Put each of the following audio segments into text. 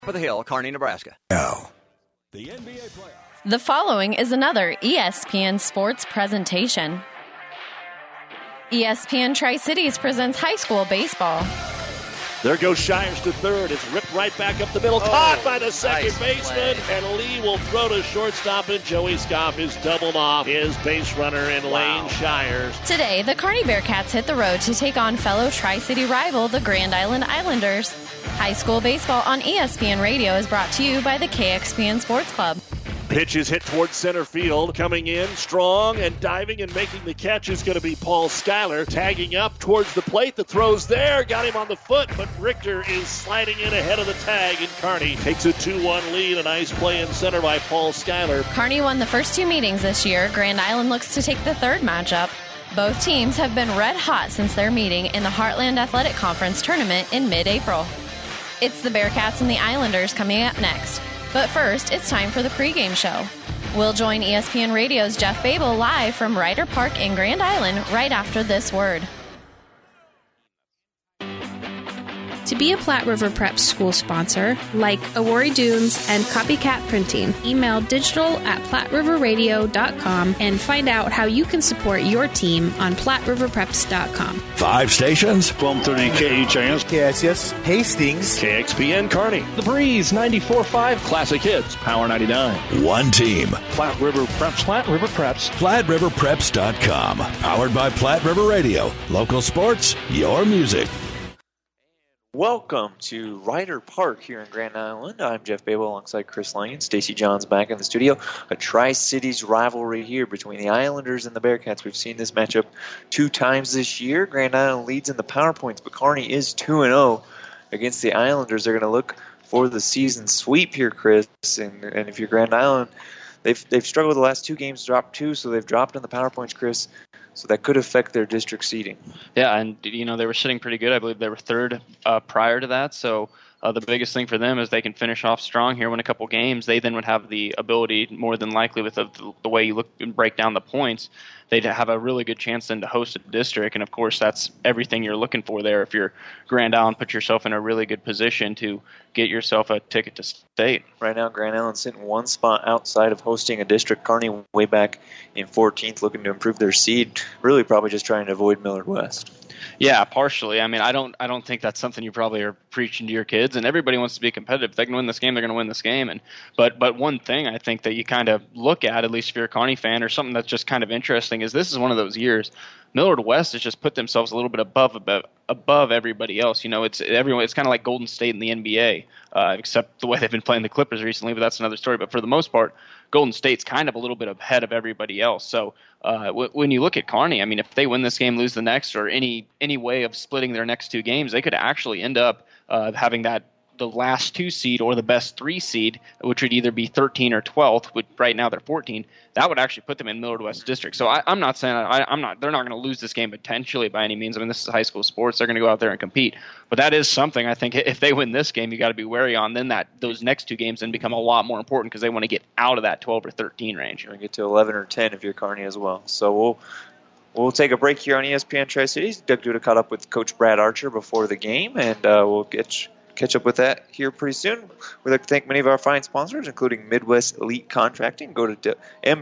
For the Hill, Kearney, Nebraska. Now, the NBA playoffs. The following is another ESPN Sports presentation. ESPN Tri-Cities presents high school baseball. There goes Shires to third. It's ripped right back up the middle. Caught by the second baseman. And Lee will throw to shortstop, and Joey Scoff is doubled off his base runner in Lane Shires. Today, the Kearney Bearcats hit the road to take on fellow Tri-City rival, the Grand Island Islanders. High school baseball on ESPN Radio is brought to you by the KXPN Sports Club. Pitch is hit towards center field. Coming in strong and diving and making the catch is going to be Paul Schuyler. Tagging up towards the plate. The throw's there. Got him on the foot, but Richter is sliding in ahead of the tag, and Kearney takes a 2-1 lead. A nice play in center by Paul Schuyler. Kearney won the first two meetings this year. Grand Island looks to take the third matchup. Both teams have been red hot since their meeting in the Heartland Athletic Conference tournament in mid-April. It's the Bearcats and the Islanders coming up next. But first, it's time for the pregame show. We'll join ESPN Radio's Jeff Babel live from Ryder Park in Grand Island right after this word. To be a Platte River Prep school sponsor, like Awori Dunes and Copycat Printing, email digital@PlatteRiverRadio.com and find out how you can support your team on PlatteRiverPreps.com. 5 stations. 1230 KHIS. KSS, Hastings. KXPN Kearney. The Breeze 94.5. Classic Hits. Power 99. 1 team. Platte River Preps. Platte River Preps. PlatteRiverPreps.com. Powered by Platte River Radio. Local sports, your music. Welcome to Ryder Park here in Grand Island. I'm Jeff Babel alongside Chris Lane. Stacy Johns back in the studio. A Tri-Cities rivalry here between the Islanders and the Bearcats. We've seen this matchup 2 times this year. Grand Island leads in the power points, but Kearney is 2-0 against the Islanders. They're going to look for the season sweep here, Chris. And if you're Grand Island, they've struggled the last 2 games, dropped 2, so they've dropped in the power points, Chris. So that could affect their district seeding. Yeah, and they were sitting pretty good. I believe they were third prior to that. So the biggest thing for them is they can finish off strong here, win a couple games. They then would have the ability, more than likely, with the way you look and break down the points, they'd have a really good chance then to host a district. And, of course, that's everything you're looking for there. If you're Grand Island, put yourself in a really good position to get yourself a ticket to state. Right now, Grand Island's sitting 1 spot outside of hosting a district. Kearney way back in 14th, looking to improve their seed. Really probably just trying to avoid Millard West. Yeah, partially. I mean, I don't think that's something you probably are preaching to your kids. And everybody wants to be competitive. If they can win this game, they're going to win this game. But one thing I think that you kind of look at least if you're a Kearney fan, or something that's just kind of interesting, is this is one of those years. Millard West has just put themselves a little bit above everybody else. It's kind of like Golden State in the NBA, except the way they've been playing the Clippers recently. But that's another story. But for the most part, Golden State's kind of a little bit ahead of everybody else. So when you look at Kearney, I mean, if they win this game, lose the next, or any way of splitting their next 2 games, they could actually end up having the last 2 seed or the best 3 seed, which would either be 13 or 12th. But right now they're 14. That would actually put them in Millard West District. So I'm not saying they're not going to lose this game potentially by any means. I mean, this is high school sports. They're going to go out there and compete. But that is something I think if they win this game, you got to be wary on. Then those next 2 games then become a lot more important because they want to get out of that 12 or 13 range. You're going to get to 11 or 10 if you're Kearney as well. So we'll take a break here on ESPN Tri-Cities. Doug Duda caught up with Coach Brad Archer before the game, and we'll catch up with that here pretty soon. We'd like to thank many of our fine sponsors, including Midwest Elite Contracting. Go to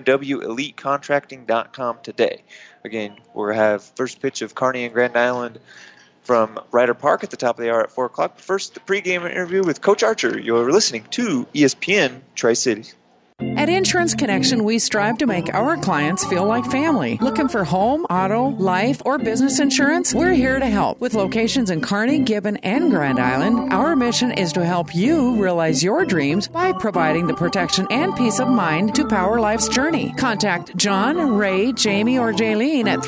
MWEliteContracting.com today. Again, we'll have first pitch of Kearney and Grand Island from Ryder Park at the top of the hour at 4 o'clock. But first, the pregame interview with Coach Archer. You're listening to ESPN Tri-Cities. At Insurance Connection, we strive to make our clients feel like family. Looking for home, auto, life, or business insurance? We're here to help. With locations in Kearney, Gibbon, and Grand Island, our mission is to help you realize your dreams by providing the protection and peace of mind to power life's journey. Contact John, Ray, Jamie, or Jaylene at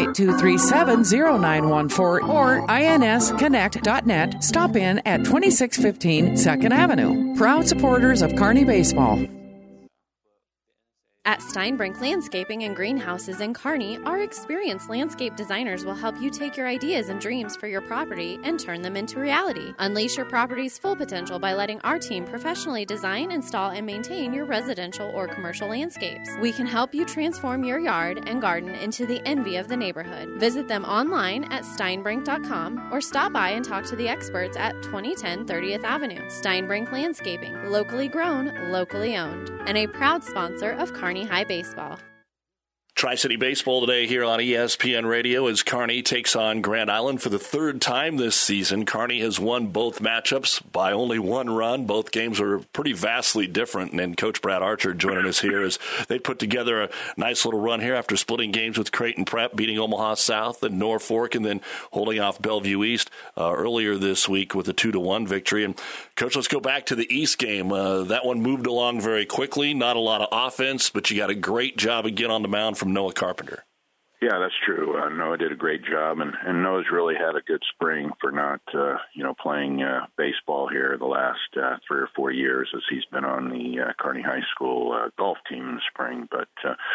308-237-0914 or insconnect.net. Stop in at 2615 2nd Avenue. Proud supporters of Kearney baseball. At Steinbrink Landscaping and Greenhouses in Kearney, our experienced landscape designers will help you take your ideas and dreams for your property and turn them into reality. Unleash your property's full potential by letting our team professionally design, install, and maintain your residential or commercial landscapes. We can help you transform your yard and garden into the envy of the neighborhood. Visit them online at steinbrink.com or stop by and talk to the experts at 2010 30th Avenue. Steinbrink Landscaping, locally grown, locally owned, and a proud sponsor of Kearney High Baseball. Tri-City Baseball today here on ESPN Radio as Kearney takes on Grand Island for the third time this season. Kearney has won both matchups by only one run. Both games are pretty vastly different. And Coach Brad Archer joining us here as they put together a nice little run here after splitting games with Creighton Prep, beating Omaha South and Norfolk, and then holding off Bellevue East earlier this week with a 2-1 victory. And Coach, let's go back to the East game. That one moved along very quickly. Not a lot of offense, but you got a great job again on the mound from Noah Carpenter. Yeah, that's true. Noah did a great job, and Noah's really had a good spring for not, playing baseball here the last 3 or 4 years as he's been on the Kearney High School golf team in the spring. But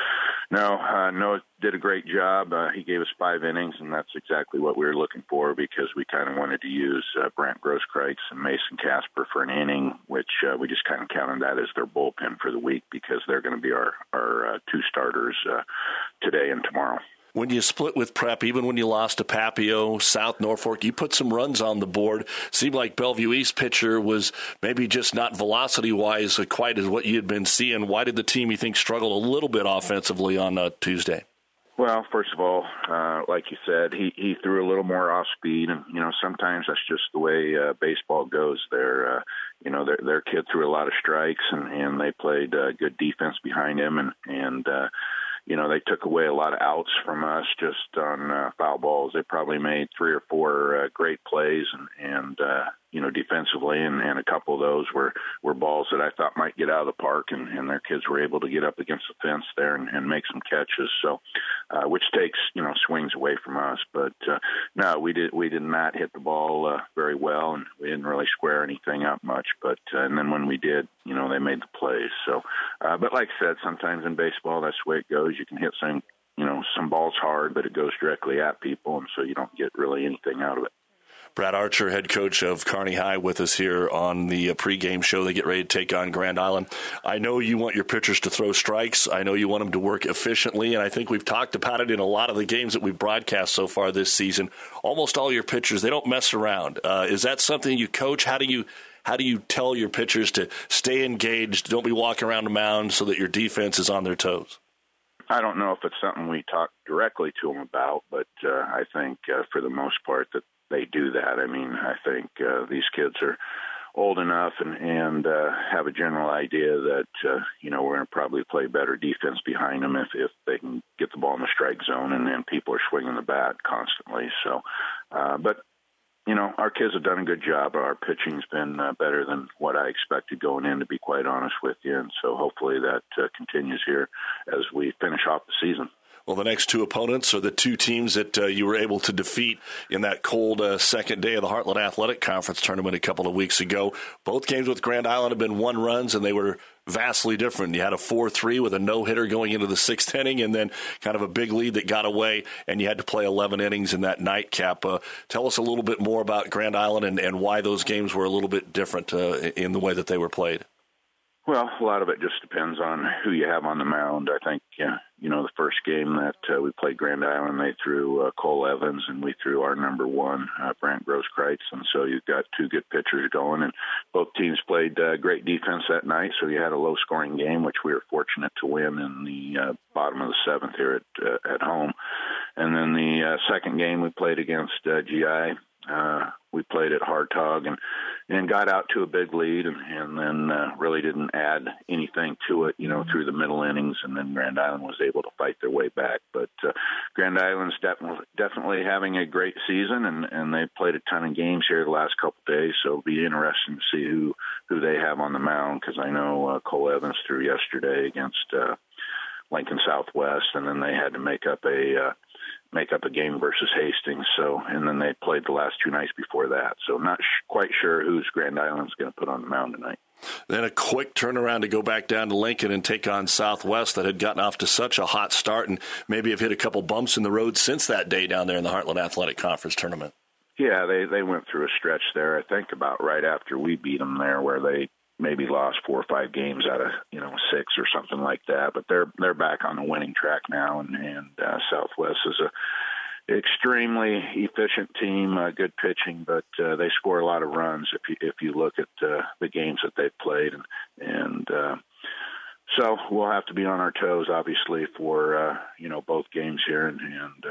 Noah did a great job. He gave us 5 innings, and that's exactly what we were looking for because we kind of wanted to use Brant Grosskreutz and Mason Casper for an inning, which we just kind of counted that as their bullpen for the week because they're going to be our 2 starters today and tomorrow. When you split with Prep, even when you lost to Papio, South Norfolk, you put some runs on the board. Seemed like Bellevue East pitcher was maybe just not velocity-wise quite as what you had been seeing. Why did the team, you think, struggle a little bit offensively on Tuesday? Well, first of all, like you said, he threw a little more off speed, and sometimes that's just the way baseball goes. Their kid threw a lot of strikes, and they played good defense behind him, and they took away a lot of outs from us just on foul balls. They probably made 3 or 4 great plays, and defensively, and a couple of those were balls that I thought might get out of the park, and their kids were able to get up against the fence there and make some catches. So, which takes swings away from us. But no, we did not hit the ball very well, and we didn't really square anything up much. But and then when we did, they made the plays. So, but like I said, sometimes in baseball that's the way it goes. You can hit some balls hard, but it goes directly at people, and so you don't get really anything out of it. Brad Archer, head coach of Kearney High, with us here on the pregame show. They get ready to take on Grand Island. I know you want your pitchers to throw strikes. I know you want them to work efficiently, and I think we've talked about it in a lot of the games that we've broadcast so far this season. Almost all your pitchers, they don't mess around. Is that something you coach? How do you tell your pitchers to stay engaged, don't be walking around the mound so that your defense is on their toes? I don't know if it's something we talk directly to them about, but I think for the most part that they do that. I mean, I think these kids are old enough and have a general idea that, we're going to probably play better defense behind them if they can get the ball in the strike zone and then people are swinging the bat constantly. So, but our kids have done a good job. Our pitching's been better than what I expected going in, to be quite honest with you. And so hopefully that continues here as we finish off the season. Well, the next 2 opponents are the 2 teams that you were able to defeat in that cold second day of the Heartland Athletic Conference tournament a couple of weeks ago. Both games with Grand Island have been 1 runs, and they were vastly different. You had a 4-3 with a no-hitter going into the 6th inning, and then kind of a big lead that got away, and you had to play 11 innings in that nightcap. Tell us a little bit more about Grand Island and why those games were a little bit different in the way that they were played. Well, a lot of it just depends on who you have on the mound. I think, the first game that we played Grand Island, they threw Cole Evans, and we threw our number 1, Brant Grosskreutz. And so you've got 2 good pitchers going, and both teams played great defense that night. So you had a low-scoring game, which we were fortunate to win in the bottom of the 7th here at home. And then the second game we played against GI. We played at Hartog and got out to a big lead and then really didn't add anything to it, through the middle innings, and then Grand Island was able to fight their way back. But Grand Island's definitely having a great season, and they've played a ton of games here the last couple of days, so it'll be interesting to see who they have on the mound, because I know Cole Evans threw yesterday against Lincoln Southwest, and then they had to make up a game versus Hastings. So, and then they played the last 2 nights before that. So not quite sure who's Grand Island's going to put on the mound tonight. Then a quick turnaround to go back down to Lincoln and take on Southwest that had gotten off to such a hot start and maybe have hit a couple bumps in the road since that day down there in the Heartland Athletic Conference tournament. Yeah, they went through a stretch there, I think, about right after we beat them there, where they maybe lost 4 or 5 games out of 6 or something like that. But they're back on the winning track now, and Southwest is a extremely efficient team, good pitching, but they score a lot of runs if you look at the games that they've played, and so we'll have to be on our toes, obviously, for both games here, and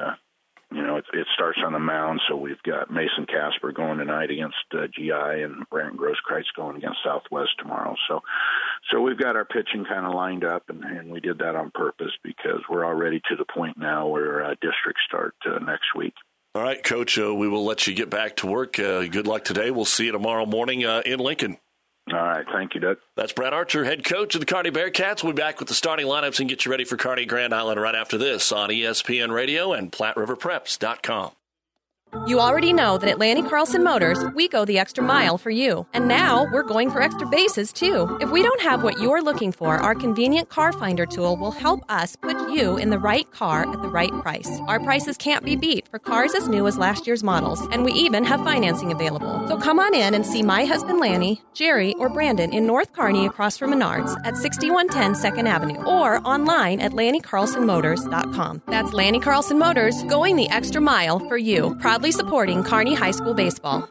it starts on the mound, so we've got Mason Casper going tonight against GI, and Brant Grosskreutz going against Southwest tomorrow. So we've got our pitching kind of lined up, and we did that on purpose because we're already to the point now where districts start next week. All right, Coach, we will let you get back to work. Good luck today. We'll see you tomorrow morning in Lincoln. All right. Thank you, Doug. That's Brad Archer, head coach of the Kearney Bearcats. We'll be back with the starting lineups and get you ready for Kearney Grand Island right after this on ESPN Radio and PlatteRiverPreps.com. You already know that at Lanny Carlson Motors, we go the extra mile for you. And now we're going for extra bases, too. If we don't have what you're looking for, our convenient car finder tool will help us put you in the right car at the right price. Our prices can't be beat for cars as new as last year's models, and we even have financing available. So come on in and see my husband Lanny, Jerry, or Brandon in North Kearney across from Menards at 6110 2nd Avenue or online at LannyCarlsonMotors.com. That's Lanny Carlson Motors, going the extra mile for you. Proudly supporting Kearney High School baseball.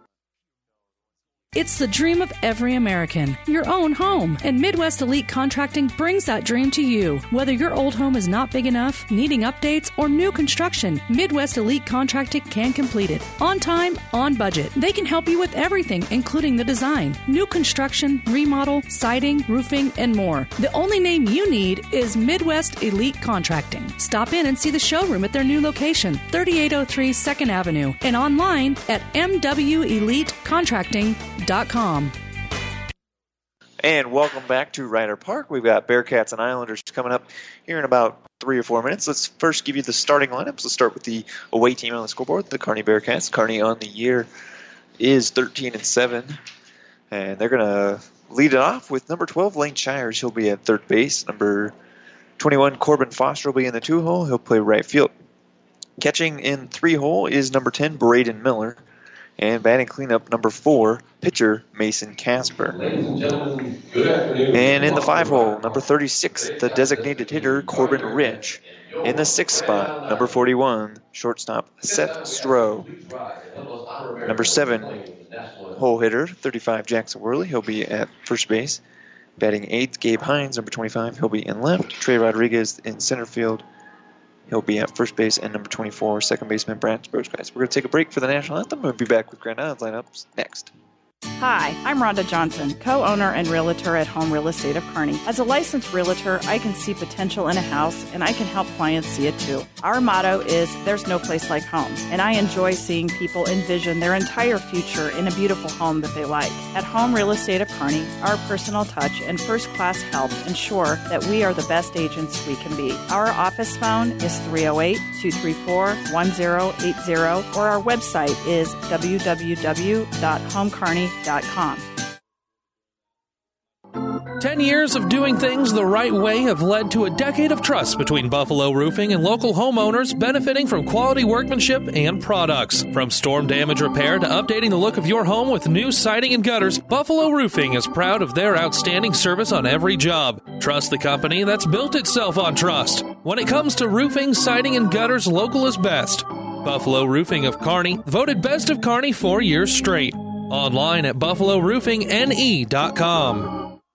It's the dream of every American, your own home. And Midwest Elite Contracting brings that dream to you. Whether your old home is not big enough, needing updates, or new construction, Midwest Elite Contracting can complete it. On time, on budget. They can help you with everything, including the design, new construction, remodel, siding, roofing, and more. The only name you need is Midwest Elite Contracting. Stop in and see the showroom at their new location, 3803 2nd Avenue, and online at mwelitecontracting.com. And welcome back to Ryder Park. We've got Bearcats and Islanders coming up here in about 3 or 4 minutes. Let's first give you the starting lineups. Let's start with the away team on the scoreboard, the Kearney Bearcats. Kearney on the year is 13-7, and they're going to lead it off with number 12, Lane Shires. He'll be at third base. Number 21, Corbin Foster, will be in the 2-hole. He'll play right field. Catching in 3-hole is number 10, Braden Miller. And batting cleanup, number 4, pitcher Mason Casper. And in the 5-hole, number 36, the designated hitter Corbin Rich. In the 6th spot, number 41, shortstop Seth Stroh. Number 7, hole hitter 35, Jackson Worley. He'll be at first base. Batting 8th, Gabe Hines, number 25. He'll be in left. Trey Rodriguez in center field. He'll be at first base, and number 24, second baseman Brant Grosskreutz. We're going to take a break for the national anthem. We'll be back with Grand Island's lineups next. Hi, I'm Rhonda Johnson, co-owner and realtor at Home Real Estate of Kearney. As a licensed realtor, I can see potential in a house, and I can help clients see it too. Our motto is, there's no place like home, and I enjoy seeing people envision their entire future in a beautiful home that they like. At Home Real Estate of Kearney, our personal touch and first-class help ensure that we are the best agents we can be. Our office phone is 308-234-1080, or our website is www.homekearney.com. 10 years of doing things the right way have led to a decade of trust between Buffalo Roofing and local homeowners benefiting from quality workmanship and products. From storm damage repair to updating the look of your home with new siding and gutters, Buffalo Roofing is proud of their outstanding service on every job. Trust the company that's built itself on trust. When it comes to roofing, siding, and gutters, local is best. Buffalo Roofing of Kearney, voted best of Kearney 4 years straight. Online at BuffaloRoofingNE.com.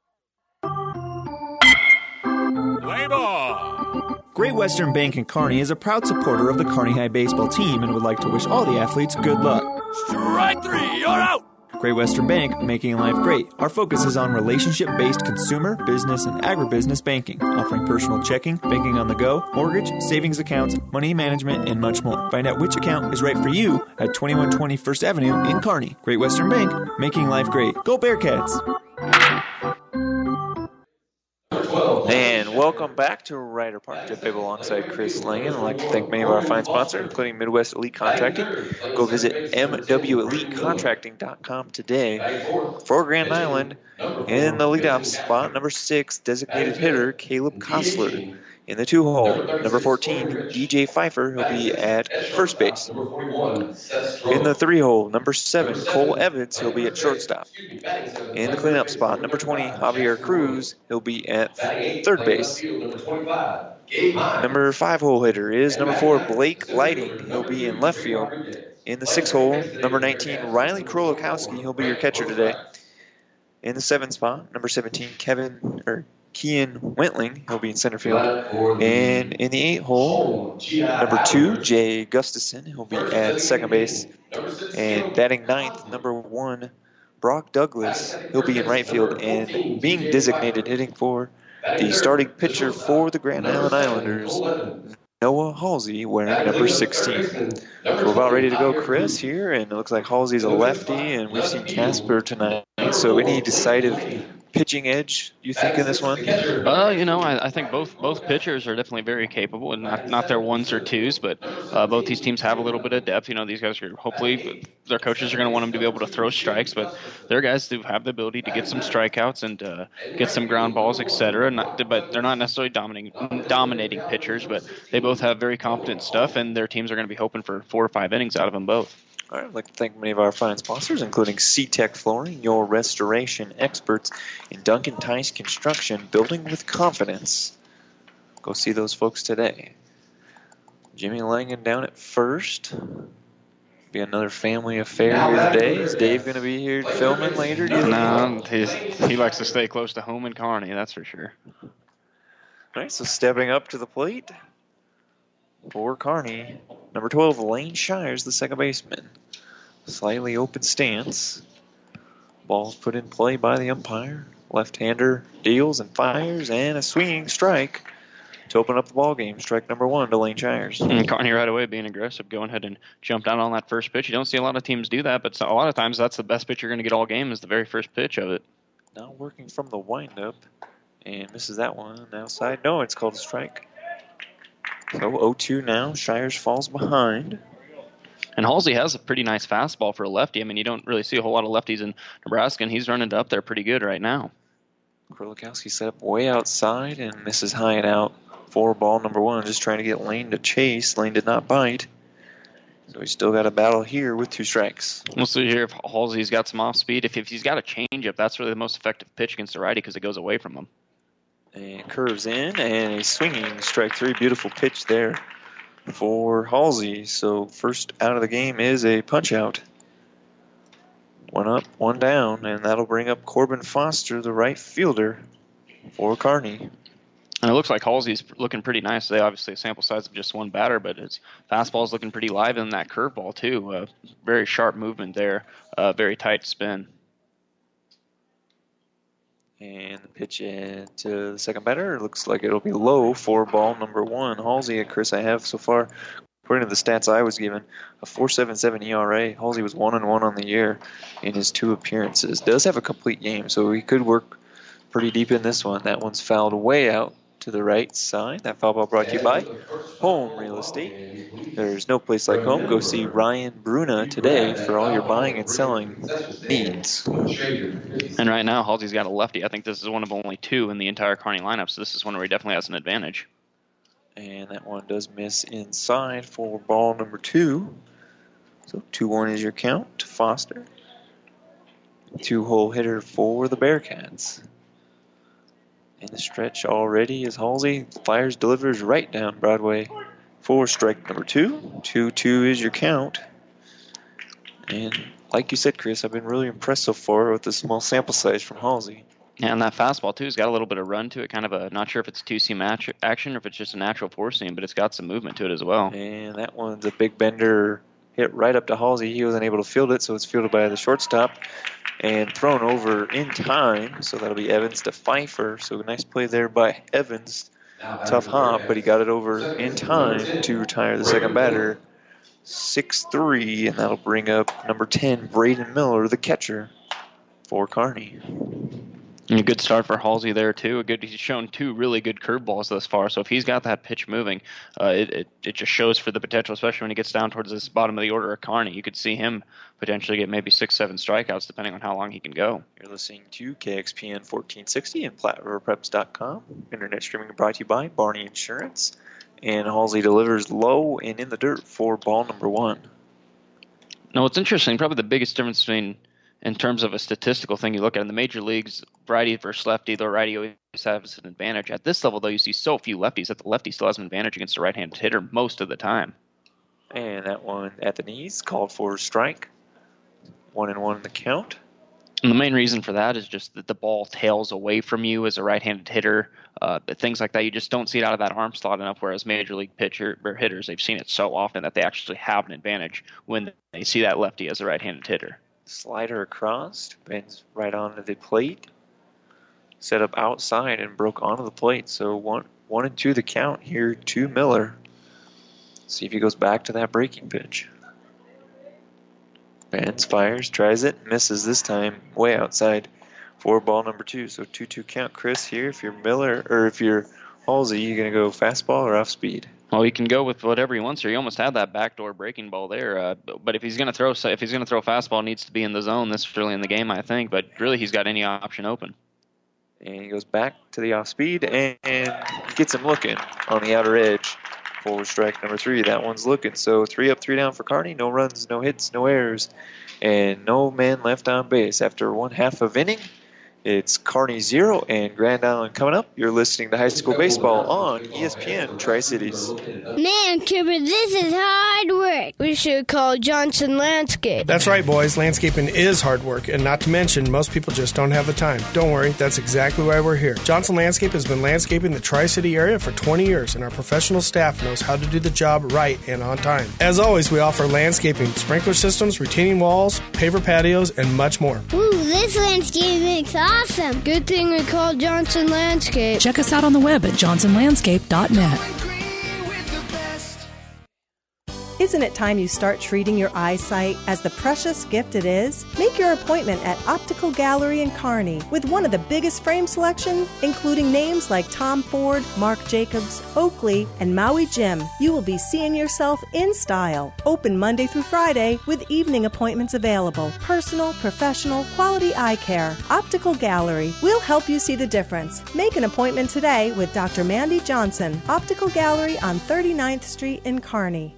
Play ball! Great Western Bank in Kearney is a proud supporter of the Kearney High baseball team and would like to wish all the athletes good luck. Strike 3, you're out! Great Western Bank, making life great. Our focus is on relationship-based consumer, business, and agribusiness banking, offering personal checking, banking on the go, mortgage, savings accounts, money management, and much more. Find out which account is right for you at 2120 First Avenue in Kearney. Great Western Bank, making life great. Go Bearcats! And welcome welcome back to Ryder Park. Jeff Babel alongside Chris Langen. I'd like to thank many of our fine sponsors, including Midwest Elite Contracting. Go visit MWEliteContracting.com today. For Grand Island, in the leadoff spot, number 6, designated hitter Caleb Kostler. In the 2-hole, number 14, DJ Pfeiffer. He'll be at first base. In the 3-hole, number 7, Cole Evans. He'll be at shortstop. In the cleanup spot, number 20, Javier Cruz. He'll be at third base. Number 5-hole hitter is number 4, Blake Lighting. He'll be in left field. In the 6-hole, number 19, Riley Krolakowski. He'll be your catcher today. In the 7th spot, number 17, Kian Wentling. He'll be in center field. And in the 8-hole, number 2, Jay Gustafson. He'll be at second base. And batting 9th, number 1, Brock Douglas. He'll be in right field. And being designated hitting for the starting pitcher for the Grand Island Islanders, Noah Halsey, wearing number 16. We're about ready to go, Chris, here. And it looks like Halsey's a lefty. And we've seen Casper tonight. So any decisive pitching edge you think in this one? I think both pitchers are definitely very capable, and not their ones or twos, but both these teams have a little bit of depth. These guys are hopefully their coaches are going to want them to be able to throw strikes, but their guys do have the ability to get some strikeouts and get some ground balls, etc. But they're not necessarily dominating pitchers, but they both have very competent stuff, and their teams are going to be hoping for 4 or 5 innings out of them both. All right, I'd like to thank many of our fine sponsors, including C-Tech Flooring, your restoration experts, and Duncan Tice Construction, building with confidence. Go see those folks today. Jimmy Langen down at first. Be another family affair here today. Is Dave going to be here filming later? No, he likes to stay close to home in Kearney, that's for sure. All right, so stepping up to the plate for Kearney, number 12, Lane Shires, the second baseman. Slightly open stance. Ball's put in play by the umpire. Left-hander deals and fires, and a swinging strike to open up the ball game. Strike number 1 to Lane Shires. And Kearney right away being aggressive, going ahead and jump down on that first pitch. You don't see a lot of teams do that, but a lot of times that's the best pitch you're going to get all game is the very first pitch of it. Now working from the windup, and misses that one outside. No, it's called a strike. So 0-2 now. Shires falls behind. And Halsey has a pretty nice fastball for a lefty. You don't really see a whole lot of lefties in Nebraska, and he's running up there pretty good right now. Krolakowski set up way outside and misses high and out for ball number 1. Just trying to get Lane to chase. Lane did not bite. So he's still got a battle here with 2 strikes. We'll see here if Halsey's got some off speed. If he's got a changeup, that's really the most effective pitch against the righty because it goes away from him. And curves in, and a swinging strike 3. Beautiful pitch there for Halsey. So first out of the game is a punch out. 1 up, 1 down, and that'll bring up Corbin Foster, the right fielder for Kearney. And it looks like Halsey's looking pretty nice. They obviously a sample size of just 1 batter, but his fastball's looking pretty live, and that curveball too. Very sharp movement there, very tight spin. And the pitch into the second batter. Looks like it'll be low for ball number 1. Halsey, Chris, I have so far, according to the stats I was given, a 4.77 ERA. Halsey was 1-1 on the year in his 2 appearances. Does have a complete game, so he could work pretty deep in this one. That one's fouled way out to the right side. That foul ball brought to you by Home Real Estate. There's no place like home. Go see Ryan Bruna today for all your buying and selling needs. And right now, Halsey's got a lefty. I think this is one of only 2 in the entire Kearney lineup, so this is one where he definitely has an advantage. And that one does miss inside for ball number 2. So 2-1 is your count to Foster. 2-hole hitter for the Bearcats. In the stretch already is Halsey. Fires, delivers right down Broadway for strike number 2. 2-2 is your count. And like you said, Chris, I've been really impressed so far with the small sample size from Halsey. Yeah, and that fastball, too, has got a little bit of run to it. Kind of a, not sure if it's 2-seam action or if it's just a natural 4-seam, but it's got some movement to it as well. And that one's a big bender hit right up to Halsey. He wasn't able to field it, so it's fielded by the shortstop and thrown over in time. So that'll be Evans to Pfeiffer. So a nice play there by Evans. Tough hop, but he got it over in time to retire the second batter. 6-3, and that'll bring up number 10, Braden Miller, the catcher for Kearney. And a good start for Halsey there, too. He's shown 2 really good curveballs thus far, so if he's got that pitch moving, it just shows for the potential, especially when he gets down towards this bottom of the order of Kearney. You could see him potentially get maybe 6-7 strikeouts, depending on how long he can go. You're listening to KXPN 1460 and PlatteRiverPreps.com. Internet streaming brought to you by Barney Insurance. And Halsey delivers low and in the dirt for ball number 1. Now, what's interesting, probably the biggest difference between, in terms of a statistical thing you look at in the major leagues, righty versus lefty, the righty always has an advantage. At this level, though, you see so few lefties that the lefty still has an advantage against a right-handed hitter most of the time. And that one at the knees, called for a strike. 1-1 in the count. And the main reason for that is just that the ball tails away from you as a right-handed hitter. Things like that, you just don't see it out of that arm slot enough, whereas major league pitcher or hitters, they've seen it so often that they actually have an advantage when they see that lefty as a right-handed hitter. Slider across, bends right onto the plate. Set up outside and broke onto the plate. So 1-2 the count here to Miller. See if he goes back to that breaking pitch. Bends, fires, tries it, misses this time, way outside for ball number 2. So 2-2 count, Chris, here. If you're Miller, or if you're Halsey, you're going to go fastball or off speed? Well, he can go with whatever he wants here. He almost had that backdoor breaking ball there. But if he's going to throw fastball, it needs to be in the zone this early in the game, I think. But really, he's got any option open. And he goes back to the off speed and gets him looking on the outer edge for strike number 3. That one's looking. So 3 up, 3 down for Kearney. No runs, no hits, no errors, and no man left on base. After 1/2 of inning, it's Kearney 0 and Grand Island coming up. You're listening to high school baseball on ESPN Tri-Cities. Man, Cooper, this is hard work. We should call Johnson Landscape. That's right, boys. Landscaping is hard work, and not to mention, most people just don't have the time. Don't worry, that's exactly why we're here. Johnson Landscape has been landscaping the Tri-City area for 20 years, and our professional staff knows how to do the job right and on time. As always, we offer landscaping, sprinkler systems, retaining walls, paver patios, and much more. Ooh, this landscaping's awesome. Good thing we called Johnson Landscape. Check us out on the web at johnsonlandscape.net. Isn't it time you start treating your eyesight as the precious gift it is? Make your appointment at Optical Gallery in Kearney with one of the biggest frame selection, including names like Tom Ford, Marc Jacobs, Oakley, and Maui Jim. You will be seeing yourself in style. Open Monday through Friday with evening appointments available. Personal, professional, quality eye care. Optical Gallery. We'll help you see the difference. Make an appointment today with Dr. Mandy Johnson. Optical Gallery on 39th Street in Kearney.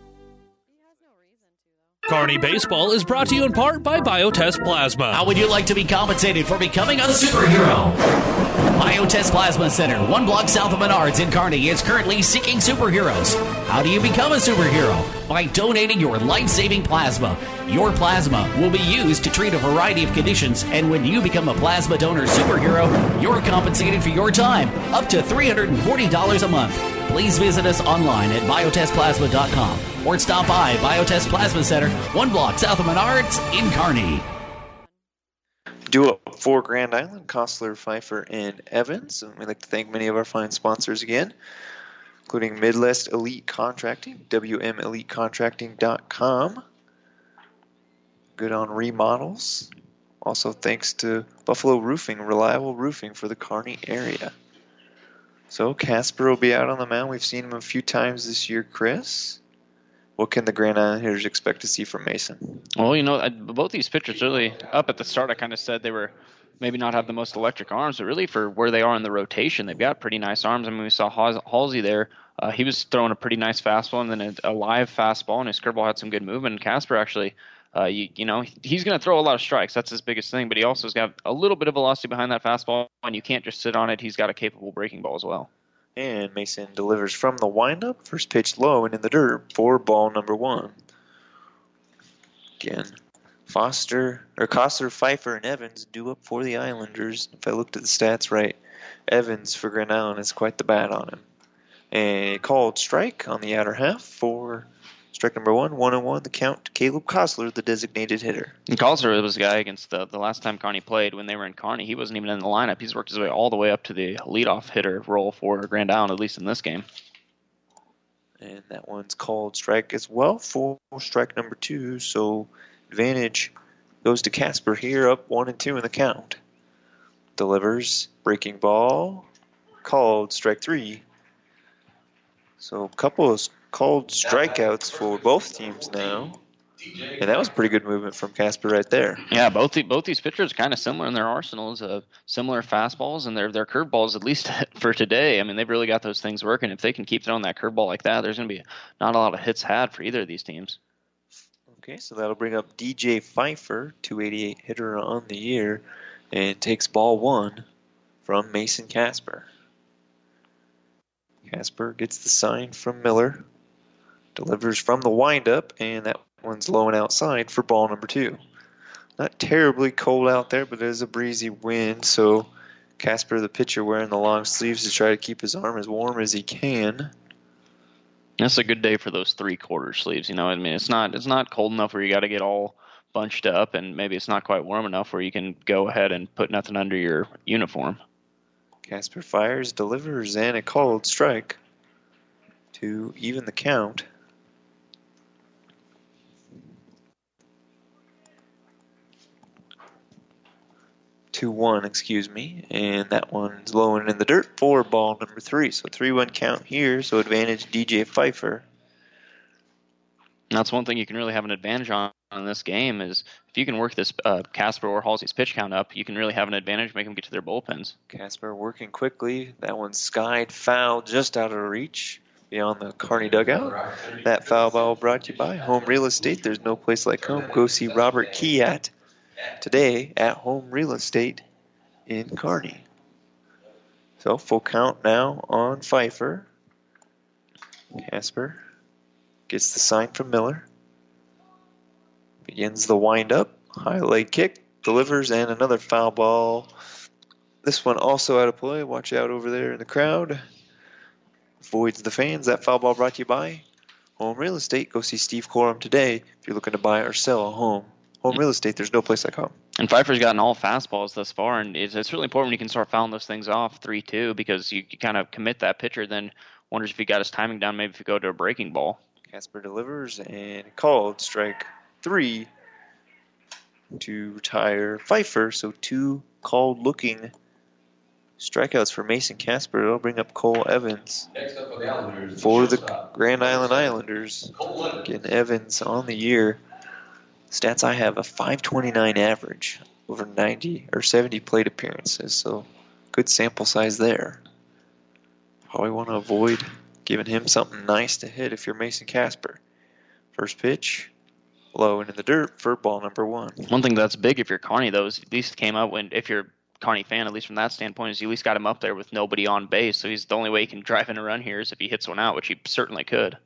Kearney Baseball is brought to you in part by Biotest Plasma. How would you like to be compensated for becoming a superhero? Biotest Plasma Center, 1 block south of Menards in Kearney, is currently seeking superheroes. How do you become a superhero? By donating your life-saving plasma. Your plasma will be used to treat a variety of conditions, and when you become a plasma donor superhero, you're compensated for your time, up to $340 a month. Please visit us online at biotestplasma.com or stop by Biotest Plasma Center, 1 block south of Menards in Kearney. Due up for Grand Island, Kostler, Pfeiffer, and Evans. And we'd like to thank many of our fine sponsors again, including Midwest Elite Contracting, WMEliteContracting.com. Good on remodels. Also thanks to Buffalo Roofing, reliable roofing for the Kearney area. So Casper will be out on the mound. We've seen him a few times this year, Chris. What can the Grand Island hitters expect to see from Mason? Well, both these pitchers really, up at the start, I kind of said they were maybe not have the most electric arms, but really for where they are in the rotation, they've got pretty nice arms. I mean, we saw Halsey there. He was throwing a pretty nice fastball and then a live fastball, and his curveball had some good movement. And Casper actually, he's going to throw a lot of strikes. That's his biggest thing, but he also has got a little bit of velocity behind that fastball, and you can't just sit on it. He's got a capable breaking ball as well. And Mason delivers from the windup. First pitch low and in the dirt for ball number 1. Again, Kostler, Pfeiffer, and Evans due up for the Islanders. If I looked at the stats right, Evans for Grand Island has quite the bat on him. And called strike on the outer half for strike number 1, 1-1, the count. Caleb Kostler, the designated hitter. And Kostler was a guy against the last time Kearney played when they were in Kearney. He wasn't even in the lineup. He's worked his way all the way up to the leadoff hitter role for Grand Island, at least in this game. And that one's called strike as well for strike number 2. So advantage goes to Casper here, up 1-2 in the count. delivers, breaking ball, called, strike 3. So a couple of called strikeouts for both teams now. And that was pretty good movement from Casper right there. Yeah, both these pitchers are kind of similar in their arsenals of similar fastballs and their curveballs, at least for today. I mean, they've really got those things working. If they can keep throwing that curveball like that, there's going to be not a lot of hits had for either of these teams. Okay, so that'll bring up DJ Pfeiffer, 288 hitter on the year, and takes ball 1 from Mason Casper. Casper gets the sign from Miller, delivers from the windup, and that one's low and outside for ball number 2. Not terribly cold out there, but it is a breezy wind, so Casper, the pitcher, wearing the long sleeves to try to keep his arm as warm as he can. That's a good day for those 3/4 sleeves. You know, I mean, it's not cold enough where you got to get all bunched up, and maybe it's not quite warm enough where you can go ahead and put nothing under your uniform. Casper fires, delivers, and a called strike to even the count. 2-1, excuse me, and that one's low and in the dirt for ball number 3. So 3-1 count here, so advantage DJ Pfeiffer. That's one thing you can really have an advantage on in this game is if you can work this Casper or Halsey's pitch count up, you can really have an advantage, make them get to their bullpens. Casper working quickly. That one's skied foul just out of reach beyond the Kearney dugout. That foul ball brought to you by Home Real Estate. There's no place like home. Go see Robert Kiat today at Home Real Estate in Kearney. So full count now on Pfeiffer. Casper gets the sign from Miller. Begins the windup. High leg kick. Delivers, and another foul ball. This one also out of play. Watch out over there in the crowd. Avoids the fans. That foul ball brought to you by Home Real Estate. Go see Steve Corum today if you're looking to buy or sell a home. Home Real Estate, there's no place like home. And Pfeiffer's gotten all fastballs thus far, and it's really important when you can start fouling those things off 3-2 because you kind of commit that pitcher, then wonders if he got his timing down, maybe if you go to a breaking ball. Casper delivers and called strike 3 to retire Pfeiffer. So 2 called looking strikeouts for Mason Casper. It'll bring up Cole Evans for the Grand Island Islanders. Getting Evans on the year. Stats I have, a 529 average over 90 or 70 plate appearances. So good sample size there. Probably want to avoid giving him something nice to hit if you're Mason Casper. First pitch, low and in the dirt for ball number 1. One thing that's big if you're Kearney, though, is at least came out when, if you're a Kearney fan, at least from that standpoint, is you at least got him up there with nobody on base. So he's the only way he can drive in a run here is if he hits one out, which he certainly could.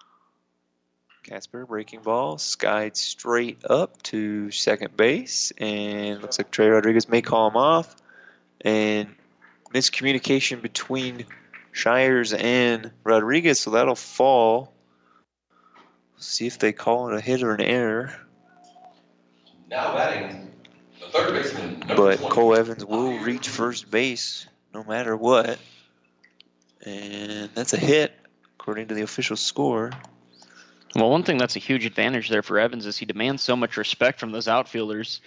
Casper breaking ball, skied straight up to second base, and looks like Trey Rodriguez may call him off. And miscommunication between Shires and Rodriguez, so that'll fall. See if they call it a hit or an error. Now batting the third baseman. But Cole Evans will reach first base no matter what. And that's a hit, according to the official score. Well, one thing that's a huge advantage there for Evans is he demands so much respect from those outfielders.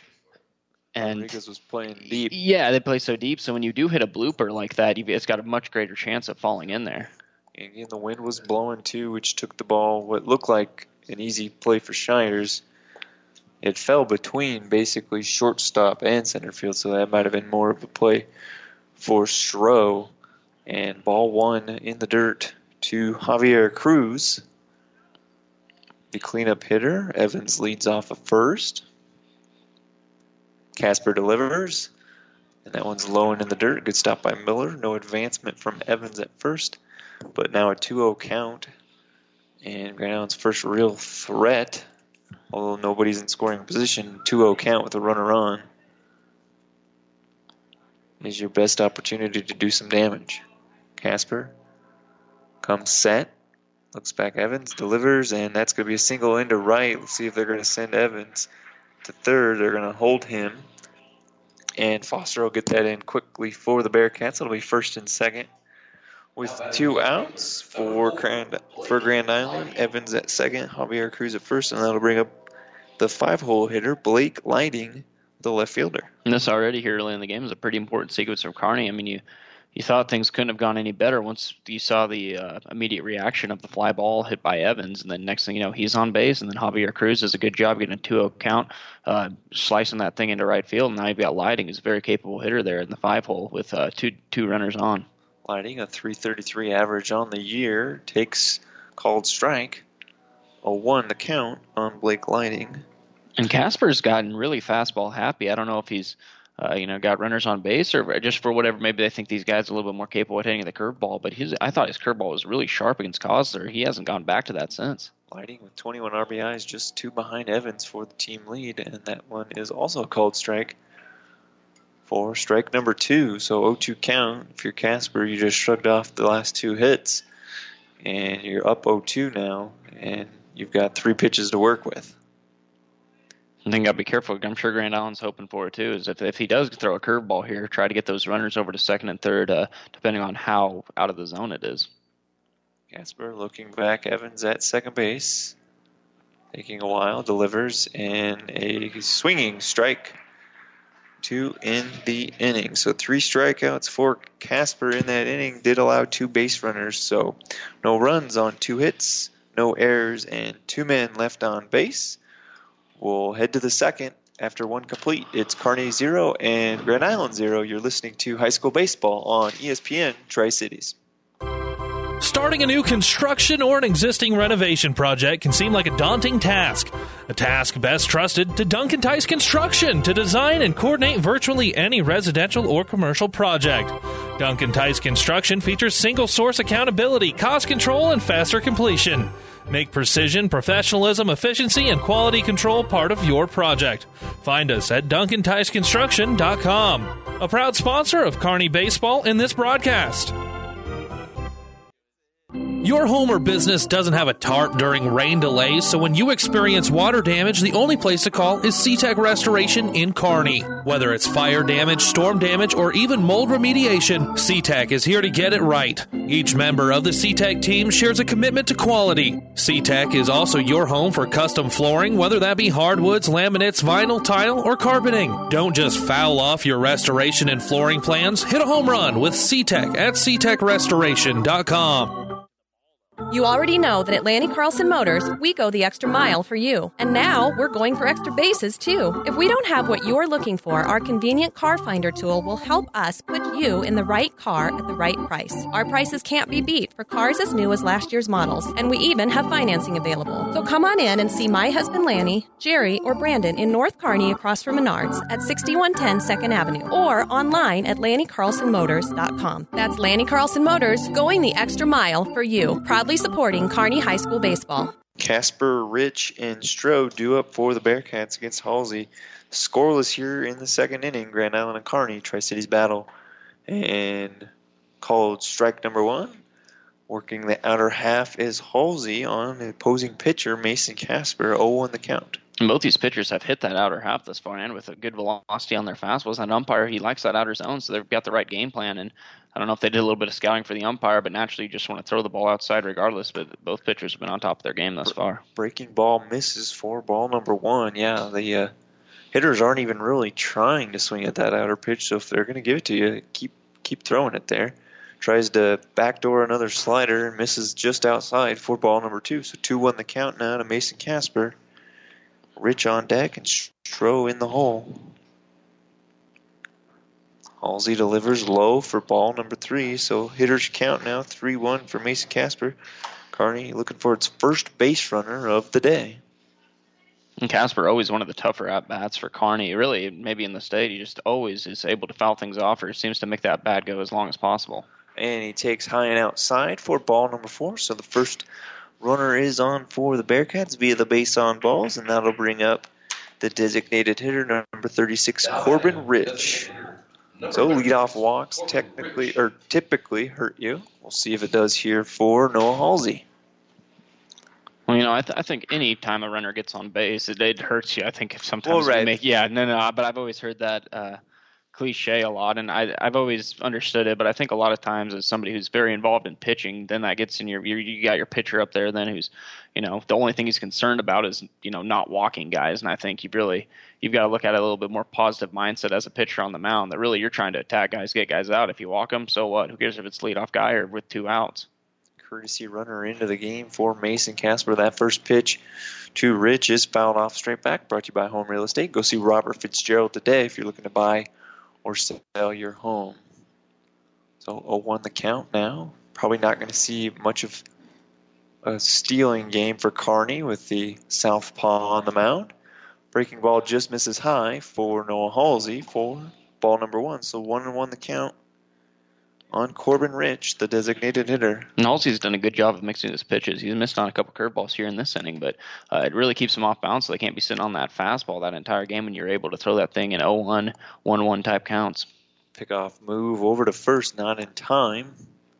And Rodriguez was playing deep. Yeah, they play so deep. So when you do hit a blooper like that, it's got a much greater chance of falling in there. And again, the wind was blowing too, which took the ball, what looked like an easy play for Shires. It fell between basically shortstop and center field, so that might have been more of a play for Stroh. And ball 1 in the dirt to Javier Cruz. The cleanup hitter. Evans leads off at first. Casper delivers. And that one's low and in the dirt. Good stop by Miller. No advancement from Evans at first. But now a 2-0 count. And Grand Island's first real threat. Although nobody's in scoring position. 2-0 count with a runner on. Is your best opportunity to do some damage. Casper comes set. Looks back Evans, delivers, and that's going to be a single into right. Let's see if they're going to send Evans to third. They're going to hold him. And Foster will get that in quickly for the Bearcats. It'll be first and second with 2 outs for Grand Island. Evans at second, Javier Cruz at first, and that'll bring up the 5-hole hitter, Blake Lighting, the left fielder. And this already here early in the game is a pretty important sequence from Kearney. I mean, you thought things couldn't have gone any better once you saw the immediate reaction of the fly ball hit by Evans, and then next thing you know, he's on base, and then Javier Cruz does a good job getting a 2-0 count, slicing that thing into right field. And now you've got Lighting, who's a very capable hitter there in the 5-hole with two runners on. Lighting, a .333 average on the year, takes called strike. 0-1 the count on Blake Lighting. And Casper's gotten really fastball happy. I don't know if he's got runners on base or just for whatever. Maybe they think these guys are a little bit more capable of hitting the curveball. But I thought his curveball was really sharp against Kosler. He hasn't gone back to that since. Lighting with 21 RBIs, just 2 behind Evans for the team lead. And that one is also a called strike for strike number 2. So 0-2 count. If you're Casper, you just shrugged off the last 2 hits. And you're up 0-2 now. And you've got 3 pitches to work with. I think I'll be careful. I'm sure Grand Island's hoping for it too. Is if he does throw a curveball here, try to get those runners over to second and third, depending on how out of the zone it is. Casper looking back. Evans at second base, taking a while, delivers, and a swinging strike. 2 in the inning. So 3 strikeouts for Casper in that inning. Did allow 2 base runners. So no runs on 2 hits, no errors, and 2 men left on base. We'll head to the second after 1 complete. It's Kearney 0 and Grand Island 0. You're listening to High School Baseball on ESPN Tri-Cities. Starting a new construction or an existing renovation project can seem like a daunting task. A task best trusted to Duncan Tice Construction to design and coordinate virtually any residential or commercial project. Duncan Tice Construction features single source accountability, cost control, and faster completion. Make precision, professionalism, efficiency, and quality control part of your project. Find us at DuncanTiceConstruction.com. A proud sponsor of Kearney Baseball in this broadcast. Your home or business doesn't have a tarp during rain delays, so when you experience water damage, the only place to call is SeaTech Restoration in Kearney. Whether it's fire damage, storm damage, or even mold remediation, SeaTech is here to get it right. Each member of the SeaTech team shares a commitment to quality. SeaTech is also your home for custom flooring, whether that be hardwoods, laminates, vinyl, tile, or carpeting. Don't just foul off your restoration and flooring plans. Hit a home run with SeaTech at SeaTechRestoration.com. You already know that at Lanny Carlson Motors, we go the extra mile for you. And now we're going for extra bases, too. If we don't have what you're looking for, our convenient car finder tool will help us put you in the right car at the right price. Our prices can't be beat for cars as new as last year's models, and we even have financing available. So come on in and see my husband Lanny, Jerry, or Brandon in North Kearney across from Menards at 6110 2nd Avenue or online at LannyCarlsonMotors.com. That's Lanny Carlson Motors, going the extra mile for you. Proudly supporting Kearney High School baseball. Casper, Rich, and Strode due up for the Bearcats against Halsey. Scoreless here in the second inning. Grand Island and Kearney, Tri-Cities battle. And called strike number 1. Working the outer half is Halsey on the opposing pitcher, Mason Casper. 0-1 the count. And both these pitchers have hit that outer half thus far, and with a good velocity on their fastballs. And umpire, he likes that outer zone, so they've got the right game plan. And I don't know if they did a little bit of scouting for the umpire, but naturally you just want to throw the ball outside regardless. But both pitchers have been on top of their game thus far. Breaking ball misses for ball number 1. Yeah, the hitters aren't even really trying to swing at that outer pitch, so if they're going to give it to you, keep throwing it there. Tries to backdoor another slider and misses just outside for ball number 2. So 2-1 the count now to Mason Casper. Rich on deck and Stroh in the hole. Halsey delivers low for ball number 3. So hitters count now 3-1 for Mason Casper. Kearney looking for its first base runner of the day. And Casper always one of the tougher at-bats for Kearney. Really, maybe in the state, he just always is able to foul things off or seems to make that bat go as long as possible. And he takes high and outside for ball number 4. So the first runner is on for the Bearcats via the base on balls, and that'll bring up the designated hitter, number 36, Corbin Rich. So leadoff walks typically hurt you. We'll see if it does here for Noah Halsey. Well, I think any time a runner gets on base, it hurts you. I think if sometimes but but I've always heard that cliche a lot, and I've always understood it, but I think a lot of times as somebody who's very involved in pitching, then that gets in you got your pitcher up there then who's, the only thing he's concerned about is, not walking guys. And I think you've got to look at it a little bit more positive mindset as a pitcher on the mound, that really you're trying to attack guys, get guys out. If you walk them, so what? Who cares if it's leadoff guy or with 2 outs? Courtesy runner into the game for Mason Casper. That first pitch to Rich is fouled off straight back. Brought to you by Home Real Estate. Go see Robert Fitzgerald today if you're looking to buy or sell your home. So 0-1 the count now. Probably not going to see much of a stealing game for Kearney with the southpaw on the mound. Breaking ball just misses high for Noah Halsey for ball number 1. So 1-1 the count on Corbin Rich, the designated hitter. And Halsey's done a good job of mixing his pitches. He's missed on a couple curveballs here in this inning, but it really keeps him off balance, so they can't be sitting on that fastball that entire game when you're able to throw that thing in 0-1, 1-1 type counts. Pickoff move over to first, not in time.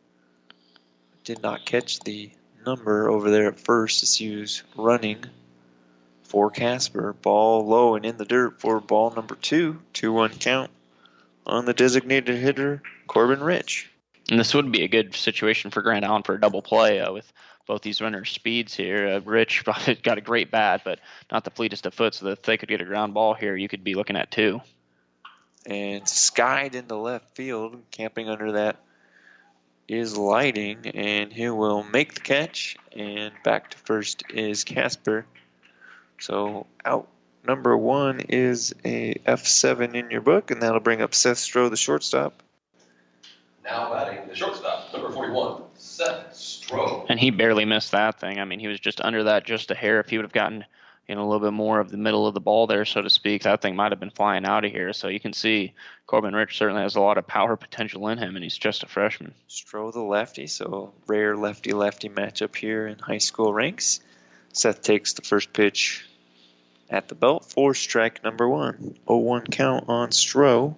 Did not catch the number over there at first as he was running for Casper. Ball low and in the dirt for ball number 2. 2-1 count on the designated hitter, Corbin Rich. And this would be a good situation for Grand Island for a double play with both these runners' speeds here. Rich got a great bat, but not the fleetest of foot, so that if they could get a ground ball here, you could be looking at 2. And skied into left field. Camping under that is Lighting, and he will make the catch. And back to first is Casper. So out number 1 is a F7 in your book, and that'll bring up Seth Stroh, the shortstop. Now batting the shortstop, number 41, Seth Stroh. And he barely missed that thing. I mean, he was just under that just a hair. If he would have gotten a little bit more of the middle of the ball there, so to speak, that thing might have been flying out of here. So you can see Corbin Rich certainly has a lot of power potential in him, and he's just a freshman. Stroh the lefty, so rare lefty-lefty matchup here in high school ranks. Seth takes the first pitch at the belt for strike number 1. 0-1 count on Stroh.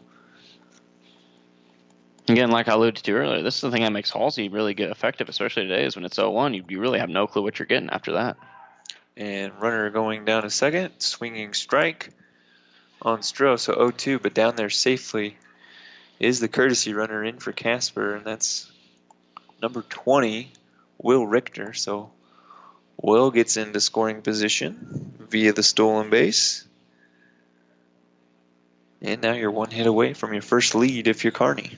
Again, like I alluded to earlier, this is the thing that makes Halsey really good, effective, especially today, is when it's 0-1, you really have no clue what you're getting after that. And runner going down to second, swinging strike on Stroh, so 0-2, but down there safely is the courtesy runner in for Casper, and that's number 20, Will Richter. So Will gets into scoring position via the stolen base. And now you're 1 hit away from your first lead if you're Kearney.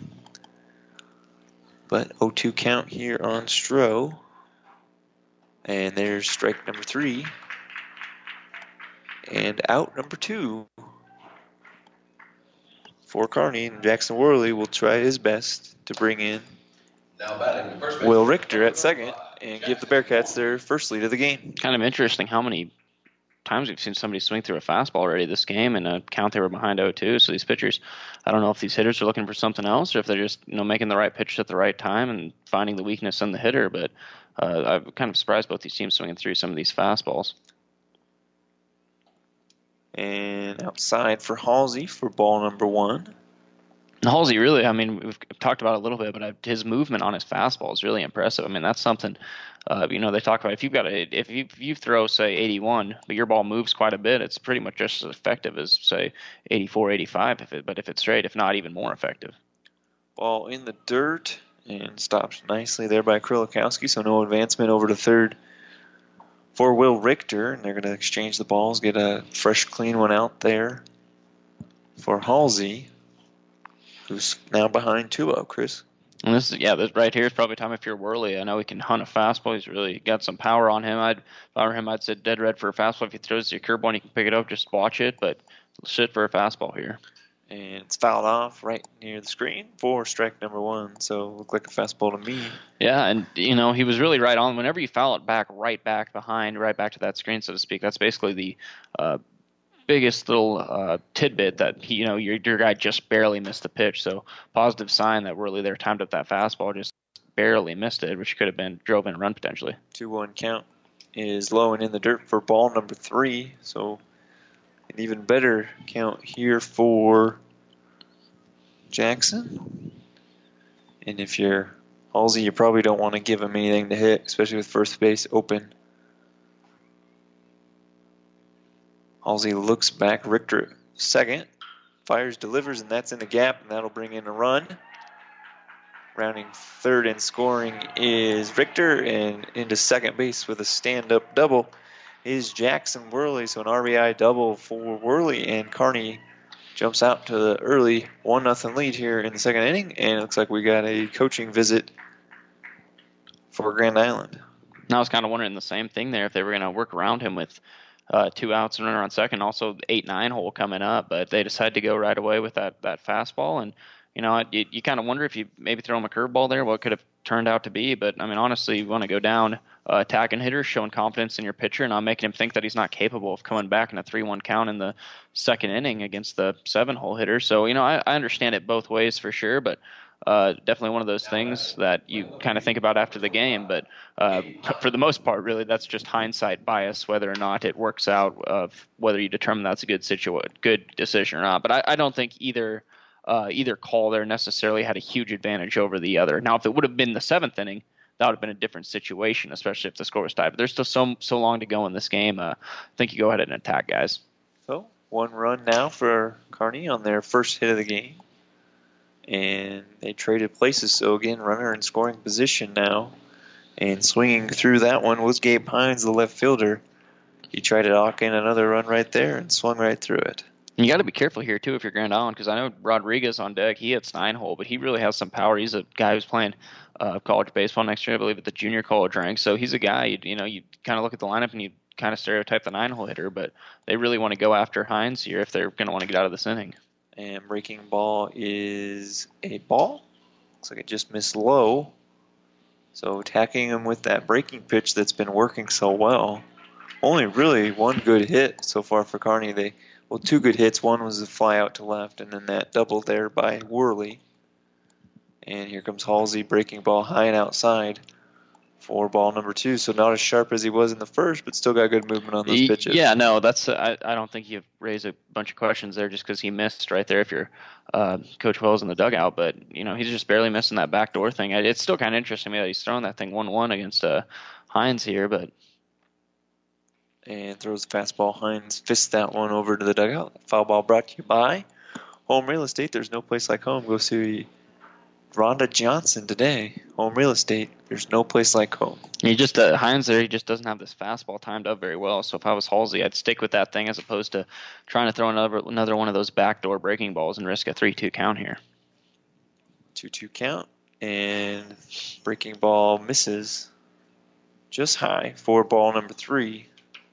But 0-2 count here on Stroh. And there's strike number 3. And out number 2 for Kearney. And Jackson Worley will try his best to bring in Will Richter at second and give the Bearcats their first lead of the game. Kind of interesting how many times we've seen somebody swing through a fastball already this game, and a count they were behind 0-2. So these pitchers, I don't know if these hitters are looking for something else or if they're just making the right pitch at the right time and finding the weakness in the hitter. But I'm kind of surprised both these teams swinging through some of these fastballs. And outside for Halsey for ball number 1. And Halsey really, I mean, we've talked about it a little bit, but his movement on his fastball is really impressive. I mean, that's something, they talk about if you throw, say, 81, but your ball moves quite a bit, it's pretty much just as effective as, say, 84, 85, but if it's straight, if not even more effective. Ball in the dirt and stopped nicely there by Krilikowski, so no advancement over to third for Will Richter, and they're going to exchange the balls, get a fresh, clean one out there for Halsey, who's now behind 2-0, Chris. And this right here is probably time if you're Worley. I know he can hunt a fastball. He's really got some power on him. If I were him, I'd sit dead red for a fastball. If he throws your curveball and you can pick it up, just watch it, but sit for a fastball here. And it's fouled off right near the screen for strike number 1, so looked like a fastball to me. Yeah, and, he was really right on. Whenever you foul it back, right back to that screen, so to speak, that's basically the biggest little tidbit that your guy just barely missed the pitch. So positive sign that Worley there timed up that fastball, just barely missed it, which could have been drove in a run potentially. 2-1 count is low and in the dirt for ball number 3. So an even better count here for Jackson. And if you're Halsey, you probably don't want to give him anything to hit, especially with first base open. Halsey looks back. Richter second. fires, delivers, and that's in the gap, and that'll bring in a run. Rounding third and scoring is Richter, and into second base with a stand-up double is Jackson Worley. So an RBI double for Worley, and Kearney jumps out to the early 1-0 lead here in the second inning, and it looks like we got a coaching visit for Grand Island. I was kind of wondering the same thing there, if they were going to work around him with 2 outs and runner on second, also the 8-9 hole coming up, but they decided to go right away with that fastball, and you kind of wonder if you maybe throw him a curveball there, what could have turned out to be. But, I mean, honestly, you want to go down attacking hitters, showing confidence in your pitcher, and not making him think that he's not capable of coming back in a 3-1 count in the second inning against the 7-hole hitter. So, I understand it both ways for sure, but definitely one of those things that you kind of think about after the game. But for the most part, really, that's just hindsight bias, whether or not it works out, of whether you determine that's a good decision or not. But I don't think either call there necessarily had a huge advantage over the other. Now, if it would have been the 7th inning, that would have been a different situation, especially if the score was tied. But there's still so long to go in this game. I think you go ahead and attack, guys. So 1 run now for Kearney on their first hit of the game. And they traded places. So again, runner in scoring position now. And swinging through that one was Gabe Hines, the left fielder. He tried to knock in another run right there and swung right through it. You got to be careful here, too, if you're Grand Island, because I know Rodriguez on deck, he hits 9-hole, but he really has some power. He's a guy who's playing college baseball next year, I believe, at the junior college rank. So he's a guy, you kind of look at the lineup and you kind of stereotype the 9-hole hitter, but they really want to go after Hines here if they're going to want to get out of this inning. And breaking ball is a ball. Looks like it just missed low. So attacking him with that breaking pitch that's been working so well. Only really 1 good hit so far for Kearney. 2 good hits. One was a fly out to left, and then that double there by Worley. And here comes Halsey, breaking ball high and outside for ball number 2. So not as sharp as he was in the first, but still got good movement on those pitches. Yeah, no, that's I don't think you raise a bunch of questions there just because he missed right there if you're Coach Wells in the dugout. But, he's just barely missing that backdoor thing. It's still kind of interesting to me that he's throwing that thing 1-1 against Hines here, but... And throws the fastball. Hines fists that one over to the dugout. Foul ball brought to you by Home Real Estate. There's no place like home. Go see Rhonda Johnson today. Home Real Estate. There's no place like home. He just Hines there. He just doesn't have this fastball timed up very well. So if I was Halsey, I'd stick with that thing as opposed to trying to throw another one of those backdoor breaking balls and risk a 3-2 count here. 2-2 count, and breaking ball misses just high for ball number 3.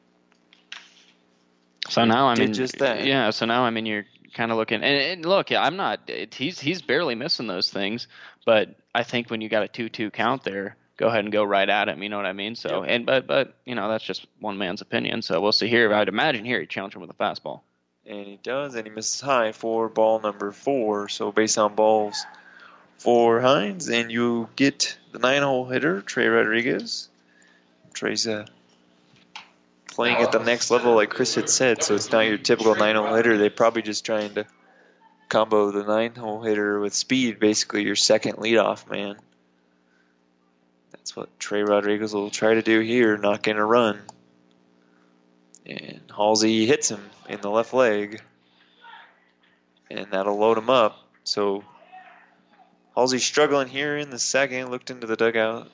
So now just that. Yeah. So now you're kind of looking, and look, I'm not. He's barely missing those things, but I think when you got a 2-2 count there, go ahead and go right at him. You know what I mean? So but that's just one man's opinion. So we'll see here. I'd imagine here he challenged him with a fastball, and he does, and he misses high for ball number 4. So base on balls for Hines, and you get the 9-hole hitter Trey Rodriguez. Trey's playing at the next level, like Chris had said, so it's not your typical 9-hole hitter. They're probably just trying to combo the 9-hole hitter with speed, basically your second leadoff man. That's what Trey Rodriguez will try to do here, knock in a run. And Halsey hits him in the left leg, and that'll load him up. So Halsey's struggling here in the second, looked into the dugout.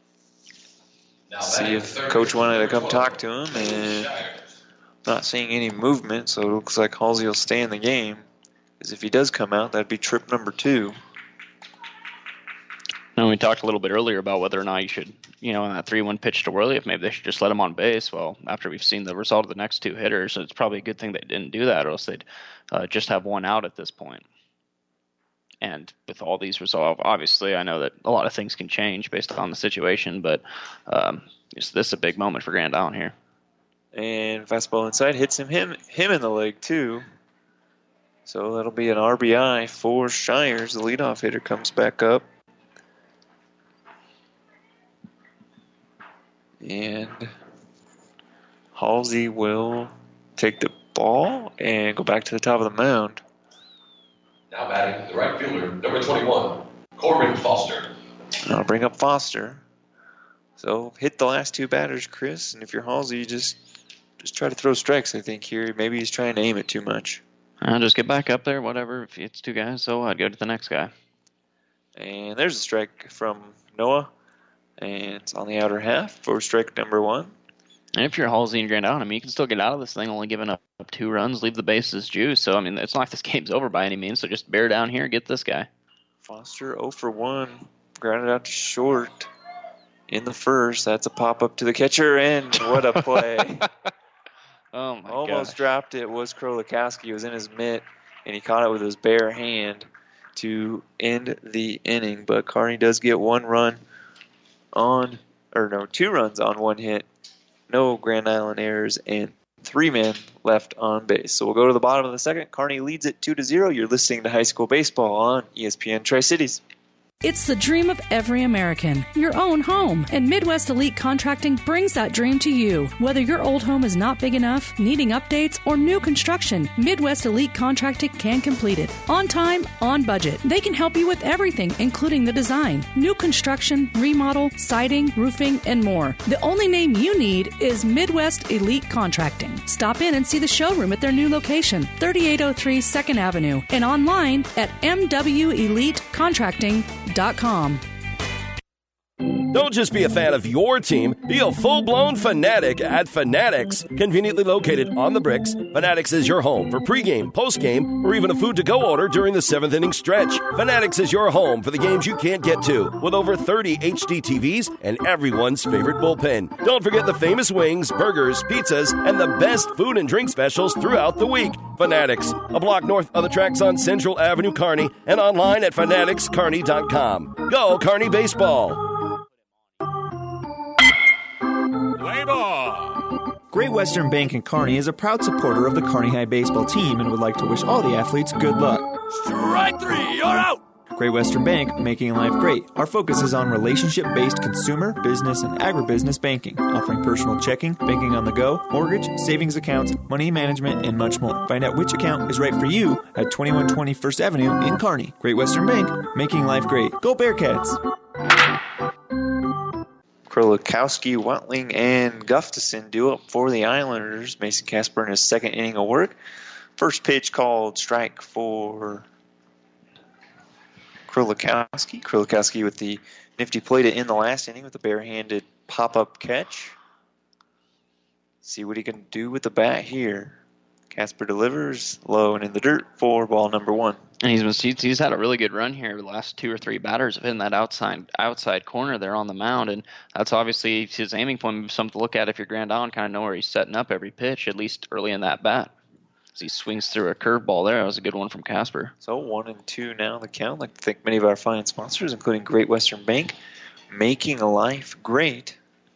See if Coach wanted to come talk to him, and not seeing any movement, so it looks like Halsey will stay in the game. Because if he does come out, that'd be trip number 2. And we talked a little bit earlier about whether or not you should, in that 3-1 pitch to Worley, if maybe they should just let him on base. Well, after we've seen the result of the next 2 hitters, it's probably a good thing they didn't do that, or else they'd just have 1 out at this point. And with all these results, obviously, I know that a lot of things can change based on the situation, but this is a big moment for Grand Island here. And fastball inside hits him in the leg, too. So that'll be an RBI for Shires. The leadoff hitter comes back up. And Halsey will take the ball and go back to the top of the mound. Now batting the right fielder, number 21, Corbin Foster. I'll bring up Foster. So hit the last 2 batters, Chris. And if you're Halsey, you just try to throw strikes, I think, here. Maybe he's trying to aim it too much. I'll just get back up there, whatever. If it's 2 guys, so I'd go to the next guy. And there's a strike from Noah. And it's on the outer half for strike number 1. And if you're Halsey and Grand Island, I mean, you can still get out of this thing, only giving up 2 runs, leave the bases juice. So, I mean, it's not like this game's over by any means. So just bear down here and get this guy. Foster 0 for 1. Grounded out to short in the first. That's a pop-up to the catcher, and what a play. Oh, my God. Almost dropped it. Was Krolakowski. It was in his mitt, and he caught it with his bare hand to end the inning. But Kearney does get 2 runs on 1 hit. No Grand Island errors, and 3 men left on base. So we'll go to the bottom of the second. Kearney leads it 2-0. You're listening to High School Baseball on ESPN Tri-Cities. It's the dream of every American, your own home. And Midwest Elite Contracting brings that dream to you. Whether your old home is not big enough, needing updates, or new construction, Midwest Elite Contracting can complete it. On time, on budget. They can help you with everything, including the design, new construction, remodel, siding, roofing, and more. The only name you need is Midwest Elite Contracting. Stop in and see the showroom at their new location, 3803 2nd Avenue, and online at mwelitecontracting.com. Don't just be a fan of your team, be a full-blown fanatic at Fanatics. Conveniently located on the bricks, Fanatics is your home for pregame, postgame, or even a food-to-go order during the 7th inning stretch. Fanatics is your home for the games you can't get to, with over 30 HD TVs and everyone's favorite bullpen. Don't forget the famous wings, burgers, pizzas, and the best food and drink specials throughout the week. Fanatics, a block north of the tracks on Central Avenue, Kearney, and online at fanaticskearney.com. Go Kearney Baseball! Great Western Bank in Kearney is a proud supporter of the Kearney High baseball team and would like to wish all the athletes good luck. Strike 3, you're out! Great Western Bank, making life great. Our focus is on relationship-based consumer, business, and agribusiness banking, offering personal checking, banking on the go, mortgage, savings accounts, money management, and much more. Find out which account is right for you at 2120 First Avenue in Kearney. Great Western Bank, making life great. Go Bearcats! Krolakowski, Wentling, and Gustafson do up for the Islanders. Mason Casper in his 2nd inning of work. First pitch called strike for Krolakowski. Krolakowski with the nifty play to end the last inning with a barehanded pop-up catch. See what he can do with the bat here. Casper delivers low and in the dirt for ball number 1. And he's had a really good run here. The last 2 or 3 batters have hit in that outside corner there on the mound, and that's obviously his aiming point. Something to look at if you're Grand Island, kind of know where he's setting up every pitch, at least early in that bat. As he swings through a curveball there, that was a good one from Casper. So 1-2 now in the count. I'd like to thank many of our fine sponsors, including Great Western Bank, making a life great.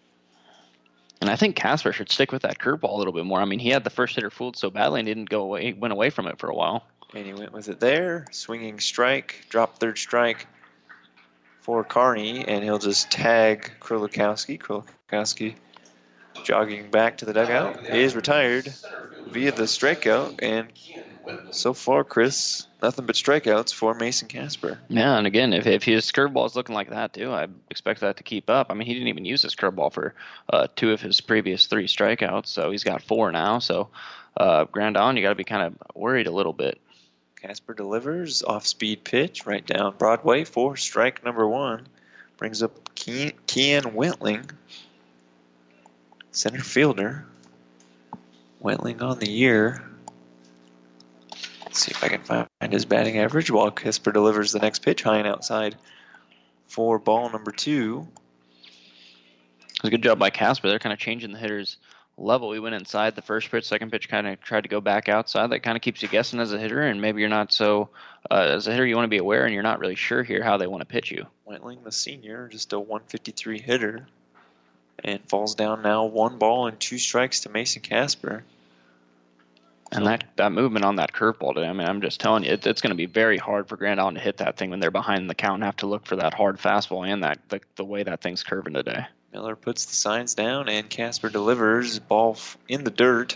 And I think Casper should stick with that curveball a little bit more. I mean, he had the first hitter fooled so badly and went away from it for a while. And he went with it there. Swinging strike, drop 3rd strike for Kearney, and he'll just tag Krolakowski. Krolakowski jogging back to the dugout is retired via the strikeout, and so far, Chris, nothing but strikeouts for Mason Casper. Yeah, and again, if his curveball is looking like that too, I expect that to keep up. I mean, he didn't even use his curveball for 2 of his previous 3 strikeouts, so he's got 4 now. So Grand Island, you got to be kind of worried a little bit. Casper delivers off-speed pitch right down Broadway for strike number 1. Brings up Kean Wentling, center fielder. Wentling on the year. Let's see if I can find his batting average while Casper delivers the next pitch high and outside for ball number 2. It was a good job by Casper. They're kind of changing the hitter's level. We went inside the first pitch, second pitch kind of tried to go back outside. That kind of keeps you guessing as a hitter, and maybe you're not so as a hitter you want to be aware, and you're not really sure here how they want to pitch you. Wentling, the senior, just a 153 hitter, and falls down now 1 ball and 2 strikes to Mason Casper. And that movement on that curveball today, I mean, I'm just telling you, it's going to be very hard for Grand Island to hit that thing when they're behind the count and have to look for that hard fastball and the way that thing's curving today. Miller puts the signs down, and Casper delivers. Ball in the dirt.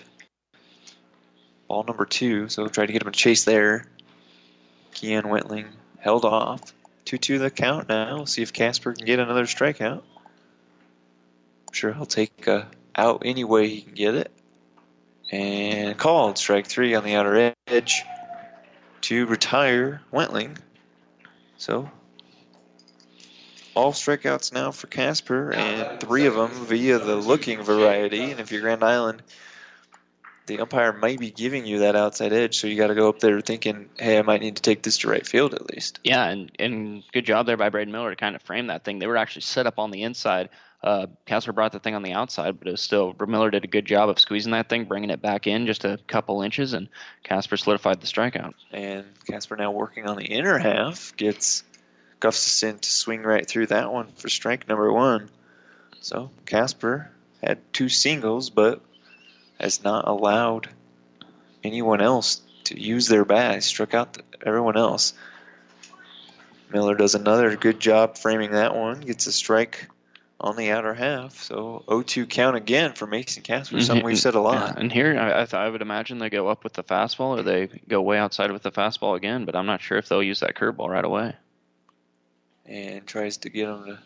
Ball number 2, so try to get him a chase there. Kean Wentling held off. 2-2 the count now. We'll see if Casper can get another strikeout. I'm sure he'll take out any way he can get it. And called strike 3 on the outer edge to retire Wentling. So all strikeouts now for Casper, and 3 of them via the looking variety. And if you're Grand Island, the umpire might be giving you that outside edge, so you got to go up there thinking, hey, I might need to take this to right field at least. Yeah, and good job there by Braden Miller to kind of frame that thing. They were actually set up on the inside. Casper brought the thing on the outside, but it was still, Miller did a good job of squeezing that thing, bringing it back in just a couple inches, and Casper solidified the strikeout. And Casper now working on the inner half, gets Gustafson to swing right through that one for strike number 1. So Casper had 2 singles, but has not allowed anyone else to use their bat. He struck out everyone else. Miller does another good job framing that one, gets a strike on the outer half. So 0-2 count again for Mason Casper, something we've said a lot. Yeah, and here I would imagine they go up with the fastball or they go way outside with the fastball again, but I'm not sure if they'll use that curveball right away. And tries to get him to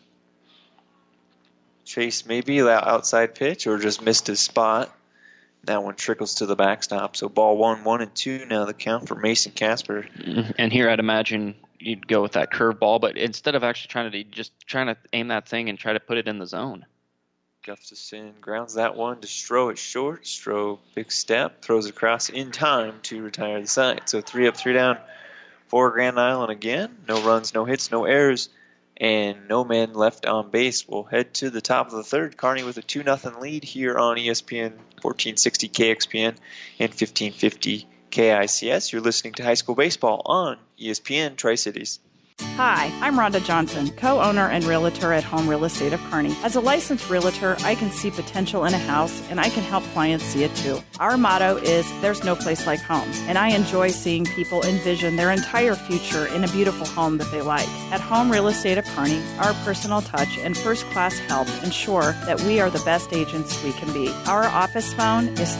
chase maybe that outside pitch or just missed his spot. That one trickles to the backstop. So ball 1, 1-2 now the count for Mason Casper. And here I'd imagine you'd go with that curveball, but instead of actually trying to aim that thing and try to put it in the zone. Gustafson grounds that one to Stroh at short. Stroh, big step, throws across in time to retire the side. So 3 up, 3 down for Grand Island again. No runs, no hits, no errors, and no men left on base. We'll head to the top of the third. Kearney with a 2-0 lead here on ESPN 1460 KXPN and 1550 KICS. You're listening to High School Baseball on ESPN Tri-Cities. Hi, I'm Rhonda Johnson, co-owner and realtor at Home Real Estate of Kearney. As a licensed realtor, I can see potential in a house, and I can help clients see it too. Our motto is, there's no place like home, and I enjoy seeing people envision their entire future in a beautiful home that they like. At Home Real Estate of Kearney, our personal touch and first-class help ensure that we are the best agents we can be. Our office phone is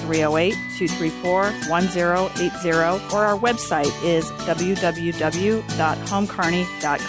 308-234-1080, or our website is www.homekearney.com.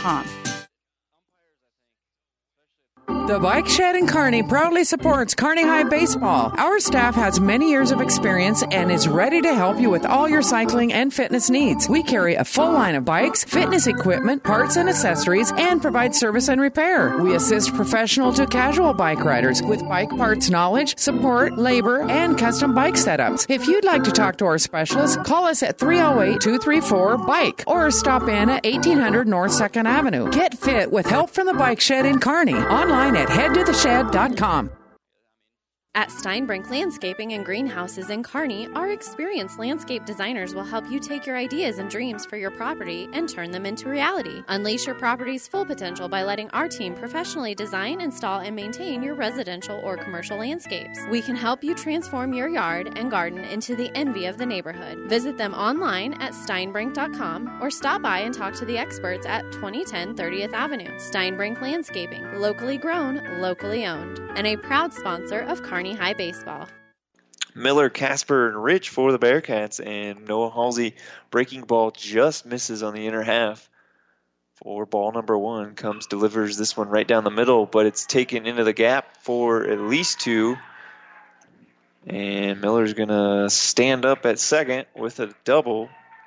The Bike Shed in Kearney proudly supports Kearney High Baseball. Our staff has many years of experience and is ready to help you with all your cycling and fitness needs. We carry a full line of bikes, fitness equipment, parts and accessories, and provide service and repair. We assist professional to casual bike riders with bike parts knowledge, support, labor, and custom bike setups. If you'd like to talk to our specialist, call us at 308-234-BIKE or stop in at 1800 North 2nd Avenue. Get fit with help from the Bike Shed in Kearney. Online at headtotheshed.com. At Steinbrink Landscaping and Greenhouses in Kearney, our experienced landscape designers will help you take your ideas and dreams for your property and turn them into reality. Unleash your property's full potential by letting our team professionally design, install, and maintain your residential or commercial landscapes. We can help you transform your yard and garden into the envy of the neighborhood. Visit them online at steinbrink.com or stop by and talk to the experts at 2010 30th Avenue. Steinbrink Landscaping, locally grown, locally owned, and a proud sponsor of Kearney High Baseball. Miller, Casper, and Rich for the Bearcats, and Noah Halsey breaking ball just misses on the inner half for ball number 1. Delivers this one right down the middle, but it's taken into the gap for at least 2. And Miller's going to stand up at second with a double.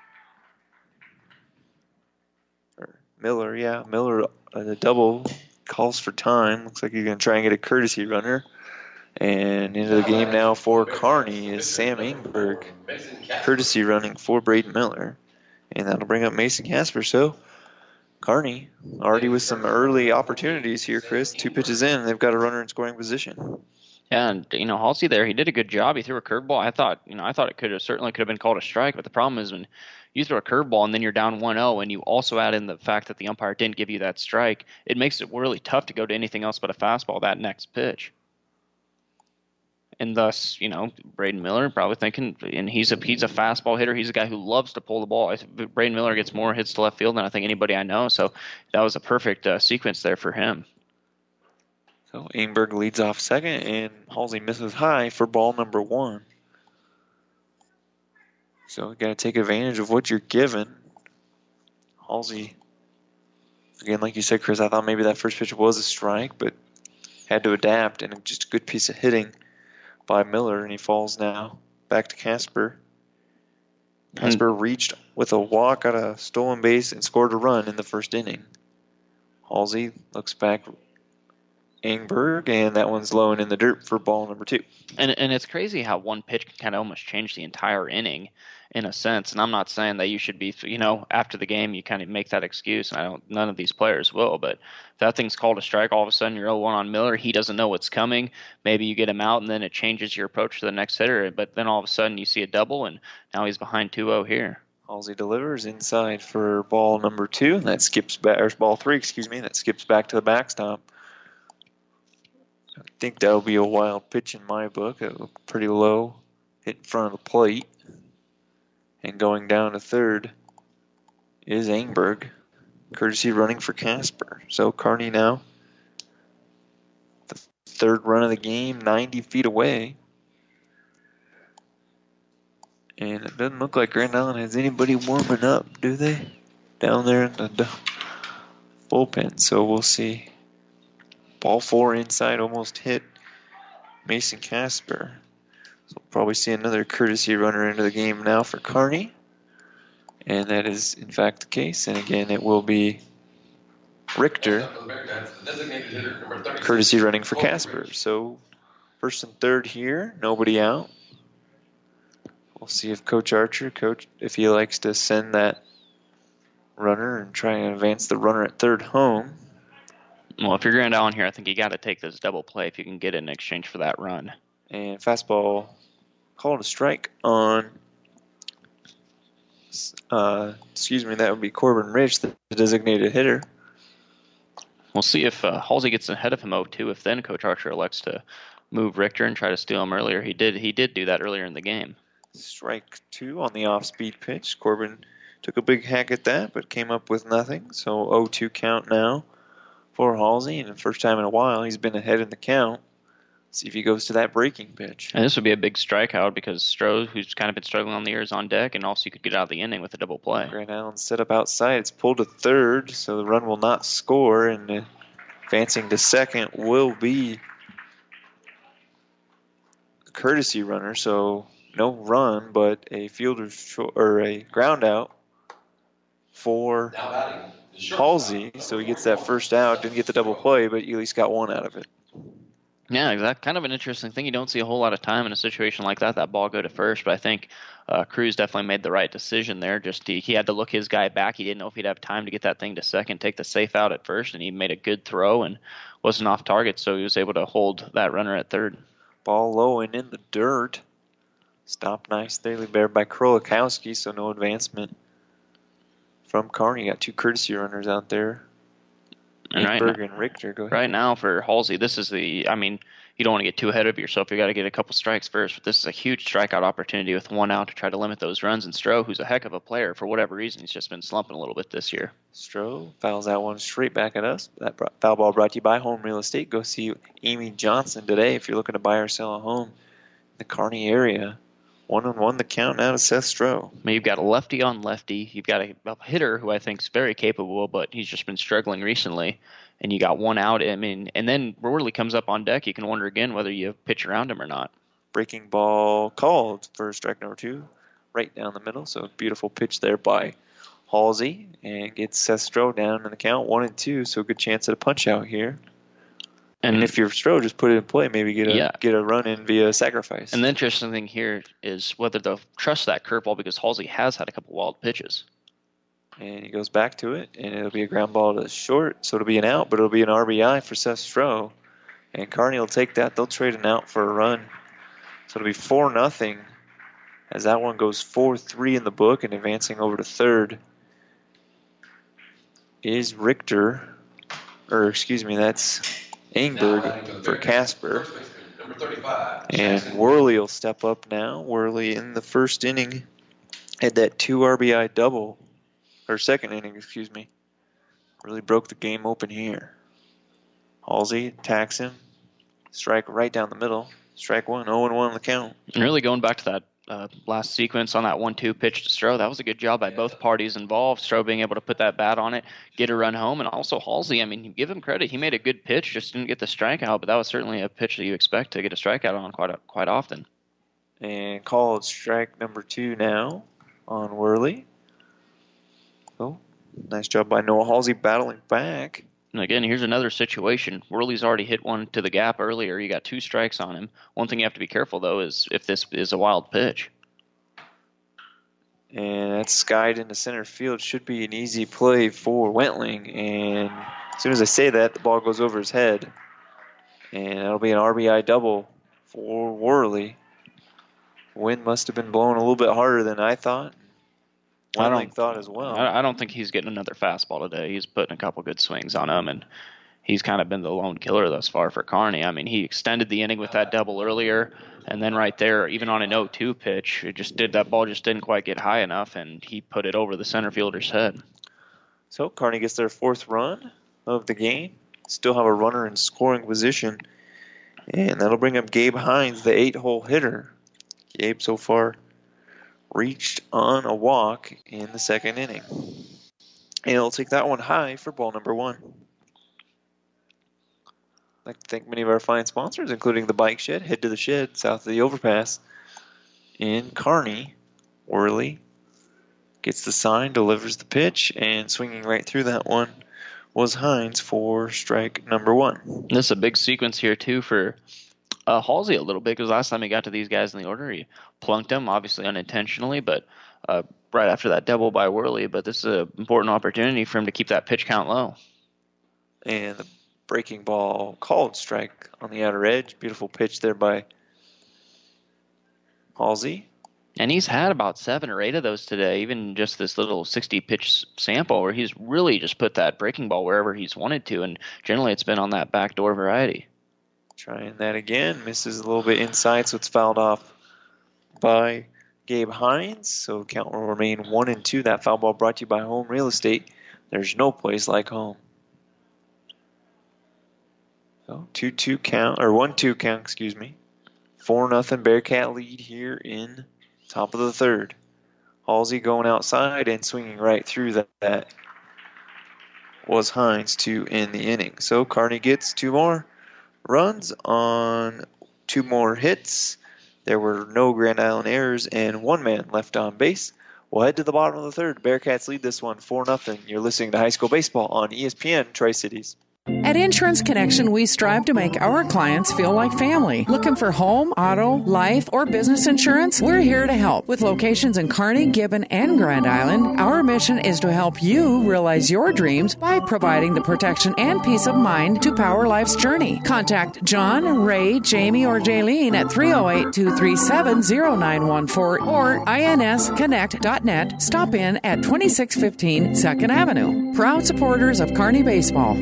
Miller, the double calls for time. Looks like he's going to try and get a courtesy runner. And into the game now for Kearney is Sam Ingberg, courtesy running for Braden Miller. And that'll bring up Mason Casper. So Kearney already with some early opportunities here, Chris. 2 pitches in, they've got a runner in scoring position. Yeah, and Halsey there, he did a good job. He threw a curveball. I thought it certainly could have been called a strike, but the problem is when you throw a curveball and then you're down 1-0 and you also add in the fact that the umpire didn't give you that strike, it makes it really tough to go to anything else but a fastball that next pitch. And thus, Braden Miller probably thinking, and he's a fastball hitter. He's a guy who loves to pull the ball. Braden Miller gets more hits to left field than I think anybody I know. So that was a perfect sequence there for him. So Ingberg leads off second, and Halsey misses high for ball number 1. So you got to take advantage of what you're given. Halsey, again, like you said, Chris, I thought maybe that first pitch was a strike, but had to adapt, and just a good piece of hitting by Miller, and he falls now back to Casper. Casper reached with a walk, got a stolen base, and scored a run in the first inning. Halsey looks back. Engberg, and that one's low and in the dirt for ball number 2. And it's crazy how one pitch can kind of almost change the entire inning in a sense. And I'm not saying that you should be, after the game you kind of make that excuse. And none of these players will. But if that thing's called a strike, all of a sudden you're 0-1 on Miller. He doesn't know what's coming. Maybe you get him out, and then it changes your approach to the next hitter. But then all of a sudden you see a double, and now he's behind 2-0 here. Halsey delivers inside for ball number 2, and that skips back, or ball 3, and that skips back to the backstop. I think that'll be a wild pitch in my book. It looked pretty low, hit in front of the plate. And going down to third is Engberg, courtesy running for Casper. So Kearney now, the third run of the game, 90 feet away. And it doesn't look like Grand Island has anybody warming up, do they? Down there in the bullpen, so we'll see. Ball 4 inside, almost hit Mason Casper. So we'll probably see another courtesy runner into the game now for Kearney. And that is, in fact, the case. And again, it will be Richter, courtesy running for Casper. So first and third here, nobody out. We'll see if Coach Archer, if he likes to send that runner and try and advance the runner at third home. Well, if you're Grand Island here, I think you got to take this double play if you can get it in exchange for that run. And fastball called a strike on, that would be Corbin Rich, the designated hitter. We'll see if Halsey gets ahead of him 0-2. If then Coach Archer elects to move Richter and try to steal him earlier. He did do that earlier in the game. Strike 2 on the off-speed pitch. Corbin took a big hack at that, but came up with nothing. So 0-2 count now for Halsey, and the first time in a while he's been ahead in the count. See if he goes to that breaking pitch. And this would be a big strikeout because Stroh, who's kind of been struggling on the air, is on deck, and also you could get out of the inning with a double play. Grand Island set up outside. It's pulled to third, so the run will not score, and advancing to second will be a courtesy runner, so no run, but a a ground out for Halsey. So he gets that first out. Didn't get the double play, but you at least got one out of it. Yeah, exactly. Kind of an interesting thing. You don't see a whole lot of time in a situation like that ball go to first. But I think Cruz definitely made the right decision there. Just he had to look his guy back. He didn't know if he'd have time to get that thing to second, take the safe out at first, and he made a good throw and wasn't off target, so he was able to hold that runner at third. Ball low and in the dirt. Stopped nicely there by Krolikowski, so no advancement from Kearney. Got 2 courtesy runners out there. Engberg and Richter, go ahead. Right now for Halsey, this is you don't want to get too ahead of yourself. You got to get a couple strikes first. But this is a huge strikeout opportunity with 1 out to try to limit those runs. And Stroh, who's a heck of a player, for whatever reason, he's just been slumping a little bit this year. Stroh fouls that one straight back at us. That foul ball brought to you by Home Real Estate. Go see Amy Johnson today if you're looking to buy or sell a home in the Kearney area. 1-1 the count now to Seth Stroh. I mean, you've got a lefty on lefty. You've got a hitter who I think is very capable, but he's just been struggling recently. And you got 1 out. And then Worley comes up on deck. You can wonder again whether you pitch around him or not. Breaking ball called for strike number 2, right down the middle. So beautiful pitch there by Halsey, and gets Seth Stroh down in the count 1-2. So good chance at a punch out here. And if you're Stroh, just put it in play. Maybe get a run in via sacrifice. And the interesting thing here is whether they'll trust that curveball, because Halsey has had a couple wild pitches. And he goes back to it, and it'll be a ground ball to short, so it'll be an out, but it'll be an RBI for Seth Stroh. And Kearney will take that. They'll trade an out for a run. So it'll be 4-0 as that one goes 4-3 in the book, and advancing over to third is Richter. That's Engberg for Casper. And Worley will step up now. Worley in the first inning had that 2 RBI double. Or second inning, really broke the game open here. Halsey attacks him. Strike right down the middle. Strike 1, 0-1 on the count. And really going back to that last sequence on that 1-2 pitch to Stroh, that was a good job by both parties involved. Stroh being able to put that bat on it, get a run home, and also Halsey, you give him credit. He made a good pitch, just didn't get the strikeout, but that was certainly a pitch that you expect to get a strikeout on quite often. And called strike number 2 now on Worley. Oh, nice job by Noah Halsey battling back. And again, here's another situation. Worley's already hit one to the gap earlier. You got 2 strikes on him. One thing you have to be careful, though, is if this is a wild pitch. And that's skied into center field. Should be an easy play for Wentling. And as soon as I say that, the ball goes over his head. And that'll be an RBI double for Worley. Wind must have been blowing a little bit harder than I thought. Wentling thought as well. I don't think he's getting another fastball today. He's putting a couple good swings on him, and he's kind of been the lone killer thus far for Kearney. I mean, he extended the inning with that double earlier, and then right there, even on an 0-2 pitch, that ball just didn't quite get high enough, and he put it over the center fielder's head. So Kearney gets their 4th run of the game. Still have a runner in scoring position, and that'll bring up Gabe Hines, the 8-hole hitter. Gabe so far reached on a walk in the 2nd inning. And he'll take that one high for ball number 1. I'd like to thank many of our fine sponsors, including the Bike Shed. Head to the shed south of the overpass in Kearney. Worley gets the sign, delivers the pitch, and swinging right through that one was Hines for strike number 1. This is a big sequence here, too, for Halsey a little bit, because last time he got to these guys in the order, he plunked them, obviously unintentionally, but right after that double by Worley. But this is an important opportunity for him to keep that pitch count low. And the breaking ball called strike on the outer edge. Beautiful pitch there by Halsey. And he's had about 7 or 8 of those today, even just this little 60-pitch sample where he's really just put that breaking ball wherever he's wanted to, and generally it's been on that backdoor variety. Trying that again. Misses a little bit inside, so it's fouled off by Gabe Hines. So count will remain 1-2. That foul ball brought to you by Home Real Estate. There's no place like home. So 2-2 count, or 1-2 count, excuse me. 4-0 Bearcat lead here in top of the 3rd. Halsey going outside and swinging right through that was Hines to end the inning. So Kearney gets 2 more runs on 2 more hits. There were no Grand Island errors and 1 man left on base. We'll head to the bottom of the 3rd. Bearcats lead this one 4-0. You're listening to High School Baseball on ESPN Tri-Cities. At Insurance Connection, we strive to make our clients feel like family. Looking for home, auto, life, or business insurance? We're here to help. With locations in Kearney, Gibbon, and Grand Island, our mission is to help you realize your dreams by providing the protection and peace of mind to power life's journey. Contact John, Ray, Jamie, or Jaylene at 308-237-0914 or insconnect.net. Stop in at 2615 2nd Avenue. Proud supporters of Kearney Baseball.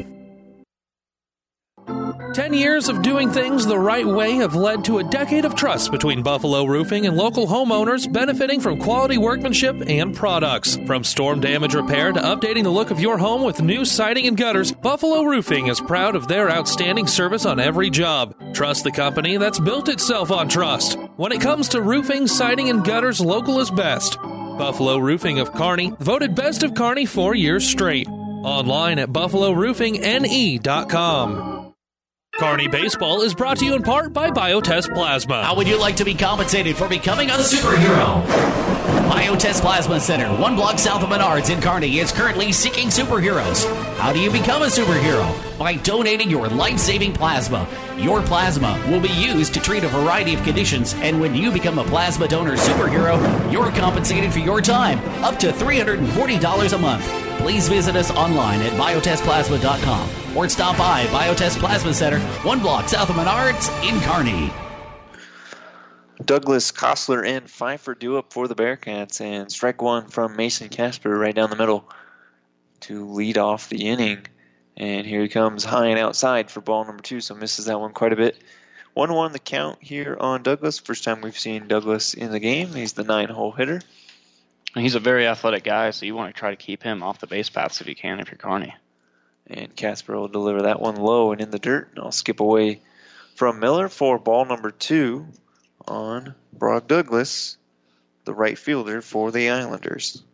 10 years of doing things the right way have led to a decade of trust between Buffalo Roofing and local homeowners, benefiting from quality workmanship and products. From storm damage repair to updating the look of your home with new siding and gutters, Buffalo Roofing is proud of their outstanding service on every job. Trust the company that's built itself on trust. When it comes to roofing, siding, and gutters, local is best. Buffalo Roofing of Kearney, voted best of Kearney 4 years straight. Online at buffaloroofingne.com. Kearney Baseball is brought to you in part by Biotest Plasma. How would you like to be compensated for becoming a superhero? Biotest Plasma Center, 1 block south of Menards in Kearney, is currently seeking superheroes. How do you become a superhero? By donating your life-saving plasma. Your plasma will be used to treat a variety of conditions, and when you become a plasma donor superhero, you're compensated for your time, up to $340 a month. Please visit us online at biotestplasma.com or stop by Biotest Plasma Center, 1 block south of Menards in Kearney. Douglas, Kostler, and Pfeiffer do up for the Bearcats, and strike 1 from Mason Casper right down the middle to lead off the inning. And here he comes high and outside for ball number 2, so misses that one quite a bit. 1-1 the count here on Douglas. First time we've seen Douglas in the game. He's the 9-hole hitter. He's a very athletic guy, so you want to try to keep him off the base paths if you can, if you're Kearney. And Casper will deliver that one low and in the dirt. And I'll skip away from Miller for ball number 2 on Brock Douglas, the right fielder for the Islanders.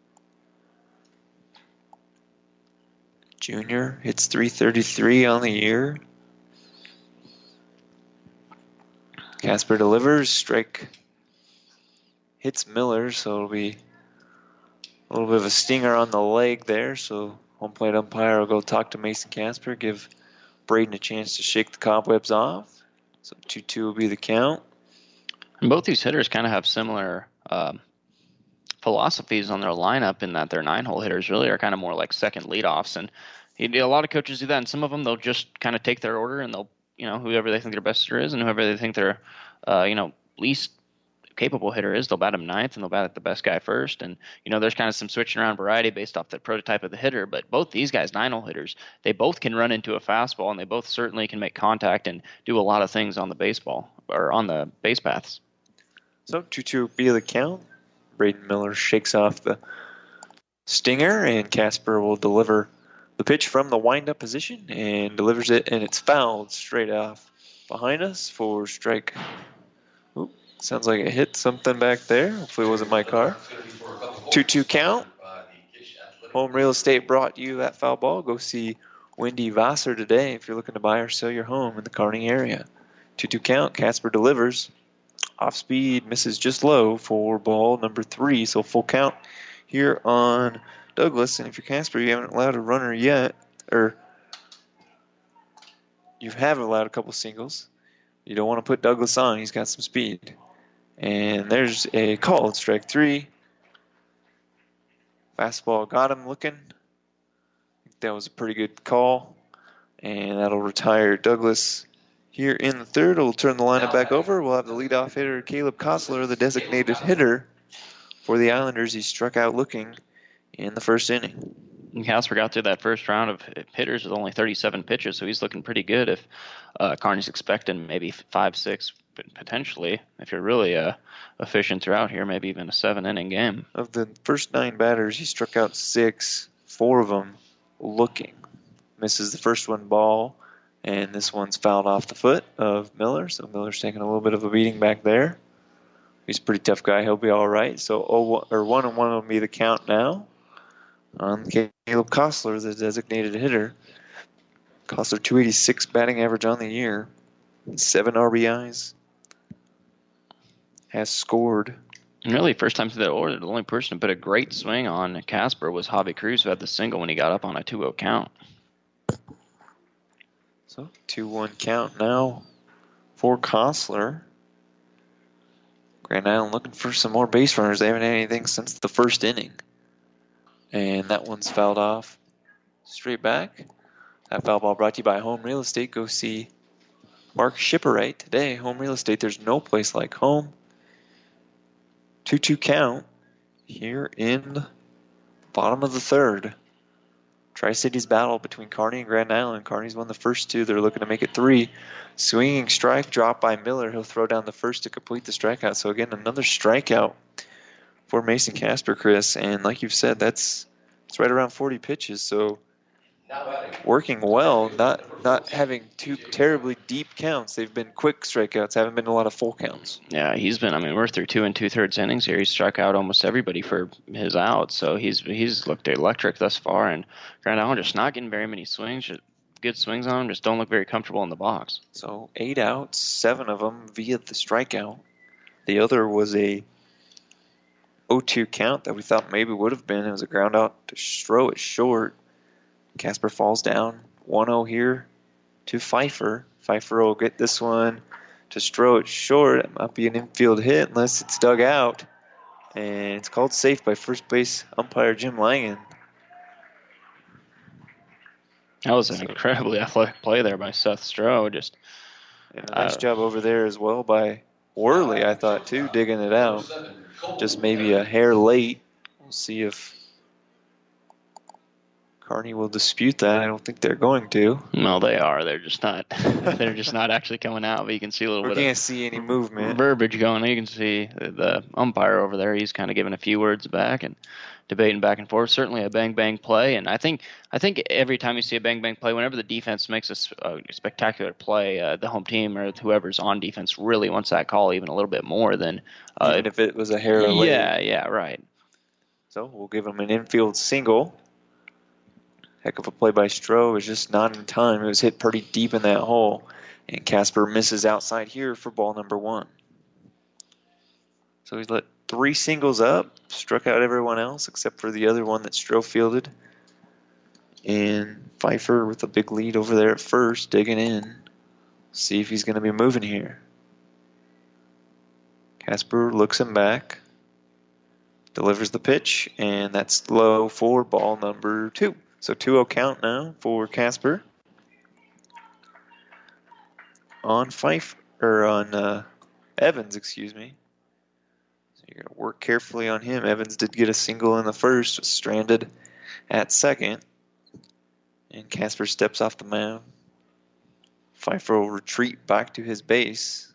Junior hits .333 on the year. Casper delivers strike hits Miller, so it'll be a little bit of a stinger on the leg there. So home plate umpire will go talk to Mason Casper, give Braden a chance to shake the cobwebs off. So 2-2 will be the count. And both these hitters kind of have similar philosophies on their lineup in that their 9-hole hitters really are kind of more like second leadoffs. And a lot of coaches do that, and some of them they'll just kind of take their order and they'll, whoever they think their best hitter is and whoever they think their, least capable hitter is, they'll bat him ninth and they'll bat the best guy first. And, there's kind of some switching around variety based off the prototype of the hitter. But both these guys, 9-hole hitters, they both can run into a fastball and they both certainly can make contact and do a lot of things on the baseball or on the base paths. So 2-2 be the count. Braden Miller shakes off the stinger and Casper will deliver the pitch from the wind-up position and delivers it, and it's fouled straight off behind us for strike. Oop, sounds like it hit something back there. Hopefully it wasn't my car. 2-2 count. Home Real Estate brought you that foul ball. Go see Wendy Vassar today if you're looking to buy or sell your home in the Kearney area. 2-2 count. Casper delivers. Off speed, misses just low for ball number 3. So full count here on Douglas. And if you're Casper, you haven't allowed a runner yet, or you haven't allowed a couple singles. You don't want to put Douglas on. He's got some speed. And there's a call. It's strike 3. Fastball got him looking. I think that was a pretty good call. And that'll retire Douglas here in the third. We'll turn the lineup back over. We'll have the leadoff hitter, Caleb Kostler, the designated hitter for the Islanders. He struck out looking in the first inning. And Casper got through that first round of hitters with only 37 pitches, so he's looking pretty good if Kearney's expecting maybe 5-6 potentially. If you're really efficient throughout here, maybe even a 7-inning game. Of the first 9 batters, he struck out 6, 4 of them looking. Misses the first one ball. And this one's fouled off the foot of Miller, so Miller's taking a little bit of a beating back there. He's a pretty tough guy. He'll be all right. So 1-1 will be the count now on Caleb Kostler, the designated hitter. Kostler, 286 batting average on the year, 7 RBIs. Has scored. And really, first time through that order, the only person who put a great swing on Casper was Javi Cruz, who had the single when he got up on a 2-0 count. So 2-1 count now for Kostler. Grand Island looking for some more base runners. They haven't had anything since the first inning. And that one's fouled off straight back. That foul ball brought to you by Home Real Estate. Go see Mark Shipperite today. Home Real Estate, there's no place like home. 2-2 count here in the bottom of the third. Tri-Cities battle between Kearney and Grand Island. Kearney's won the first 2. They're looking to make it 3. Swinging strike drop by Miller. He'll throw down the first to complete the strikeout. So again, another strikeout for Mason Casper, Chris. And like you've said, it's right around 40 pitches. So working well, not having 2 terribly deep counts. They've been quick strikeouts, haven't been a lot of full counts. Yeah, we're through 2 2/3 innings here. He's struck out almost everybody for his outs, so he's looked electric thus far. And Grand Island just not getting very many swings, just good swings on him, just don't look very comfortable in the box. So 8 outs, 7 of them via the strikeout. The other was a 0-2 count that we thought maybe would have been. It was a ground out to throw it short. Casper falls down. 1-0 here to Pfeiffer. Pfeiffer will get this one to throw it short. It might be an infield hit unless it's dug out. And it's called safe by first base umpire Jim Langen. That was an incredibly athletic play there by Seth Stroh. And a nice job over there as well by Worley, I thought, too, digging it out. Just maybe a hair late. We'll see if Kearney will dispute that. I don't think they're going to. No, they are. They're just not. They're just not actually coming out. But you can see a little bit. We can't see any movement. Verbiage going. You can see the umpire over there. He's kind of giving a few words back and debating back and forth. Certainly a bang play. And I think every time you see a bang play, whenever the defense makes a spectacular play, the home team or whoever's on defense really wants that call even a little bit more than even if it was a hair late. Yeah, right. So we'll give him an infield single. Heck of a play by Stroh. It was just not in time. It was hit pretty deep in that hole. And Casper misses outside here for ball number 1. So he's let 3 singles up, struck out everyone else except for the other one that Stroh fielded. And Pfeiffer with a big lead over there at first, digging in. See if he's going to be moving here. Casper looks him back, delivers the pitch, and that's low for ball number 2. So 2-0 count now for Casper. On Evans, excuse me. So you're going to work carefully on him. Evans did get a single in the first, was stranded at second. And Casper steps off the mound. Pfeiffer will retreat back to his base.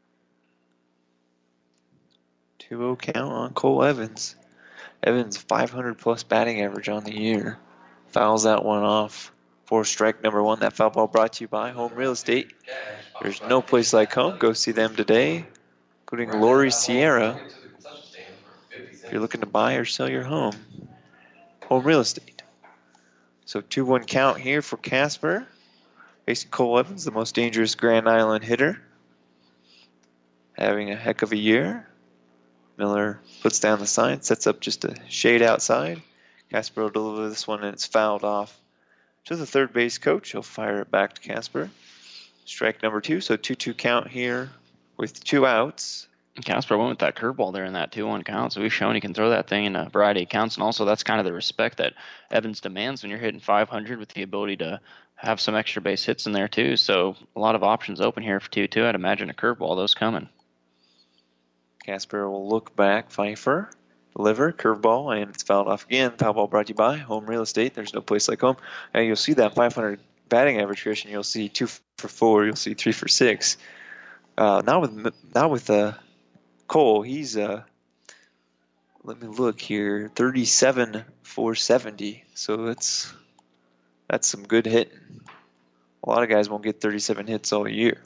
2-0 count on Cole Evans. Evans, 500-plus batting average on the year. Fouls that one off for strike number 1. That foul ball brought to you by Home Real Estate. There's no place like home. Go see them today, including Lori Sierra. If you're looking to buy or sell your home, Home Real Estate. So 2-1 count here for Casper. Facing Cole Evans, the most dangerous Grand Island hitter. Having a heck of a year. Miller puts down the sign, sets up just a shade outside. Casper will deliver this one, and it's fouled off to the third base coach. He'll fire it back to Casper. Strike number 2, so 2-2 count here with 2 outs. Casper went with that curveball there in that 2-1 count, so he's shown he can throw that thing in a variety of counts, and also that's kind of the respect that Evans demands when you're hitting 500 with the ability to have some extra base hits in there too. So a lot of options open here for 2-2. I'd imagine a curveball, those coming. Casper will look back. Pfeiffer, deliver, curveball, and it's fouled off again. Foul ball brought to you by Home Real Estate. There's no place like home. And you'll see that 500 batting average, Christian. You'll see 2 for 4. You'll see 3 for 6. Not with Cole. He's let me look here. 37 for 70. So that's some good hitting. A lot of guys won't get 37 hits all year.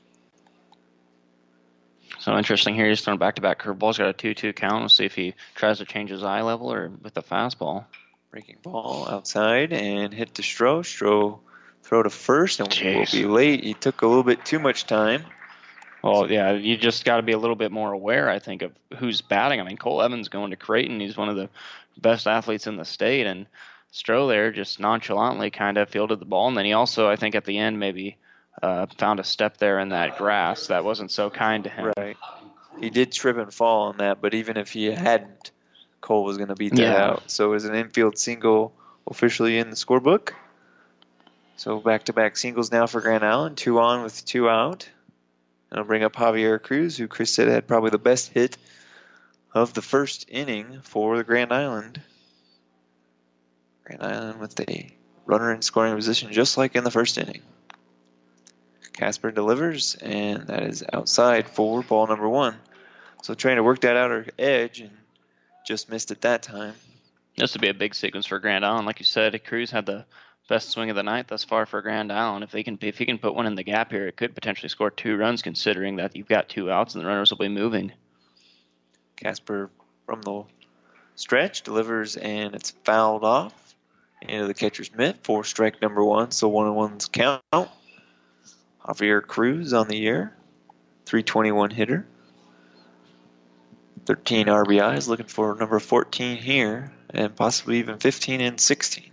So interesting here. He's throwing back-to-back curveballs. Got a 2-2 count. We'll see if he tries to change his eye level or with the fastball. Breaking ball outside and hit to Stroh. Stroh throw to first and will be late. He took a little bit too much time. Well, yeah, you just got to be a little bit more aware, I think, of who's batting. I mean, Cole Evans going to Creighton. He's one of the best athletes in the state. And Stroh there just nonchalantly kind of fielded the ball. And then he also, I think, at the end maybe found a step there in that grass that wasn't so kind to him. Right. He did trip and fall on that, but even if he hadn't, Cole was going to beat that out. So it was an infield single officially in the scorebook. So back-to-back singles now for Grand Island. 2 on with 2 out. And I'll bring up Javier Cruz, who Chris said had probably the best hit of the first inning for the Grand Island. Grand Island with a runner in scoring position just like in the first inning. Casper delivers, and that is outside for ball number 1. So trying to work that outer edge and just missed it that time. This would be a big sequence for Grand Island. Like you said, Cruz had the best swing of the night thus far for Grand Island. If he can put one in the gap here, it could potentially score 2 runs considering that you've got 2 outs and the runners will be moving. Casper from the stretch delivers, and it's fouled off into the catcher's mitt for strike number 1. So 1-1's count. Javier Cruz on the year, 321 hitter, 13 RBIs, looking for number 14 here, and possibly even 15 and 16.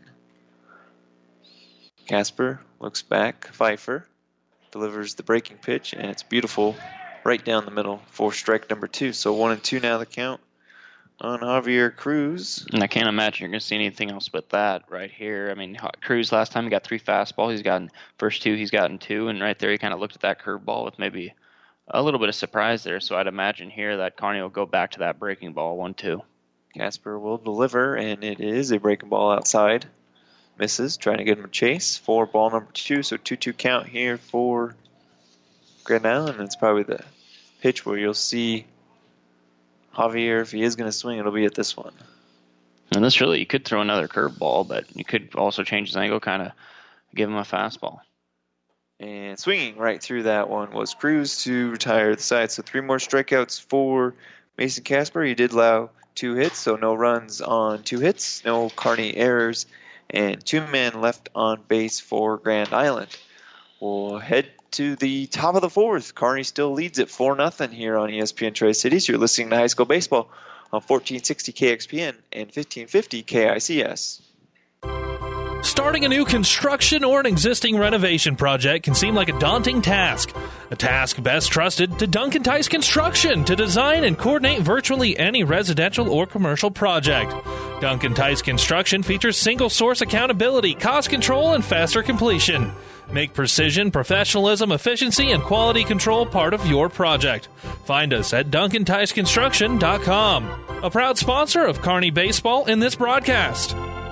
Casper looks back. Pfeiffer delivers the breaking pitch, and it's beautiful right down the middle for strike number 2. So 1-2 now the count on Javier Cruz. And I can't imagine you're going to see anything else but that right here. I mean, Cruz last time he got 3 fastballs. He's gotten first 2, he's gotten 2, and right there he kind of looked at that curveball with maybe a little bit of surprise there. So I'd imagine here that Kearney will go back to that breaking ball 1-2. Casper will deliver, and it is a breaking ball outside. Misses, trying to get him a chase for ball number 2. So 2-2 count here for Grand Island. It's probably the pitch where you'll see Javier, if he is going to swing, it'll be at this one. And this really, you could throw another curveball, but you could also change his angle, kind of give him a fastball. And swinging right through that one was Cruz to retire the side. So 3 more strikeouts for Mason Casper. He did allow 2 hits, so no runs on 2 hits, no Kearney errors, and 2 men left on base for Grand Island. We'll head to the top of the fourth. Kearney still leads at 4-0 here on ESPN Tri-Cities. You're listening to High School Baseball on 1460 KXPN and 1550 KICS. Starting a new construction or an existing renovation project can seem like a daunting task. A task best trusted to Duncan Tice Construction to design and coordinate virtually any residential or commercial project. Duncan Tice Construction features single source accountability, cost control, and faster completion. Make precision, professionalism, efficiency, and quality control part of your project. Find us at DuncanTiceConstruction.com. A proud sponsor of Kearney Baseball in this broadcast.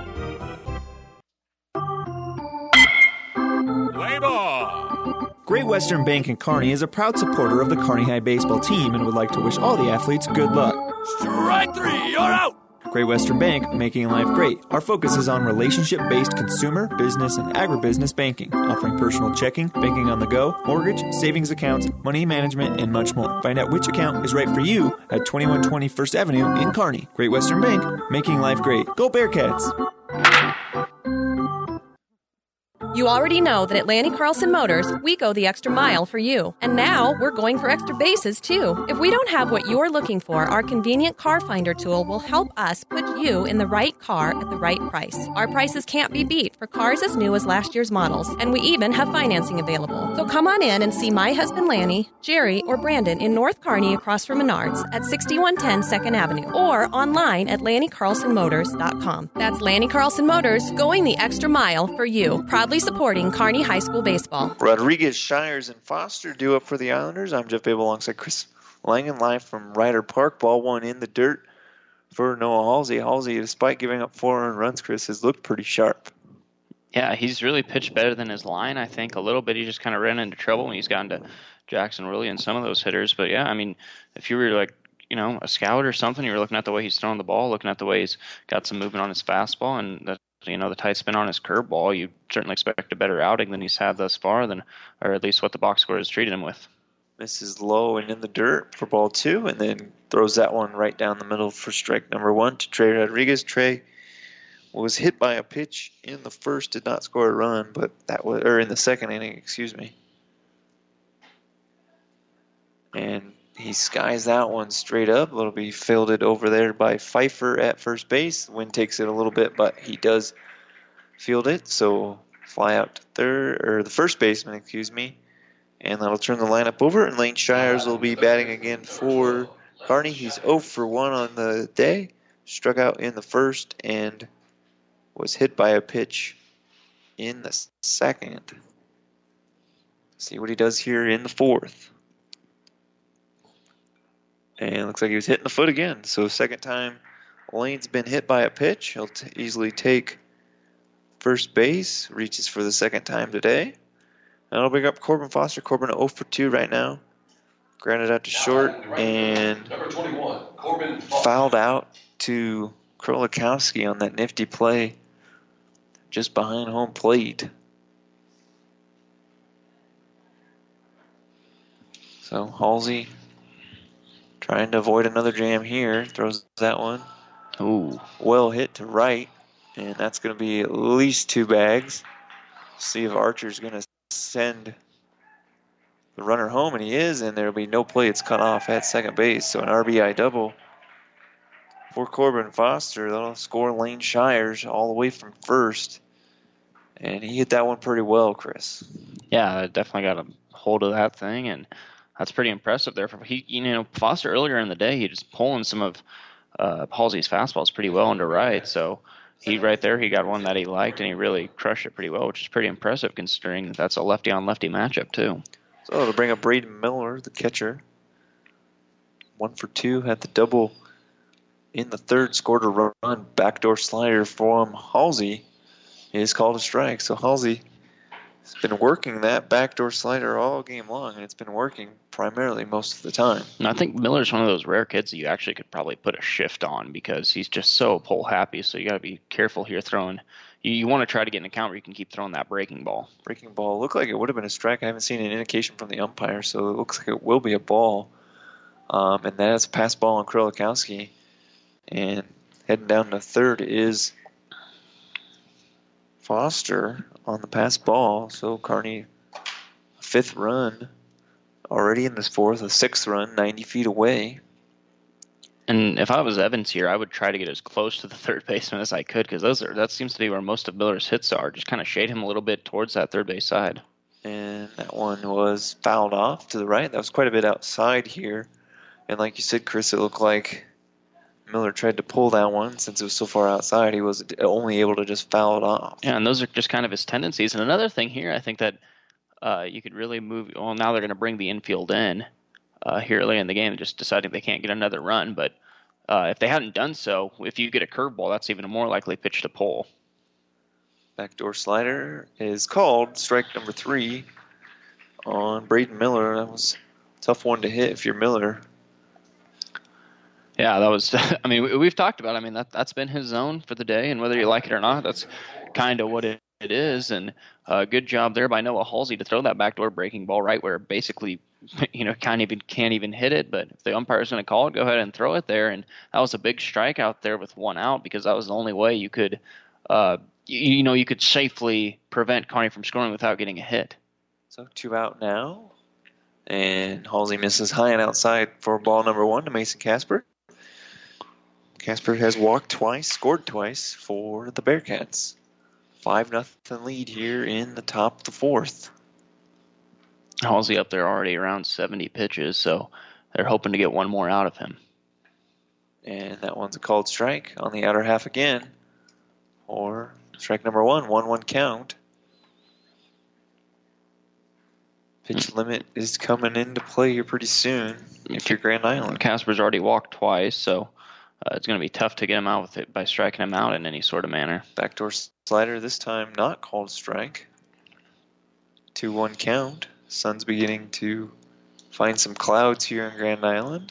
Play ball. Great Western Bank in Kearney is a proud supporter of the Kearney High baseball team and would like to wish all the athletes good luck. Strike three, you're out! Great Western Bank, making life great. Our focus is on relationship-based consumer, business, and agribusiness banking, offering personal checking, banking on the go, mortgage, savings accounts, money management, and much more. Find out which account is right for you at 2120 First Avenue in Kearney. Great Western Bank, making life great. Go Bearcats! You already know that at Lanny Carlson Motors, we go the extra mile for you. And now, we're going for extra bases, too. If we don't have what you're looking for, our convenient car finder tool will help us put you in the right car at the right price. Our prices can't be beat for cars as new as last year's models, and we even have financing available. So come on in and see my husband Lanny, Jerry, or Brandon in North Kearney across from Menards at 6110 2nd Avenue, or online at LannyCarlsonMotors.com. That's Lanny Carlson Motors, going the extra mile for you. Proudly supporting Kearney High School baseball. Rodriguez, Shires, and Foster due up for the Islanders. I'm Jeff Babel alongside Chris Langen, live from Ryder Park. Ball one in the dirt for Noah Halsey. Halsey, despite giving up 4 earned runs, Chris, has looked pretty sharp. Yeah, he's really pitched better than his line, I think, a little bit. He just kind of ran into trouble when he's gotten to Jackson Willie and some of those hitters. But, yeah, I mean, if you were like, you know, a scout or something, you were looking at the way he's throwing the ball, looking at the way he's got some movement on his fastball, and the tight spin on his curveball, you certainly expect a better outing than he's had thus far, or at least what the box score has treated him with. Misses low and in the dirt for ball 2, and then throws that one right down the middle for strike number 1 to Trey Rodriguez. Trey was hit by a pitch in the first, did not score a run, but in the second inning, excuse me. And he skies that one straight up. It'll be fielded over there by Pfeiffer at first base. The wind takes it a little bit, but he does field it. So fly out to the first baseman, excuse me. And that'll turn the lineup over. And Lane Shires will be batting again for Kearney. He's 0 for 1 on the day. Struck out in the first and was hit by a pitch in the second. See what he does here in the fourth. And it looks like he was hitting the foot again. So second time Lane's been hit by a pitch. He'll easily take first base. Reaches for the second time today. That'll bring up Corbin Foster. Corbin 0 for 2 right now. Grounded out to short and number 21, Corbin Foster. Fouled out to Krolikowski on that nifty play just behind home plate. So Halsey trying to avoid another jam here. Throws that one. Ooh. Well hit to right. And that's going to be at least 2 bags. See if Archer's going to send the runner home. And he is. And there will be no play. It's cut off at second base. So an RBI double for Corbin Foster. That'll score Lane Shires all the way from first. And he hit that one pretty well, Chris. Yeah, definitely got a hold of that thing. And that's pretty impressive there. Foster earlier in the day, he was pulling some of Halsey's fastballs pretty well into right. So he got one that he liked, and he really crushed it pretty well, which is pretty impressive considering that's a lefty-on-lefty matchup too. So it'll bring up Braden Miller, the catcher. 1 for 2, had the double in the third, scored a run. Backdoor slider from Halsey is called a strike. So Halsey has been working that backdoor slider all game long, and it's been working primarily most of the time. And I think Miller's one of those rare kids that you actually could probably put a shift on because he's just so pull happy. So you got to be careful here throwing. You want to try to get an account where you can keep throwing that breaking ball. Breaking ball looked like it would have been a strike. I haven't seen an indication from the umpire, so it looks like it will be a ball. And that's a pass ball on Krolikowski. And heading down to third is Foster on the pass ball. So Kearney fifth run already in this fourth, a sixth run, 90 feet away. And if I was Evans here, I would try to get as close to the third baseman as I could, because that seems to be where most of Miller's hits are. Just kind of shade him a little bit towards that third base side. And that one was fouled off to the right. That was quite a bit outside here. And like you said, Chris, it looked like Miller tried to pull that one. Since it was so far outside, he was only able to just foul it off. Yeah, and those are just kind of his tendencies. And another thing here, I think that you could really move. Well, now they're going to bring the infield in here early in the game, just deciding they can't get another run. But if they hadn't done so, if you get a curveball, that's even a more likely pitch to pull. Backdoor slider is called. Strike number 3 on Braden Miller. That was a tough one to hit if you're Miller. Yeah, that was. I mean, we've talked about. I mean, that's been his zone for the day, and whether you like it or not, that's kind of what it is. And good job there by Noah Halsey to throw that backdoor breaking ball right where basically, can't even hit it. But if the umpire's going to call it, go ahead and throw it there. And that was a big strike out there with one out, because that was the only way you could, you could safely prevent Kearney from scoring without getting a hit. So 2 out now, and Halsey misses high and outside for ball number 1 to Mason Casper. Casper has walked twice, scored twice for the Bearcats. 5-0 lead here in the top of the fourth. Halsey up there already around 70 pitches, so they're hoping to get one more out of him. And that one's a called strike on the outer half again. Or strike number 1, 1-1 count. Pitch limit is coming into play here pretty soon if you're Grand Island. Casper's already walked twice, so it's going to be tough to get him out with it by striking him out in any sort of manner. Backdoor slider this time not called strike. 2-1 count. Sun's beginning to find some clouds here in Grand Island.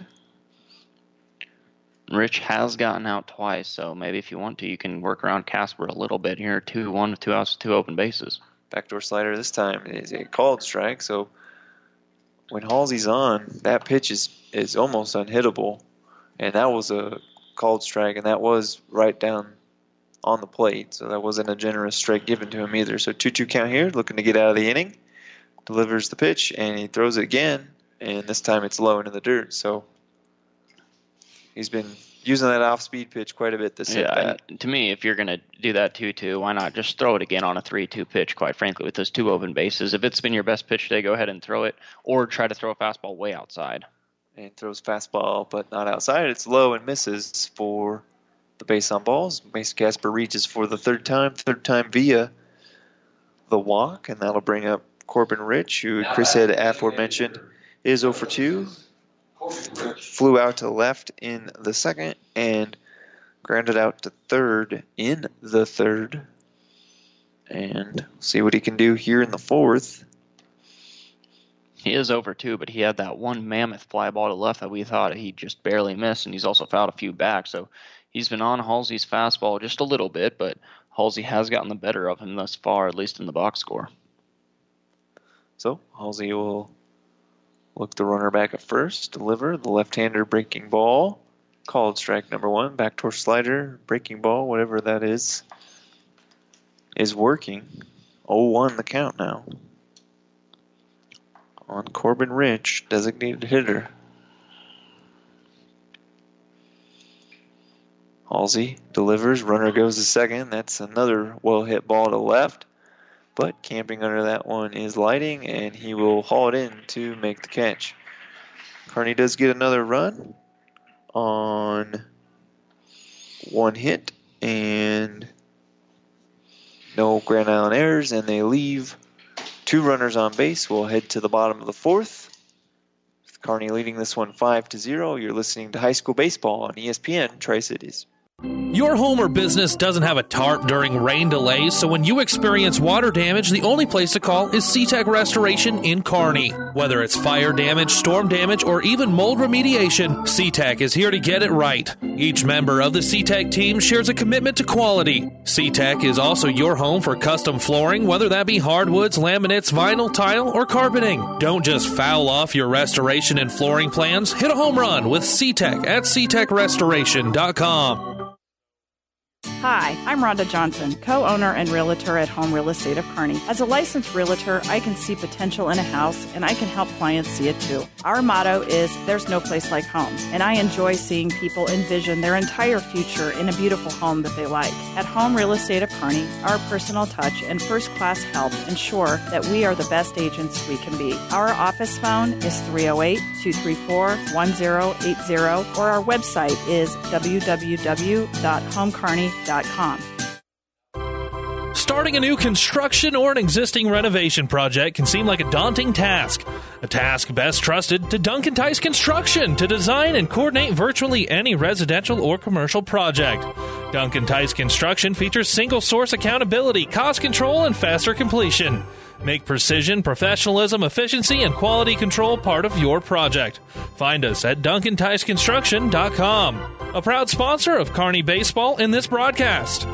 Rich has gotten out twice, so maybe if you want to, you can work around Casper a little bit here. 2-1 with 2 outs, 2 open bases. Backdoor slider this time is a called strike, so when Halsey's on, that pitch is almost unhittable. And that was a called strike, and that was right down on the plate, so that wasn't a generous strike given to him either. So 2-2 count here, looking to get out of the inning. Delivers the pitch, and he throws it again, and this time it's low into the dirt. So he's been using that off-speed pitch quite a bit this at-bat. To me, if you're going to do that 2-2, why not just throw it again on a 3-2 pitch, quite frankly, with those 2 open bases. If it's been your best pitch today, go ahead and throw it, or try to throw a fastball way outside. And throws fastball, but not outside. It's low and misses for the base on balls. Mason Casper reaches for the third time via the walk, and that'll bring up Corbin Rich, who Chris had aforementioned is 0 for 2. Flew out to left in the second and grounded out to third in the third. And see what he can do here in the fourth. He is over 2, but he had that one mammoth fly ball to left that we thought he just barely missed, and he's also fouled a few back. So he's been on Halsey's fastball just a little bit, but Halsey has gotten the better of him thus far, at least in the box score. So Halsey will look the runner back at first, deliver the left-hander breaking ball. Called strike number 1, backdoor slider, breaking ball, whatever that is working. 0-1 the count now. On Corbin Rich, designated hitter. Halsey delivers, runner goes to second. That's another well-hit ball to left. But camping under that one is Lighting, and he will haul it in to make the catch. Kearney does get another run on 1 hit, and no Grand Island errors, and they leave 2 runners on base. We'll head to the bottom of the fourth. With Kearney leading this one 5-0. You're listening to High School Baseball on ESPN Tri-Cities. Your home or business doesn't have a tarp during rain delays, so when you experience water damage, the only place to call is SeaTech Restoration in Kearney. Whether it's fire damage, storm damage, or even mold remediation, SeaTech is here to get it right. Each member of the SeaTech team shares a commitment to quality. SeaTech is also your home for custom flooring, whether that be hardwoods, laminates, vinyl, tile, or carpeting. Don't just foul off your restoration and flooring plans. Hit a home run with SeaTech at SeaTechRestoration.com. Hi, I'm Rhonda Johnson, co-owner and realtor at Home Real Estate of Kearney. As a licensed realtor, I can see potential in a house, and I can help clients see it too. Our motto is, there's no place like home, and I enjoy seeing people envision their entire future in a beautiful home that they like. At Home Real Estate of Kearney, our personal touch and first-class help ensure that we are the best agents we can be. Our office phone is 308-234-1080, or our website is www.homekearney.com. Starting a new construction or an existing renovation project can seem like a daunting task. A task best trusted to Duncan Tice Construction to design and coordinate virtually any residential or commercial project. Duncan Tice Construction features single source accountability, cost control, and faster completion. Make precision, professionalism, efficiency, and quality control part of your project. Find us at DuncanTiceConstruction.com. A proud sponsor of Kearney Baseball in this broadcast.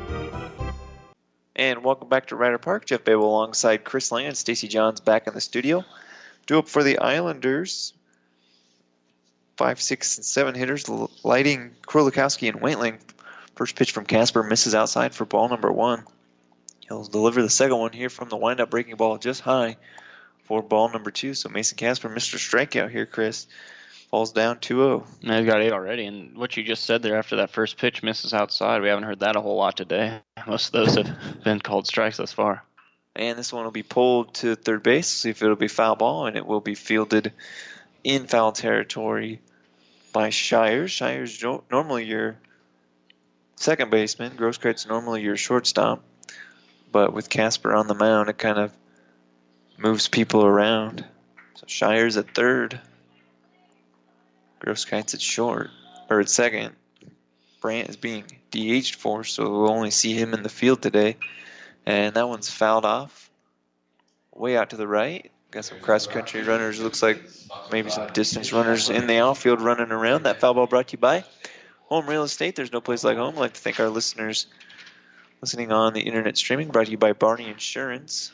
And welcome back to Ryder Park. Jeff Babel alongside Chris Lane and Stacey Johns back in the studio. Due up for the Islanders, 5, 6, and 7 hitters, lighting Krolakowski and Waitling. First pitch from Casper misses outside for ball number 1. He'll deliver the second one here from the windup, breaking ball just high for ball number 2. So Mason Casper, Mr. Strikeout here, Chris, falls down 2-0. Now he's got 8 already, and what you just said there after that first pitch misses outside, we haven't heard that a whole lot today. Most of those have been called strikes thus far. And this one will be pulled to third base, see if it'll be foul ball, and it will be fielded in foul territory by Shires. Shires normally your second baseman. Grosskreutz normally your shortstop. But with Casper on the mound, it kind of moves people around. So Shires at third. Grosskreutz at short, or at second. Brandt is being DH'd for, so we'll only see him in the field today. And that one's fouled off. Way out to the right. Got some cross-country runners. Looks like maybe some distance runners in the outfield running around. That foul ball brought to you by Home Real Estate. There's no place like home. I'd like to thank our listeners listening on the internet streaming. Brought to you by Barney Insurance.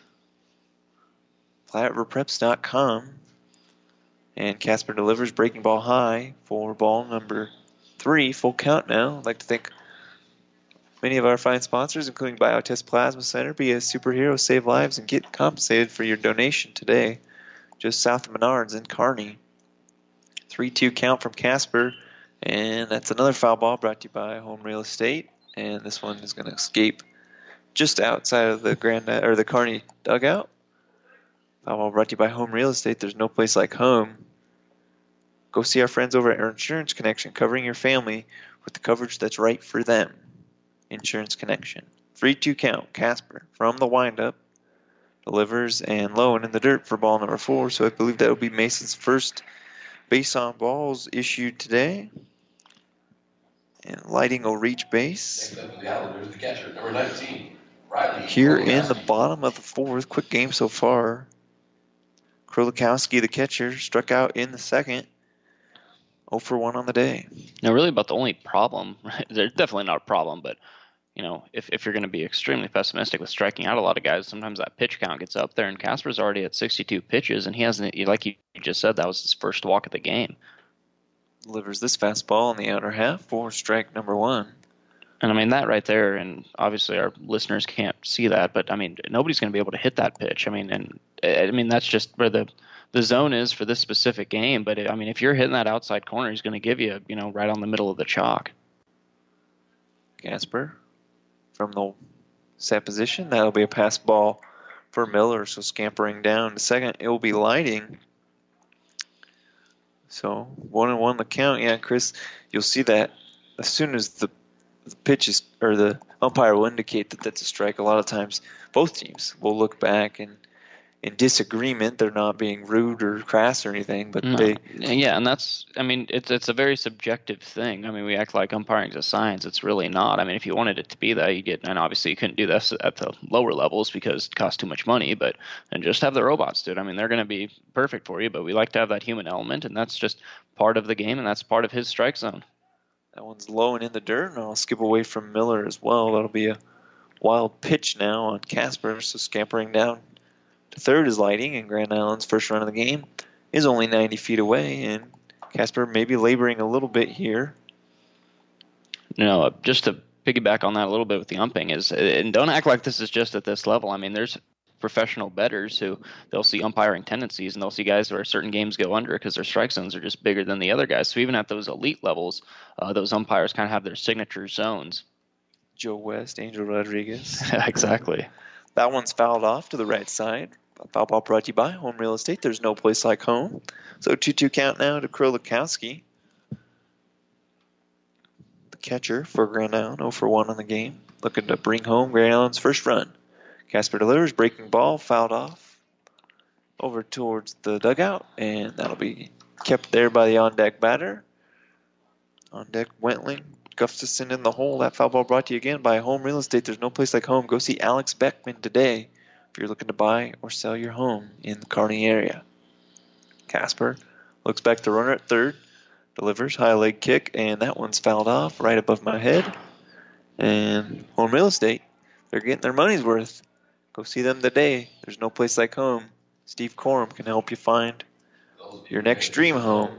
PlatteRiverPreps.com. And Casper delivers, breaking ball high for ball number 3. Full count now. I'd like to thank many of our fine sponsors, including Biotest Plasma Center. Be a superhero, save lives, and get compensated for your donation today. Just south of Menards in Kearney. 3-2 count from Casper. And that's another foul ball brought to you by Home Real Estate. And this one is going to escape just outside of the the Kearney dugout. Foul ball brought to you by Home Real Estate. There's no place like home. Go see our friends over at our Insurance Connection, covering your family with the coverage that's right for them. Insurance Connection. 3-2 count. Casper from the windup delivers and low and in the dirt for ball number 4. So I believe that will be Mason's first base on balls issued today. And Lighting will reach base. The catcher, number 19, Riley. Here in the bottom of the 4th. Quick game so far. Krolakowski, the catcher, struck out in the second. 0 for 1 on the day. Now, really about the only problem, there's definitely not a problem, but, you know, if you're going to be extremely pessimistic with striking out a lot of guys, sometimes that pitch count gets up there, and Casper's already at 62 pitches, and he hasn't, like you just said, that was his first walk of the game. Delivers this fastball in the outer half for strike number 1. And, I mean, that right there, and obviously our listeners can't see that, but, I mean, nobody's going to be able to hit that pitch. I mean, that's just where the zone is for this specific game. But, I mean, if you're hitting that outside corner, he's going to give you, right on the middle of the chalk. Casper from the set position. That'll be a pass ball for Miller, so scampering down to second. It will be Lighting. So 1-1 the count. Yeah, Chris, you'll see that as soon as the pitch is, or the umpire will indicate that that's a strike, a lot of times both teams will look back and in disagreement. They're not being rude or crass or anything, but yeah, and that's, I mean, it's a very subjective thing. I mean, we act like umpiring is a science. It's really not. I mean, if you wanted it to be that, you get, and obviously you couldn't do this at the lower levels because it costs too much money, but and just have the robots do it. I mean, they're going to be perfect for you, but we like to have that human element, and that's just part of the game, and that's part of his strike zone. That one's low and in the dirt, and I'll skip away from Miller as well. That'll be a wild pitch now on Casper, so scampering down to third is Lighting, and Grand Island's first run of the game is only 90 feet away, and Casper maybe laboring a little bit here. No, just to piggyback on that a little bit with the umping and don't act like this is just at this level. I mean, there's professional bettors who they'll see umpiring tendencies, and they'll see guys where certain games go under because their strike zones are just bigger than the other guys. So even at those elite levels, those umpires kind of have their signature zones. Joe West, Angel Rodriguez. Exactly. That one's fouled off to the right side. Foul ball brought to you by Home Real Estate. There's no place like home. So 2-2 count now to Krolikowski. The catcher for Grand Island, 0 for 1 on the game. Looking to bring home Grand Island's first run. Casper delivers, breaking ball, fouled off. Over towards the dugout, and that'll be kept there by the on-deck batter. On-deck Wentling. Gustafson in the hole. That foul ball brought to you again by Home Real Estate. There's no place like home. Go see Alex Beckman today if you're looking to buy or sell your home in the Kearney area. Casper looks back to runner at third. Delivers, high leg kick, and that one's fouled off right above my head. And Home Real Estate, they're getting their money's worth. Go see them today. There's no place like home. Steve Corum can help you find your next dream home.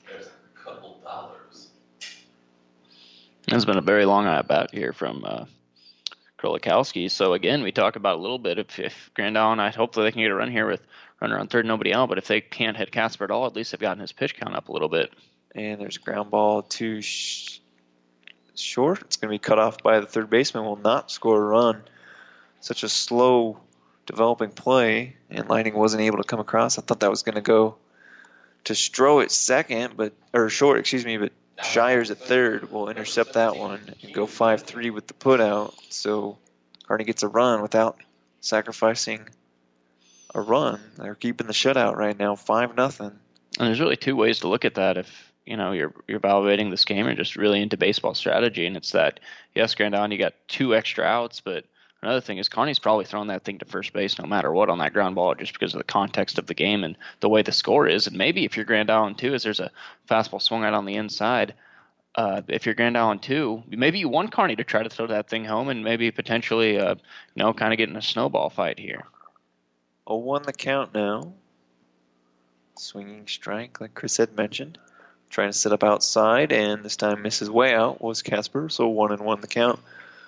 It's been a very long at bat here from Krolikowski. So again, we talk about a little bit if Grand Island, hopefully they can get a run here with runner on third, nobody out. But if they can't hit Casper at all, at least they've gotten his pitch count up a little bit. And there's a ground ball to short. It's going to be cut off by the third baseman. Will not score a run. Such a slow developing play, and Lining wasn't able to come across. I thought that was going to go to Stroh at second, but Shires at third will intercept that one and go 5-3 with the putout. So Kearney gets a run without sacrificing a run. They're keeping the shutout right now, 5-0. And there's really two ways to look at that. If you're evaluating this game or just really into baseball strategy, and it's that yes, Grand Island, you got 2 extra outs, but another thing is Kearney's probably throwing that thing to first base no matter what on that ground ball just because of the context of the game and the way the score is. And maybe if you're Grand Island too, as there's a fastball swung out on the inside, if you're Grand Island too, maybe you want Kearney to try to throw that thing home and maybe potentially, kind of get in a snowball fight here. 0-1 the count now. Swinging strike, like Chris had mentioned. Trying to set up outside, and this time misses way out was Casper, so 1-1 the count.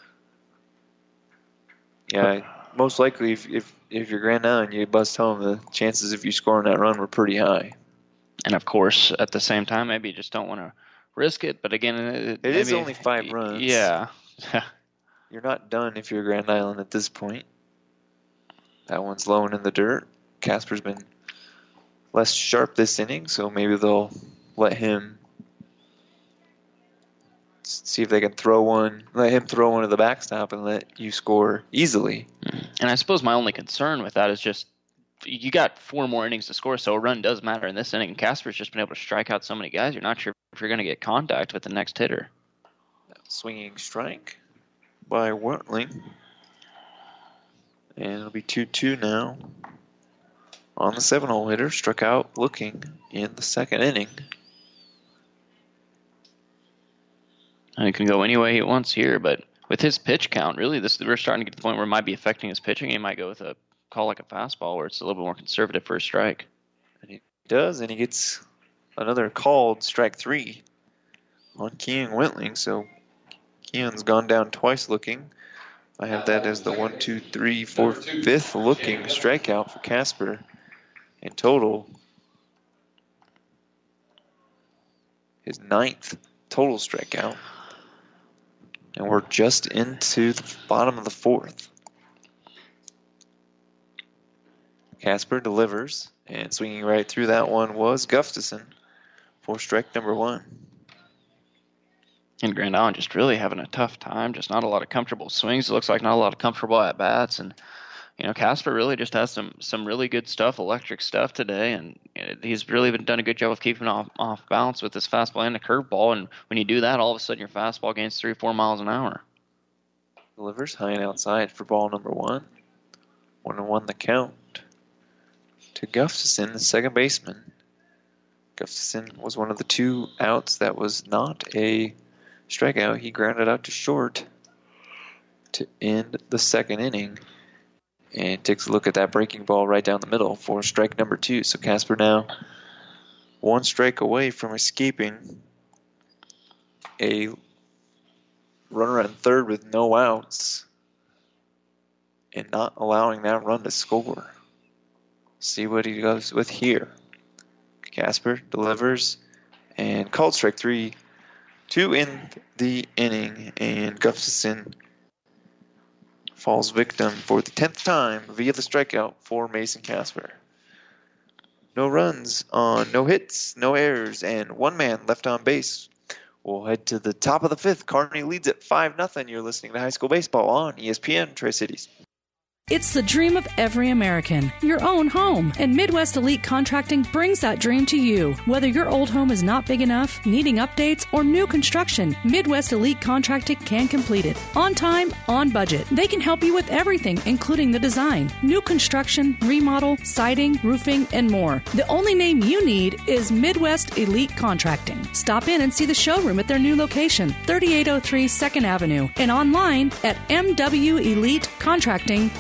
Yeah, most likely if you're Grand Island, you bust home, the chances of you scoring that run were pretty high. And of course, at the same time, maybe you just don't want to risk it. But again, it is only 5 runs. Yeah. You're not done if you're Grand Island at this point. That one's low and in the dirt. Casper's been less sharp this inning, so maybe they'll let him see if they can let him throw one to the backstop and let you score easily. And I suppose my only concern with that is just you got 4 more innings to score, so a run does matter in this inning. Casper's just been able to strike out so many guys, you're not sure if you're going to get contact with the next hitter. Swinging strike by Wentling. And it'll be 2-2 now on the 7-hole hitter. Struck out looking in the second inning. And it can go any way he wants here, but with his pitch count, really, we're starting to get to the point where it might be affecting his pitching. He might go with a call like a fastball where it's a little bit more conservative for a strike. And he does, and he gets another called strike 3 on Kean Wentling. So Kean's gone down twice looking. I have that as the 1, 2, 3, 4, 5th looking strikeout for Casper in total. His 9th total strikeout. And we're just into the bottom of the 4th. Casper delivers, and swinging right through that one was Gustafson for strike number 1. And Grand Island just really having a tough time, just not a lot of comfortable swings. It looks like not a lot of comfortable at-bats. And, Casper really just has some really good stuff, electric stuff today. And he's really done a good job of keeping off balance with his fastball and the curveball. And when you do that, all of a sudden your fastball gains 3 or 4 miles an hour. Delivers high and outside for ball number 1. 1-1 the count to Gustafson, the second baseman. Gustafson was one of the 2 outs that was not a strikeout. He grounded out to short to end the second inning and takes a look at that breaking ball right down the middle for strike number 2. So Casper now 1 strike away from escaping a runner at third with no outs and not allowing that run to score. See what he goes with here. Casper delivers and called strike 3-2 in the inning, and Gustafson falls victim for the 10th time via the strikeout for Mason Casper. No runs on no hits, no errors, and one man left on base. We'll head to the top of the 5th. Kearney leads at 5-0. You're listening to High School Baseball on ESPN Tri-Cities. It's the dream of every American, your own home. And Midwest Elite Contracting brings that dream to you. Whether your old home is not big enough, needing updates, or new construction, Midwest Elite Contracting can complete it. On time, on budget. They can help you with everything, including the design, new construction, remodel, siding, roofing, and more. The only name you need is Midwest Elite Contracting. Stop in and see the showroom at their new location, 3803 2nd Avenue, and online at mwelitecontracting.com.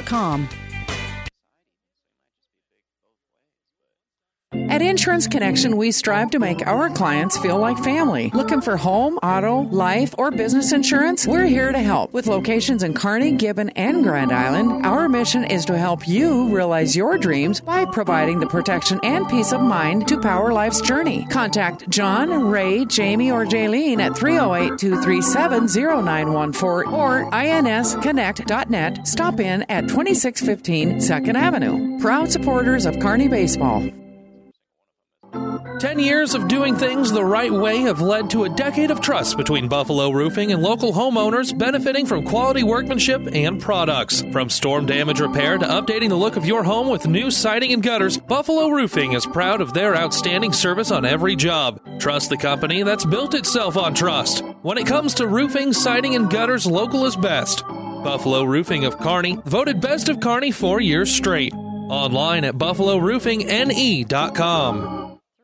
At Insurance Connection, we strive to make our clients feel like family. Looking for home, auto, life, or business insurance? We're here to help. With locations in Kearney, Gibbon, and Grand Island, our mission is to help you realize your dreams by providing the protection and peace of mind to power life's journey. Contact John, Ray, Jamie, or Jaylene at 308-237-0914 or insconnect.net. Stop in at 2615 2nd Avenue. Proud supporters of Kearney Baseball. 10 years of doing things the right way have led to a decade of trust between Buffalo Roofing and local homeowners benefiting from quality workmanship and products. From storm damage repair to updating the look of your home with new siding and gutters, Buffalo Roofing is proud of their outstanding service on every job. Trust the company that's built itself on trust. When it comes to roofing, siding, and gutters, local is best. Buffalo Roofing of Kearney, voted best of Kearney 4 years straight. Online at buffaloroofingne.com.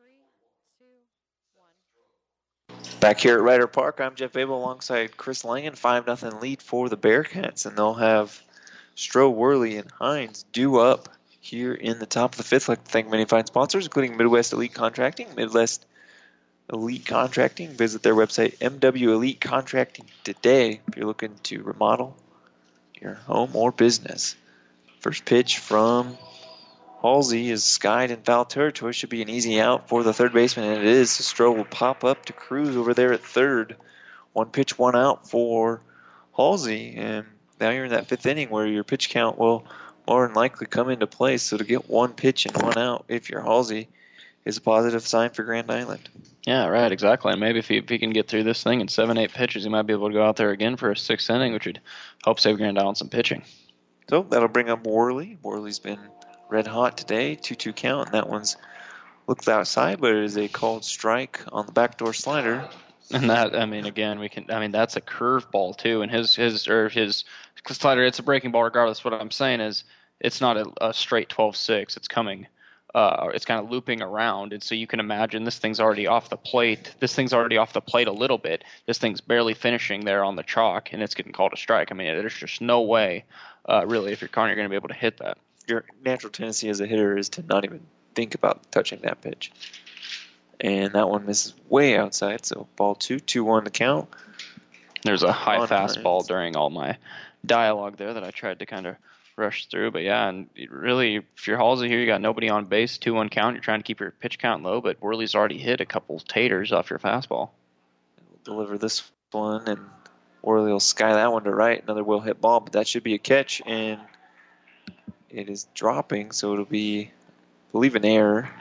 Back here at Ryder Park, I'm Jeff Babel alongside Chris Langen. 5-0 lead for the Bearcats, and they'll have Stroh, Worley, and Hines due up here in the top of the 5th. I'd like to thank many fine sponsors, including Midwest Elite Contracting. Midwest Elite Contracting, visit their website, MW Elite Contracting today if you're looking to remodel your home or business. First pitch from Halsey is skied in foul territory. Should be an easy out for the third baseman, and it is. Stroh will pop up to Cruz over there at third. 1 pitch, 1 out for Halsey, and now you're in that 5th inning where your pitch count will more than likely come into play. So to get 1 pitch and 1 out, if you're Halsey, is a positive sign for Grand Island. Yeah, right, exactly. And maybe if he can get through this thing in 7-8 pitches, he might be able to go out there again for a 6th inning, which would help save Grand Island some pitching. So that'll bring up Worley. Worley's been red hot today, 2-2 count, and that one's looked outside, but it is a called strike on the backdoor slider. And that, I mean, again, that's a curveball too, and his slider, it's a breaking ball regardless. What I'm saying is, it's not a straight 12-6. It's coming, it's kind of looping around, and so you can imagine this thing's already off the plate. This thing's already off the plate a little bit. This thing's barely finishing there on the chalk, and it's getting called a strike. I mean, there's just no way, really, if you're Kearney, you're going to be able to hit that. Your natural tendency as a hitter is to not even think about touching that pitch. And that one misses way outside, so ball 2-1 to count. There's a high fastball during all my dialogue there that I tried to kind of rush through. But yeah, and really, if you're Halsey here, you got nobody on base, 2-1 count. You're trying to keep your pitch count low, but Worley's already hit a couple taters off your fastball. We'll deliver this one, and Worley will sky that one to right. Another will hit ball, but that should be a catch, and it is dropping, so it'll be, I believe, an error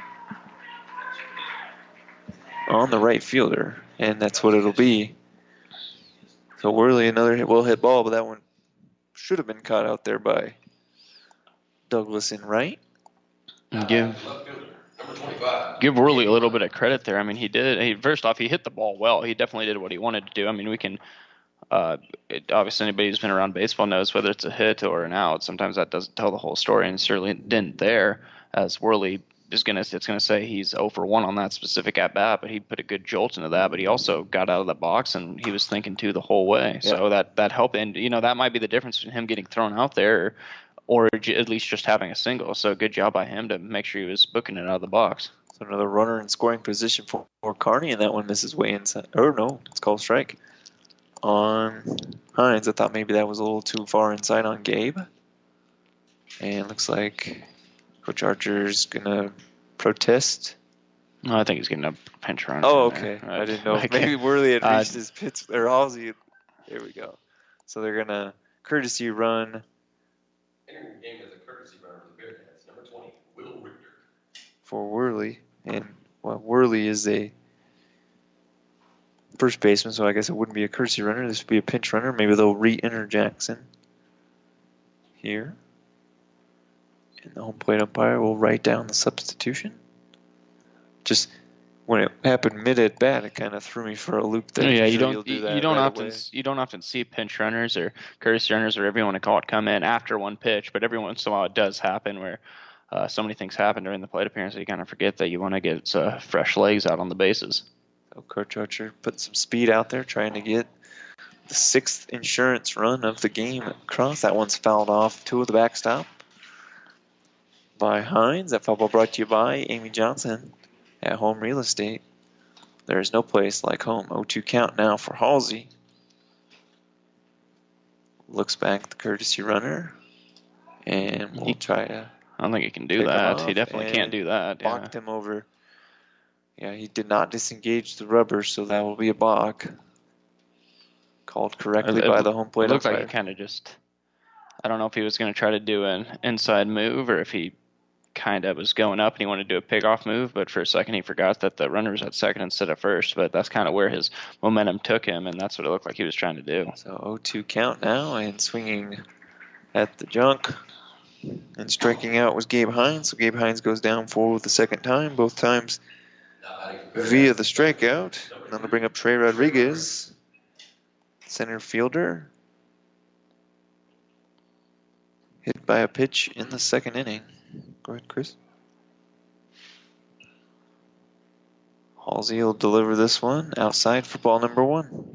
on the right fielder, and that's what it'll be. So Worley, another will hit ball, but that one should have been caught out there by Douglas in right. Give Worley a little bit of credit there. I mean, first off, he hit the ball well. He definitely did what he wanted to do. I mean, we can obviously anybody who's been around baseball knows whether it's a hit or an out, sometimes that doesn't tell the whole story, and certainly didn't there, as Worley is going to say he's 0 for 1 on that specific at-bat, but he put a good jolt into that, but he also got out of the box, and he was thinking two the whole way. Yeah. So that helped, and that might be the difference between him getting thrown out there or at least just having a single. So good job by him to make sure he was booking it out of the box. So another runner in scoring position for Kearney, and that one misses way inside. Oh, no, it's called strike. on Hines. I thought maybe that was a little too far inside on Gabe. And looks like Coach Archer's going to protest. No, I think he's getting a pinch run. Oh, okay. I didn't know. Maybe Worley had reached his pitch. Or Halsey. There we go. So they're going to courtesy run. Entering the game as a courtesy runner for the Bearcats, number 20, Will Richter. For Worley. And Worley is a first baseman, so I guess it wouldn't be a courtesy runner. This would be a pinch runner. Maybe they'll re-enter Jackson here. And the home plate umpire will write down the substitution. Just when it happened mid at bat, it kind of threw me for a loop there. Yeah, you don't often see pinch runners or courtesy runners or whatever you want to call it come in after one pitch, but every once in a while it does happen where so many things happen during the plate appearance that you kind of forget that you want to get fresh legs out on the bases. So Coach Archer put some speed out there, trying to get the 6th insurance run of the game across. That one's fouled off to the backstop by Hines. That foul ball brought to you by Amy Johnson at Home Real Estate. There is no place like home. 0-2 count now for Halsey. Looks back at the courtesy runner, and we'll try to. I don't think he can do that. He definitely can't do that. Balked him over. Yeah, he did not disengage the rubber, so that will be a balk. Called correctly by the home plate umpire. It looks umpire. like he kind of just. I don't know if he was going to try to do an inside move or if he kind of was going up and he wanted to do a pick-off move, but for a second he forgot that the runner was at second instead of first, but that's kind of where his momentum took him, and that's what it looked like he was trying to do. So 0-2 count now, and swinging at the junk and striking out was Gabe Hines. So Gabe Hines goes down for the second time, both times via the strikeout. And then they bring up Trey Rodriguez, center fielder, hit by a pitch in the second inning. Go ahead, Chris. Halsey will deliver this one outside for ball number 1.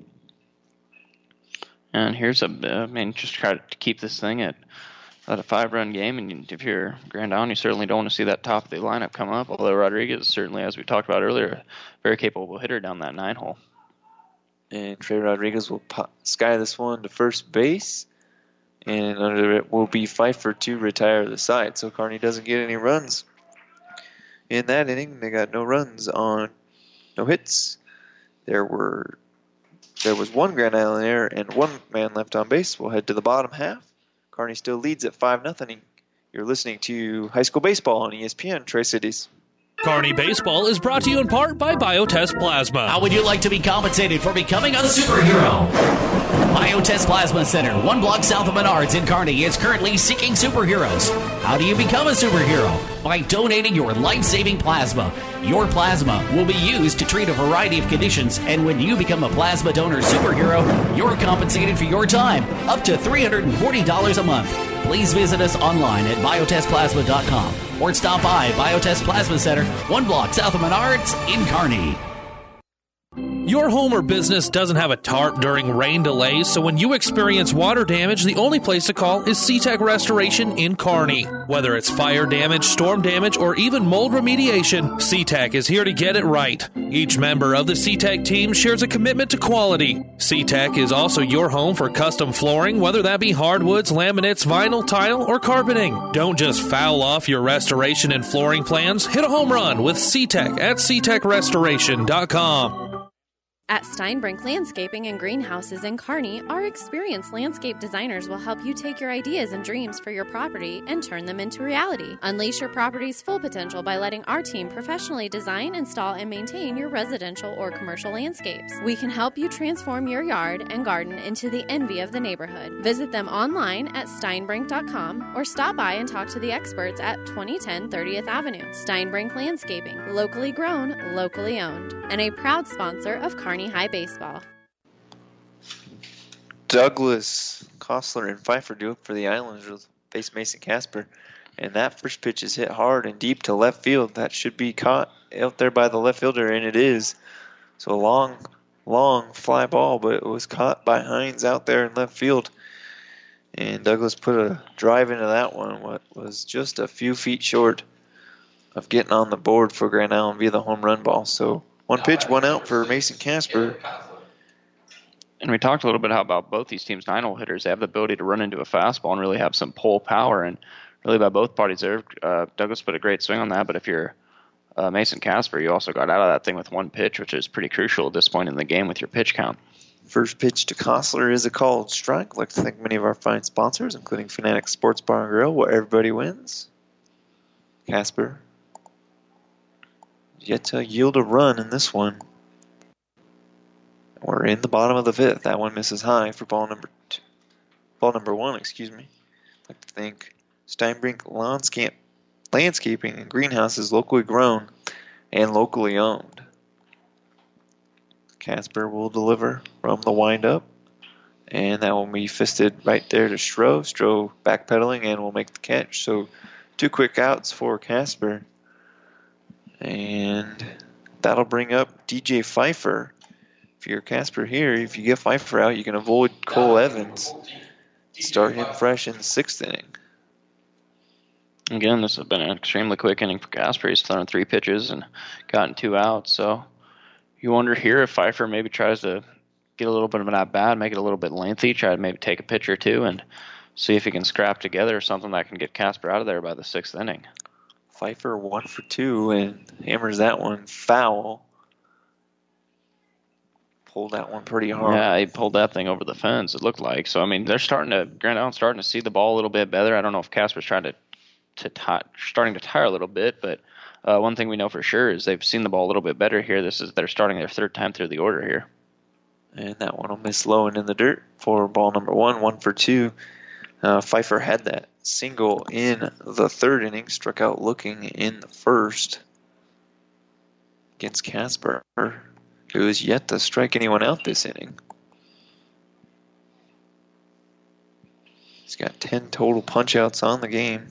And here's just try to keep this thing at a 5-run game. And if you're Grand Island, you certainly don't want to see that top of the lineup come up. Although Rodriguez certainly, as we talked about earlier, very capable hitter down that 9 hole. And Trey Rodriguez will sky this one to first base. And under it will be Pfeiffer to retire the side. So Kearney doesn't get any runs in that inning. They got no runs on no hits. There was one Grand Island error and 1 man left on base. We'll head to the bottom half. Kearney still leads at 5-0. You're listening to high school baseball on ESPN Tri-Cities. Kearney Baseball is brought to you in part by Biotest Plasma. How would you like to be compensated for becoming a superhero? Biotest Plasma Center, 1 block south of Menards in Kearney, is currently seeking superheroes. How do you become a superhero? By donating your life-saving plasma. Your plasma will be used to treat a variety of conditions, and when you become a plasma donor superhero, you're compensated for your time, up to $340 a month. Please visit us online at biotestplasma.com or stop by Biotest Plasma Center, 1 block south of Menards in Kearney. Your home or business doesn't have a tarp during rain delays, so when you experience water damage, the only place to call is SeaTech Restoration in Kearney. Whether it's fire damage, storm damage, or even mold remediation, SeaTech is here to get it right. Each member of the SeaTech team shares a commitment to quality. SeaTech is also your home for custom flooring, whether that be hardwoods, laminates, vinyl, tile, or carpeting. Don't just foul off your restoration and flooring plans. Hit a home run with SeaTech at SeaTechRestoration.com. At Steinbrink Landscaping and Greenhouses in Kearney, our experienced landscape designers will help you take your ideas and dreams for your property and turn them into reality. Unleash your property's full potential by letting our team professionally design, install, and maintain your residential or commercial landscapes. We can help you transform your yard and garden into the envy of the neighborhood. Visit them online at steinbrink.com or stop by and talk to the experts at 2010 30th Avenue. Steinbrink Landscaping, locally grown, locally owned, and a proud sponsor of Kearney High Baseball. Douglas, Kostler, and Pfeiffer do up for the Islanders with face Mason Casper. And that first pitch is hit hard and deep to left field. That should be caught out there by the left fielder, and it is. So a long fly ball, but it was caught by Hines out there in left field. And Douglas put a drive into that one, what was just a few feet short of getting on the board for Grand Island via the home run ball. So 1 pitch, 1 out for Mason Casper. And we talked a little bit about both these teams' 9-hole hitters. They have the ability to run into a fastball and really have some pull power. And really by both parties there, Douglas put a great swing on that. But if you're Mason Casper, you also got out of that thing with one pitch, which is pretty crucial at this point in the game with your pitch count. First pitch to Kostler is a called strike. I'd like to thank many of our fine sponsors, including Fanatics Sports Bar and Grill, where everybody wins. Casper yet to yield a run in this one. We're in the bottom of the fifth. That one misses high for ball number one. I'd like to thank Steinbrink Landscaping and Greenhouses, locally grown and locally owned. Casper will deliver from the windup, and that will be fisted right there to Stroh. Stroh backpedaling and will make the catch. So 2 quick outs for Casper, and that'll bring up DJ Pfeiffer. If you're Casper here, if you get Pfeiffer out, you can avoid Cole Evans. Start him fresh in the 6th inning. Again, this has been an extremely quick inning for Casper. He's thrown 3 pitches and gotten 2 outs. So you wonder here if Pfeiffer maybe tries to get a little bit of an at-bat, make it a little bit lengthy, try to maybe take a pitch or 2 and see if he can scrap together something that can get Casper out of there by the 6th inning. Pfeiffer 1 for 2 and hammers that one foul. Pulled that one pretty hard. Yeah, he pulled that thing over the fence, it looked like. So, I mean, Grand Island's starting to see the ball a little bit better. I don't know if Casper's trying starting to tire a little bit, but one thing we know for sure is they've seen the ball a little bit better here. They're starting their 3rd time through the order here. And that one will miss low and in the dirt for ball number 1, 1 for 2. Pfeiffer had that single in the 3rd inning, struck out looking in the 1st against Casper, who is yet to strike anyone out this inning. He's got 10 total punch-outs on the game.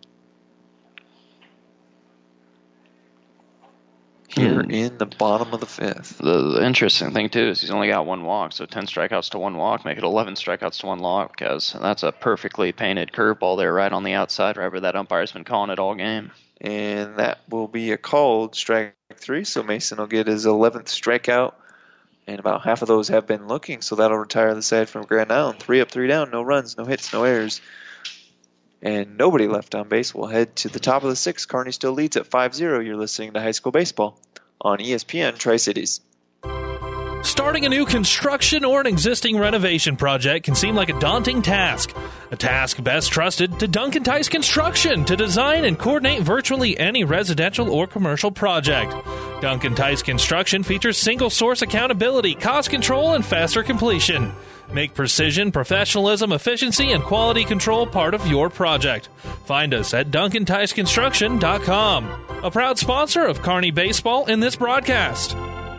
Here in the bottom of the 5th. The interesting thing, too, is he's only got 1 walk, so 10 strikeouts to 1 walk, make it 11 strikeouts to 1 walk, because that's a perfectly painted curveball there right on the outside, right where that umpire's been calling it all game. And that will be a called strike 3, so Mason will get his 11th strikeout, and about half of those have been looking, so that'll retire the side from Grand Island. 3 up, 3 down, no runs, no hits, no errors, and nobody left on base. We'll head to the top of the 6th. Kearney still leads at 5-0. You're listening to High School Baseball on ESPN Tri-Cities. Starting a new construction or an existing renovation project can seem like a daunting task. A task best trusted to Duncan Tice Construction to design and coordinate virtually any residential or commercial project. Duncan Tice Construction features single source accountability, cost control, and faster completion. Make precision, professionalism, efficiency, and quality control part of your project. Find us at DuncanTiceConstruction.com. A proud sponsor of Kearney Baseball in this broadcast.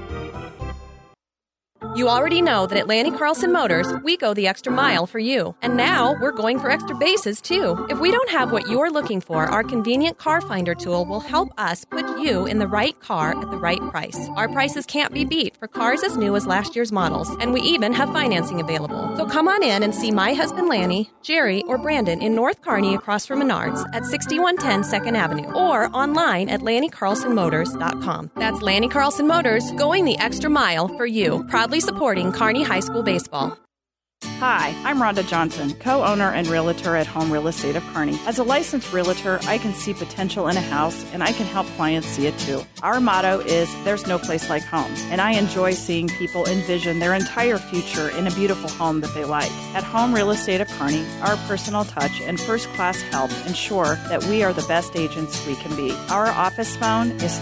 You already know that at Lanny Carlson Motors, we go the extra mile for you. And now we're going for extra bases, too. If we don't have what you're looking for, our convenient car finder tool will help us put you in the right car at the right price. Our prices can't be beat for cars as new as last year's models, and we even have financing available. So come on in and see my husband Lanny, Jerry, or Brandon in North Kearney across from Menards at 6110 2nd Avenue, or online at LannyCarlsonMotors.com. That's Lanny Carlson Motors, going the extra mile for you. Proudly supporting Kearney High School baseball. Hi, I'm Rhonda Johnson, co-owner and realtor at Home Real Estate of Kearney. As a licensed realtor, I can see potential in a house, and I can help clients see it too. Our motto is, there's no place like home, and I enjoy seeing people envision their entire future in a beautiful home that they like. At Home Real Estate of Kearney, our personal touch and first-class help ensure that we are the best agents we can be. Our office phone is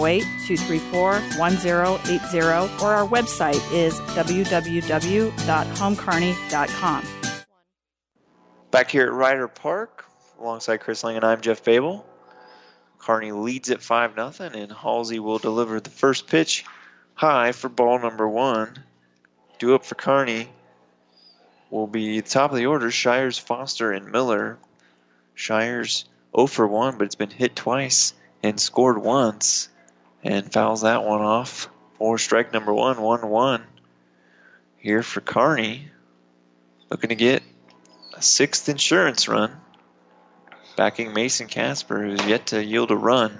308-234-1080, or our website is www.homekearney.com. Back here at Ryder Park, alongside Chris Lang and I'm Jeff Babel. Kearney leads at 5-0, and Halsey will deliver the first pitch high for ball number 1. Due up for Kearney will be the top of the order, Shires, Foster, and Miller. Shires 0 for 1, but it's been hit twice and scored once, and fouls that one off for strike number 1, 1-1. Here for Kearney, looking to get a 6th insurance run, backing Mason Casper, who's yet to yield a run.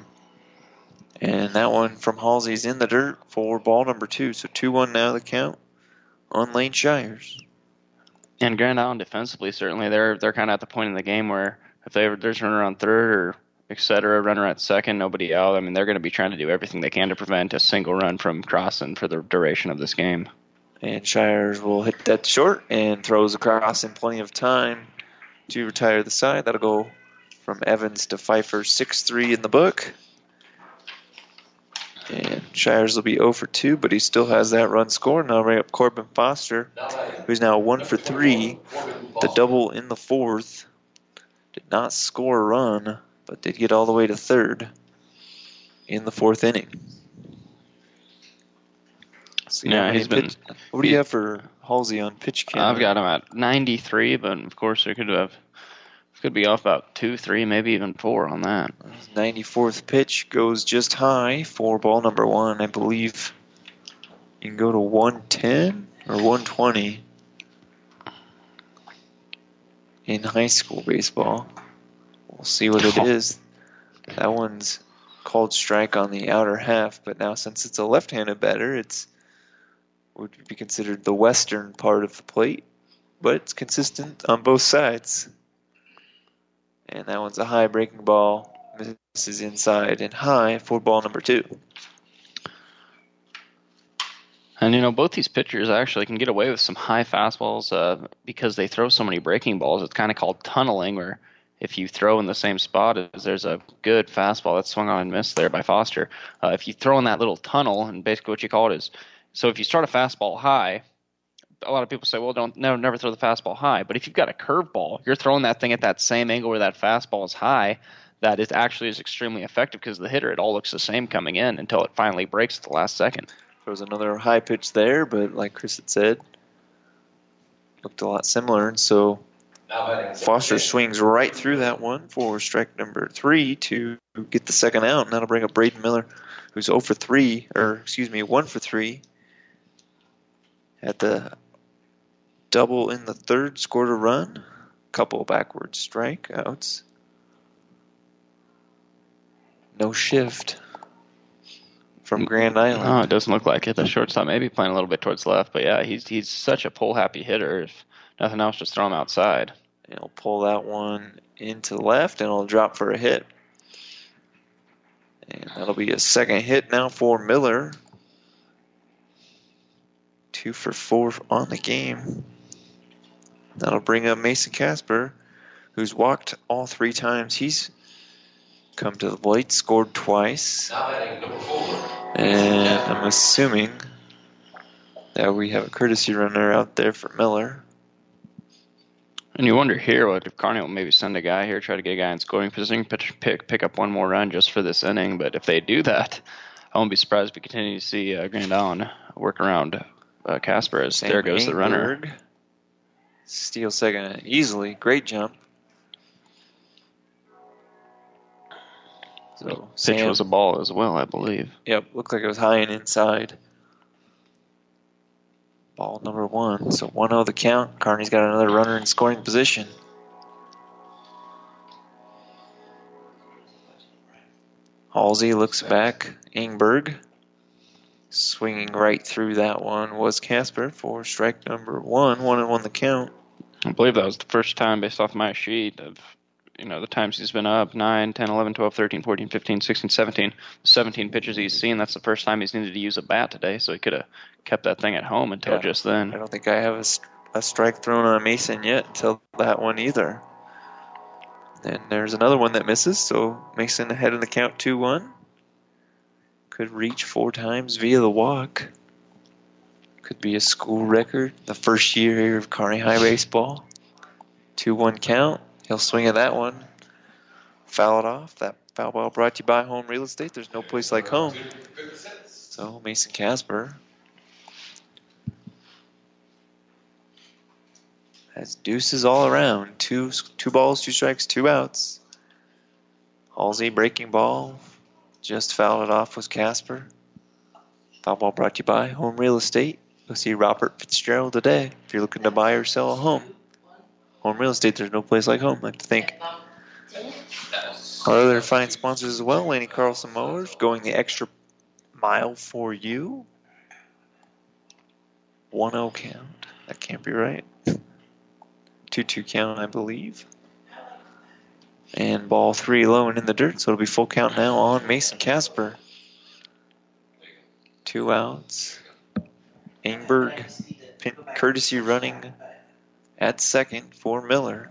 And that one from Halsey's in the dirt for ball number 2. So 2-1 now the count. on Lane Shires. And Grand Island defensively, certainly, they're kind of at the point in the game where if there's a runner on third or et cetera, runner at second, nobody out, I mean, they're going to be trying to do everything they can to prevent a single run from crossing for the duration of this game. And Shires will hit that short and throws across in plenty of time to retire the side. That'll go from Evans to Pfeiffer, 6-3 in the book. And Shires will be 0 for 2, but he still has that run scored. Now bring up Corbin Foster, who's now 1 for 3. The double in the fourth. Did not score a run, but did get all the way to third in the fourth inning. So yeah, he's been. What do you have for Halsey on pitch count? I've got him at 93, but of course it could be off about 2, 3, maybe even 4 on that. 94th pitch goes just high for ball number 1. I believe you can go to 110 or 120 in high school baseball. We'll see what it is. That one's called strike on the outer half, but now since it's a left-handed batter, it's would be considered the western part of the plate, but it's consistent on both sides. And that one's a high breaking ball. Misses inside and high for ball number 2. And, both these pitchers actually can get away with some high fastballs because they throw so many breaking balls. It's kind of called tunneling, where if you throw in the same spot as there's a good fastball that's swung on and missed there by Foster, if you throw in that little tunnel, and basically what you call it is, so if you start a fastball high, a lot of people say, well, never throw the fastball high. But if you've got a curveball, you're throwing that thing at that same angle where that fastball is high, that it actually is extremely effective because the hitter, it all looks the same coming in until it finally breaks at the last second. There was another high pitch there, but like Chris had said, looked a lot similar. And so Foster swings right through that one for strike number 3 to get the second out. And that'll bring up Braden Miller, who's 1 for 3. At the double in the third, scored a run. Couple backward strikeouts. No shift from Grand Island. No, it doesn't look like it. The shortstop maybe playing a little bit towards left, but yeah, he's such a pull-happy hitter. If nothing else, just throw him outside. And he'll pull that one into left, and it'll drop for a hit. And that'll be a second hit now for Miller. 2 for 4 on the game. That'll bring up Mason Casper, who's walked all 3 times. He's come to the plate, scored twice. And I'm assuming that we have a courtesy runner out there for Miller. And you wonder here, what if Kearney will maybe send a guy here, try to get a guy in scoring position, pick up one more run just for this inning. But if they do that, I won't be surprised if we continue to see Grand Island work around Casper as there goes the runner. Steal second easily. Great jump. So pitch was a ball as well, I believe. Yep, looked like it was high and inside. Ball number 1. So 1-0 the count. Kearney's got another runner in scoring position. Halsey looks back. Ingberg swinging right through that one was Casper for strike number 1. 1-1 the count. I believe that was the first time, based off my sheet, of the times he's been up, 9, 10, 11, 12, 13, 14, 15, 16, 17. 17 pitches he's seen. That's the first time he's needed to use a bat today, so he could have kept that thing at home until just then. I don't think I have a strike thrown on Mason yet until that one either. And there's another one that misses, so Mason ahead in the count 2-1. Could reach 4 times via the walk. Could be a school record. The first year here of Kearney High Baseball. 2-1 count. He'll swing at that one. Foul it off. That foul ball brought to you by Home Real Estate. There's no place like home. So Mason Casper has deuces all around. Two balls, 2 strikes, 2 outs. Halsey breaking ball. Just fouled it off was Casper. Foul ball brought to you by Home Real Estate. Go see Robert Fitzgerald today if you're looking to buy or sell a home. Home Real Estate, there's no place like home. I'd like to thank our other fine sponsors as well. Lanny Carlson Mowers going the extra mile for you. 1-0 count. That can't be right. 2-2 count, I believe. And ball 3 low and in the dirt, so it'll be full count now on Mason Casper. 2 outs. Engberg, courtesy running at second for Miller.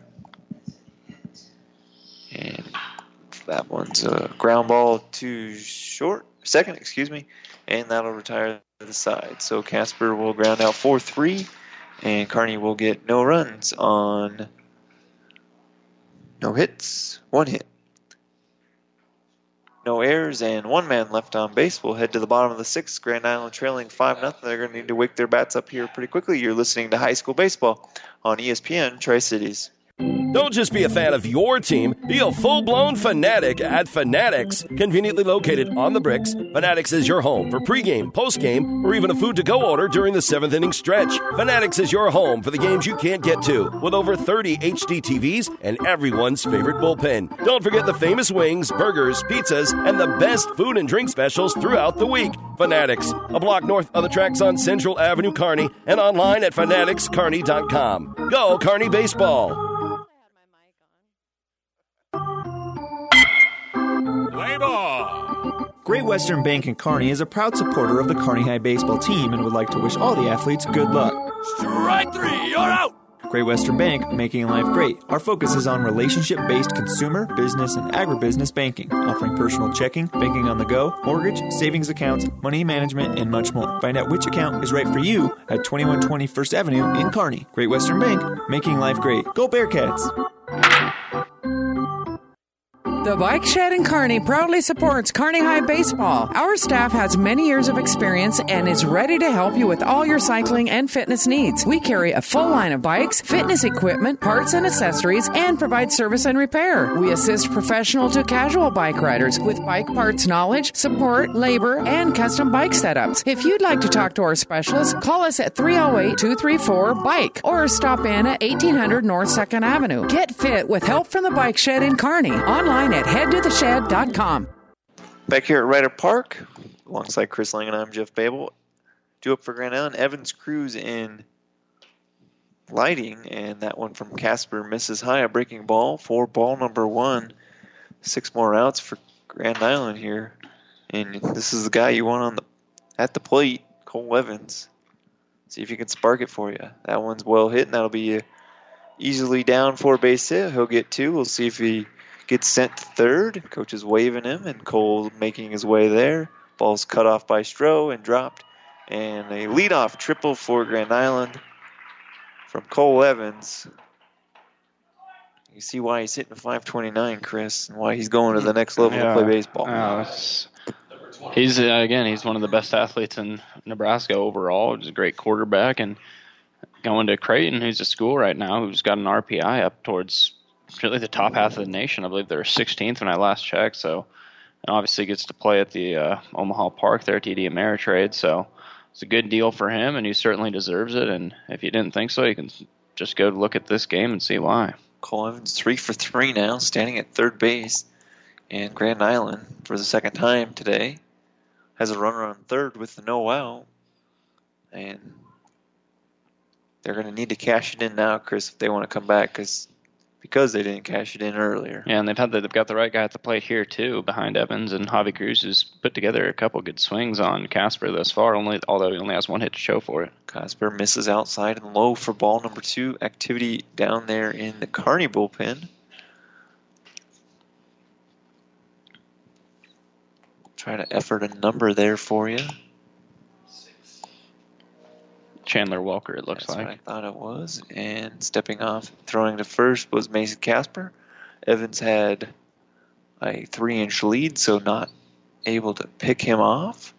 And that one's a ground ball to second, and that'll retire to the side. So Casper will ground out 4-3, and Kearney will get no runs on no hits, 1 hit. No errors, and 1 man left on base. We'll head to the bottom of the 6th. Grand Island trailing 5-0. They're going to need to wake their bats up here pretty quickly. You're listening to High School Baseball on ESPN Tri-Cities. Don't just be a fan of your team, be a full-blown Fanatic at Fanatics. Conveniently located on the bricks, Fanatics is your home for pregame, postgame, or even a food-to-go order during the 7th inning stretch. Fanatics is your home for the games you can't get to, with over 30 HD TVs and everyone's favorite bullpen. Don't forget the famous wings, burgers, pizzas, and the best food and drink specials throughout the week. Fanatics, a block north of the tracks on Central Avenue, Kearney, and online at fanaticskearney.com. Go Kearney Baseball! Play ball. Great Western Bank in Kearney is a proud supporter of the Kearney High baseball team and would like to wish all the athletes good luck. Strike 3, you're out. Great Western Bank, making life great. Our focus is on relationship-based consumer, business, and agribusiness banking, offering personal checking, banking on the go, mortgage, savings accounts, money management, and much more. Find out which account is right for you at 2120 First Avenue in Kearney. Great Western Bank, making life great. Go Bearcats! The Bike Shed in Kearney proudly supports Kearney High Baseball. Our staff has many years of experience and is ready to help you with all your cycling and fitness needs. We carry a full line of bikes, fitness equipment, parts and accessories, and provide service and repair. We assist professional to casual bike riders with bike parts knowledge, support, labor, and custom bike setups. If you'd like to talk to our specialists, call us at 308-234-BIKE or stop in at 1800 North 2nd Avenue. Get fit with help from the Bike Shed in Kearney. Online at headtotheshed.com. Back here at Ryder Park, alongside Chris Lang and I'm Jeff Babel. Due up for Grand Island, Evans Cruz in lighting, and that one from Casper misses high, a breaking ball for ball number 1. 6 more outs for Grand Island here, and this is the guy you want at the plate, Cole Evans. See if he can spark it for you. That one's well hit, and that'll be easily down for a base hit. He'll get 2. We'll see if he gets sent to third. Coach is waving him, and Cole making his way there. Ball's cut off by Stroh and dropped. And a leadoff triple for Grand Island from Cole Evans. You see why he's hitting .529, Chris, and why he's going to the next level to play baseball. He's one of the best athletes in Nebraska overall. He's a great quarterback, and going to Creighton, who's a school right now, who's got an RPI up towards really the top half of the nation. I believe they're 16th when I last checked. So, and obviously gets to play at the Omaha Park there at TD Ameritrade. So it's a good deal for him, and he certainly deserves it. And if you didn't think so, you can just go look at this game and see why. Cole Evans 3 for 3 now, standing at third base. And Grand Island, for the second time today, has a runner on third with the no out. And they're going to need to cash it in now, Chris, if they want to come back, because they didn't cash it in earlier. Yeah, and they've got the right guy at the plate here, too, behind Evans. And Javi Cruz has put together a couple good swings on Casper thus far, although he only has 1 hit to show for it. Casper misses outside and low for ball number 2. Activity down there in the Kearney bullpen. Try to effort a number there for you. Chandler Walker, it looks like. That's what I thought it was. And stepping off, throwing to first was Mason Casper. Evans had a 3-inch lead, so not able to pick him off.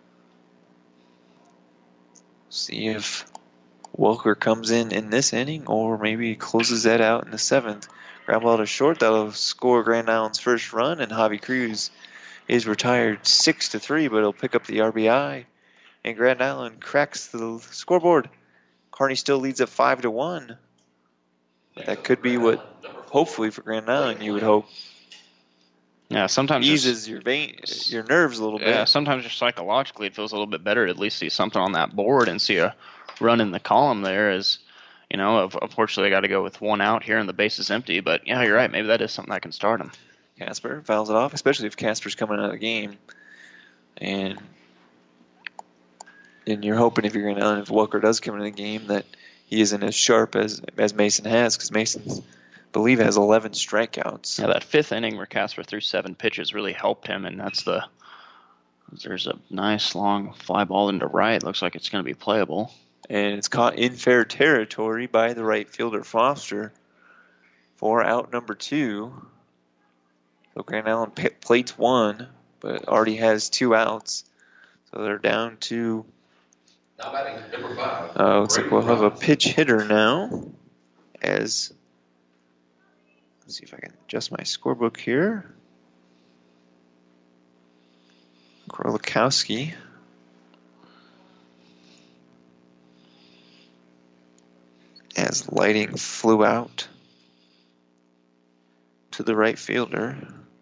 See if Walker comes in this inning, or maybe closes that out in the 7th. Ground ball to short, that'll score Grand Island's first run, and Javi Cruz is retired 6-3, but he'll pick up the RBI. And Grand Island cracks the scoreboard. Kearney still leads at 5-1. But that could be what, hopefully for Grand Island, you would hope. Yeah, sometimes eases your nerves a little bit. Yeah, sometimes just psychologically it feels a little bit better to at least see something on that board and see a run in the column there is, unfortunately they got to go with one out here and the base is empty. But yeah, you're right. Maybe that is something that can start him. Casper fouls it off, especially if Casper's coming out of the game. And you're hoping if Welker does come into the game that he isn't as sharp as Mason has, because Mason, I believe, has 11 strikeouts. Yeah, that fifth inning where Casper threw 7 pitches really helped him, and there's a nice long fly ball into right. Looks like it's going to be playable. And it's caught in fair territory by the right fielder Foster for out number 2. So Grand Island plates 1, but already has 2 outs. So they're down to... Now batting number 5. Looks like we'll have a pitch hitter now. Let's see if I can adjust my scorebook here. Krolikowski. As lighting flew out to the right fielder.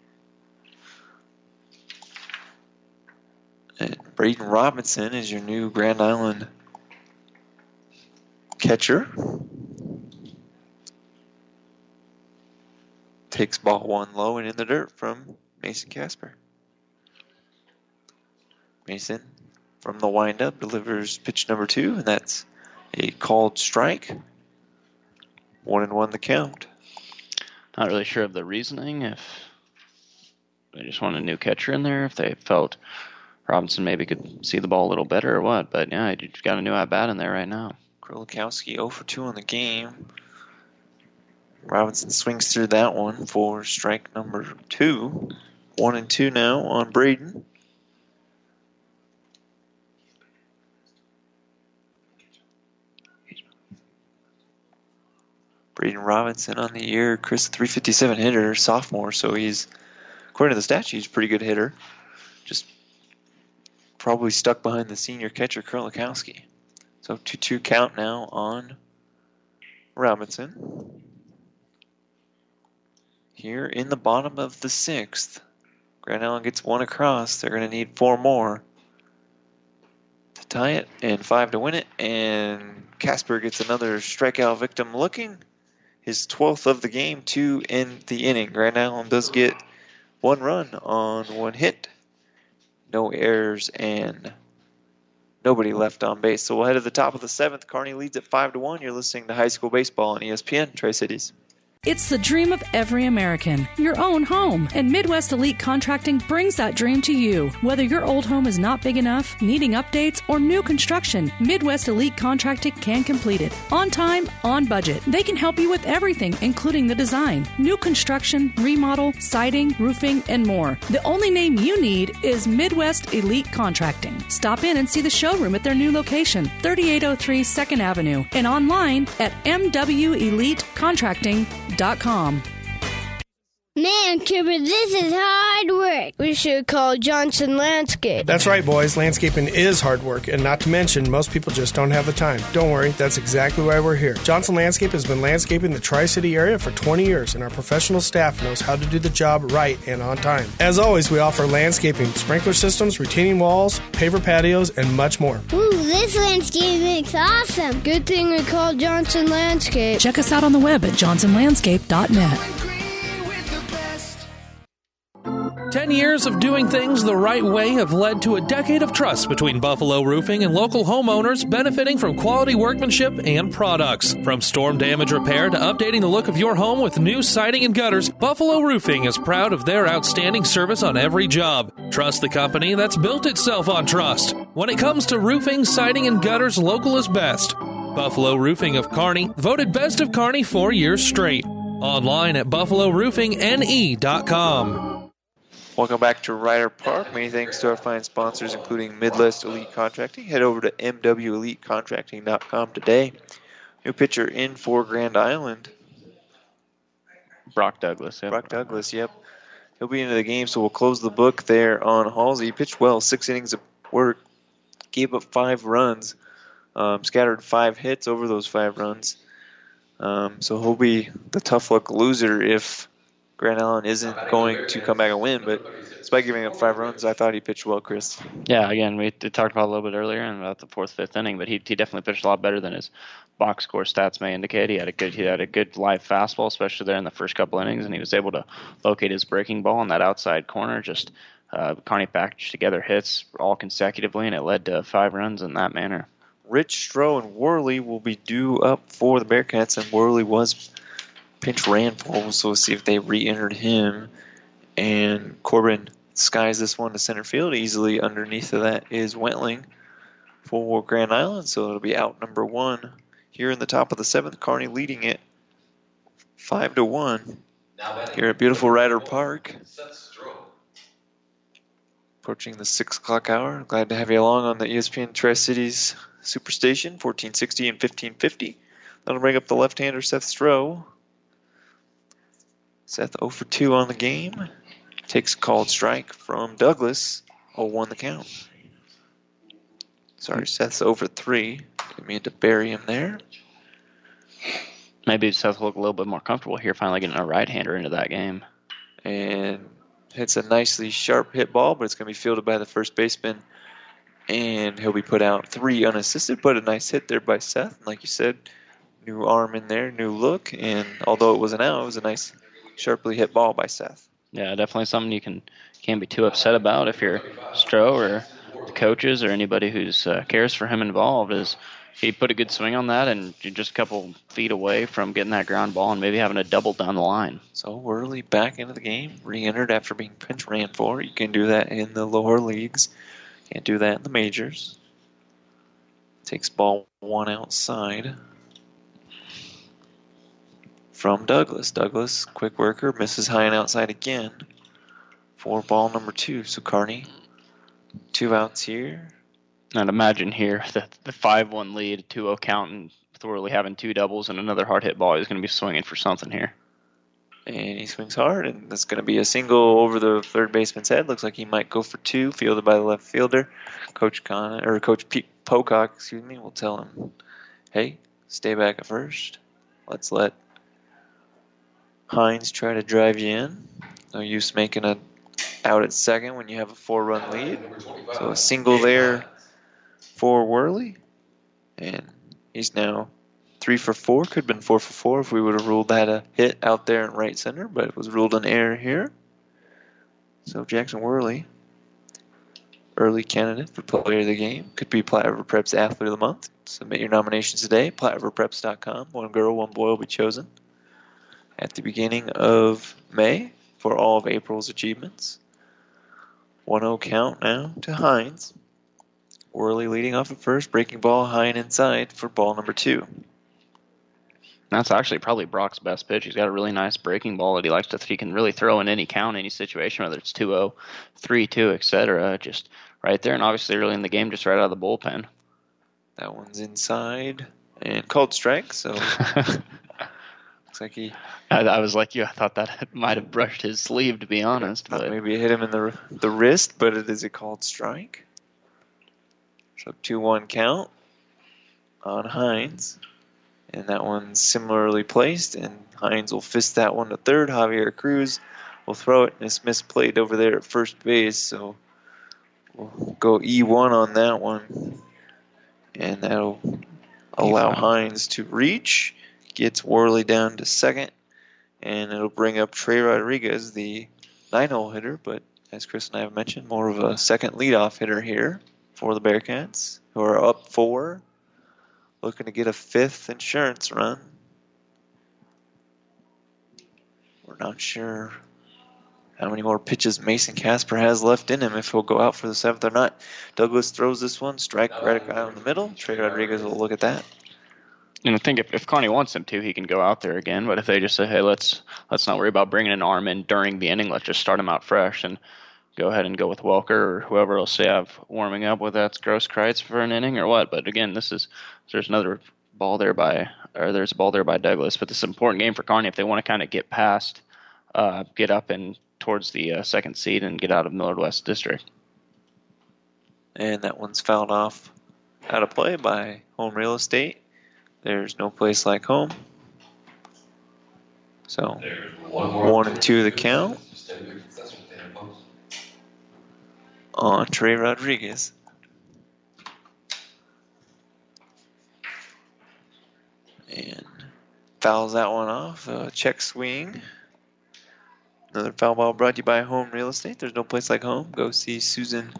And Braden Robinson is your new Grand Island catcher. Takes ball 1 low and in the dirt from Mason Casper. Mason from the windup delivers pitch number 2, and that's a called strike. 1-1 the count. Not really sure of the reasoning, if they just want a new catcher in there, if they felt Robinson maybe could see the ball a little better or what. But yeah, you've got a new at-bat in there right now. Krolikowski 0 for 2 on the game. Robinson swings through that one for strike number 2. 1-2 now on Braden. Braden Robinson on the year, Chris, 357 hitter, sophomore, so he's, according to the stat sheet, he's a pretty good hitter. Just probably stuck behind the senior catcher, Krolikowski. So 2-2 count now on Robinson. Here in the bottom of the 6th, Grand Island gets 1 across. They're going to need 4 more to tie it and 5 to win it. And Casper gets another strikeout victim looking. His 12th of the game to end the inning. Grand Island does get 1 run on 1 hit. No errors and nobody left on base. So we'll head to the top of the 7th. Kearney leads at 5-1. You're listening to High School Baseball on ESPN Tri-Cities. It's the dream of every American, your own home. And Midwest Elite Contracting brings that dream to you. Whether your old home is not big enough, needing updates, or new construction, Midwest Elite Contracting can complete it. On time, on budget. They can help you with everything, including the design, new construction, remodel, siding, roofing, and more. The only name you need is Midwest Elite Contracting. Stop in and see the showroom at their new location, 3803 2nd Avenue, and online at mwelitecontracting.com. Man, Cooper, this is hard work. We should call Johnson Landscape. That's right, boys. Landscaping is hard work, and not to mention, most people just don't have the time. Don't worry, that's exactly why we're here. Johnson Landscape has been landscaping the Tri-City area for 20 years, and our professional staff knows how to do the job right and on time. As always, we offer landscaping, sprinkler systems, retaining walls, paver patios, and much more. Ooh, this landscaping's awesome. Good thing we called Johnson Landscape. Check us out on the web at johnsonlandscape.net. 10 years of doing things the right way have led to a decade of trust between Buffalo Roofing and local homeowners benefiting from quality workmanship and products. From storm damage repair to updating the look of your home with new siding and gutters, Buffalo Roofing is proud of their outstanding service on every job. Trust the company that's built itself on trust. When it comes to roofing, siding, and gutters, local is best. Buffalo Roofing of Kearney, voted Best of Kearney 4 years straight. Online at buffaloroofingne.com. Welcome back to Ryder Park. Many thanks to our fine sponsors, including Midwest Elite Contracting. Head over to mwelitecontracting.com today. New pitcher in for Grand Island. Brock Douglas. Yep. Brock Douglas, yep. He'll be into the game, so we'll close the book there on Halsey. He pitched well, 6 innings of work, gave up 5 runs, scattered 5 hits over those 5 runs. So he'll be the tough luck loser if Grand Island isn't going to come back and win, but despite giving up 5 runs, I thought he pitched well, Chris. Yeah, again, we talked about a little bit earlier and about the 4th, 5th inning, but he definitely pitched a lot better than his box score stats may indicate. He had a good live fastball, especially there in the first couple innings, and he was able to locate his breaking ball in that outside corner. Just Kearney packaged together hits all consecutively, and it led to 5 runs in that manner. Rich Stroh and Worley will be due up for the Bearcats, and Worley was pinch ran for, so we'll see if they re-entered him. And Corbin skies this one to center field. Easily underneath of that is Wentling for Grand Island, so it'll be out number 1 here in the top of the 7th. Kearney leading it 5-1 here at beautiful Ryder Park. Approaching the 6 o'clock hour. Glad to have you along on the ESPN Tri-Cities Superstation, 1460 and 1550. That'll bring up the left-hander Seth Stroh. Seth 0 for 2 on the game. Takes a called strike from Douglas. 0-1 the count. Sorry, Seth's 0 for 3. Didn't mean to bury him there. Maybe Seth will look a little bit more comfortable here, finally getting a right-hander into that game. And hits a nicely sharp hit ball, but it's going to be fielded by the first baseman. And he'll be put out 3 unassisted, but a nice hit there by Seth. And like you said, new arm in there, new look. And although it was an out, it was a nice sharply hit ball by Seth. Yeah, definitely something you can't be too upset about if you're Stroh or the coaches or anybody who's cares for him involved. Is he put a good swing on that and you're just a couple feet away from getting that ground ball and maybe having a double down the line. So Worley back into the game, re-entered after being pinch ran for. You can do that in the lower leagues. Can't do that in the majors. Takes ball 1 outside from Douglas. Douglas, quick worker, misses high and outside again for ball number 2. So Kearney, 2 outs here. And imagine here the 5-1 lead, 2-0 count, and Thorley having 2 doubles and another hard hit ball. He's going to be swinging for something here. And he swings hard, and that's going to be a single over the third baseman's head. Looks like he might go for 2, fielded by the left fielder. Coach Pete Pocock, will tell him, hey, stay back at first. Let's let Hines try to drive you in. No use making a out at second when you have a 4-run lead. So a single there for Worley. And he's now 3 for 4. Could have been 4 for 4 if we would have ruled that a hit out there in right center, but it was ruled an error here. So Jackson Worley, early candidate for player of the game. Could be Platte River Preps Athlete of the Month. Submit your nominations today. PlatteRiverPreps.com. 1 girl, 1 boy will be chosen at the beginning of May for all of April's achievements. 1-0 count now to Hines. Worley leading off at first, breaking ball high and inside for ball number 2. That's actually probably Brock's best pitch. He's got a really nice breaking ball that he likes to. He can really throw in any count, any situation, whether it's 2-0, 3-2, etc. Just right there, and obviously early in the game, just right out of the bullpen. That one's inside and called strike. So looks like he. I was like you. I thought that might have brushed his sleeve, to be honest. But maybe it hit him in the wrist, but it is a called strike. So 2-1 count on Hines. And that one's similarly placed, and Hines will fist that one to third. Javier Cruz will throw it, and it's misplayed over there at first base, so we'll go E1 on that one. And that'll allow Hines to reach, gets Worley down to second, and it'll bring up Trey Rodriguez, the 9-hole hitter, but as Chris and I have mentioned, more of a second leadoff hitter here for the Bearcats, who are up 4. Looking to get a 5th insurance run. We're not sure how many more pitches Mason Casper has left in him, if he'll go out for the 7th or not. Douglas throws this one, strike right out in the middle. Trey Rodriguez will look at that. And I think if Kearney wants him to, he can go out there again. But if they just say, hey, let's not worry about bringing an arm in during the inning, let's just start him out fresh and go ahead and go with Welker or whoever else they have warming up, whether that's Grosskreitz for an inning or what. But again, there's a ball there by Douglas. But this is an important game for Kearney if they want to kind of get past, get up and towards the second seed and get out of Millard West District. And that one's fouled off out of play by Home Real Estate. There's no place like home. So 1-2 the count on Trey Rodriguez. And fouls that one off. Check swing. Another foul ball brought to you by Home Real Estate. There's no place like home. Go see Susan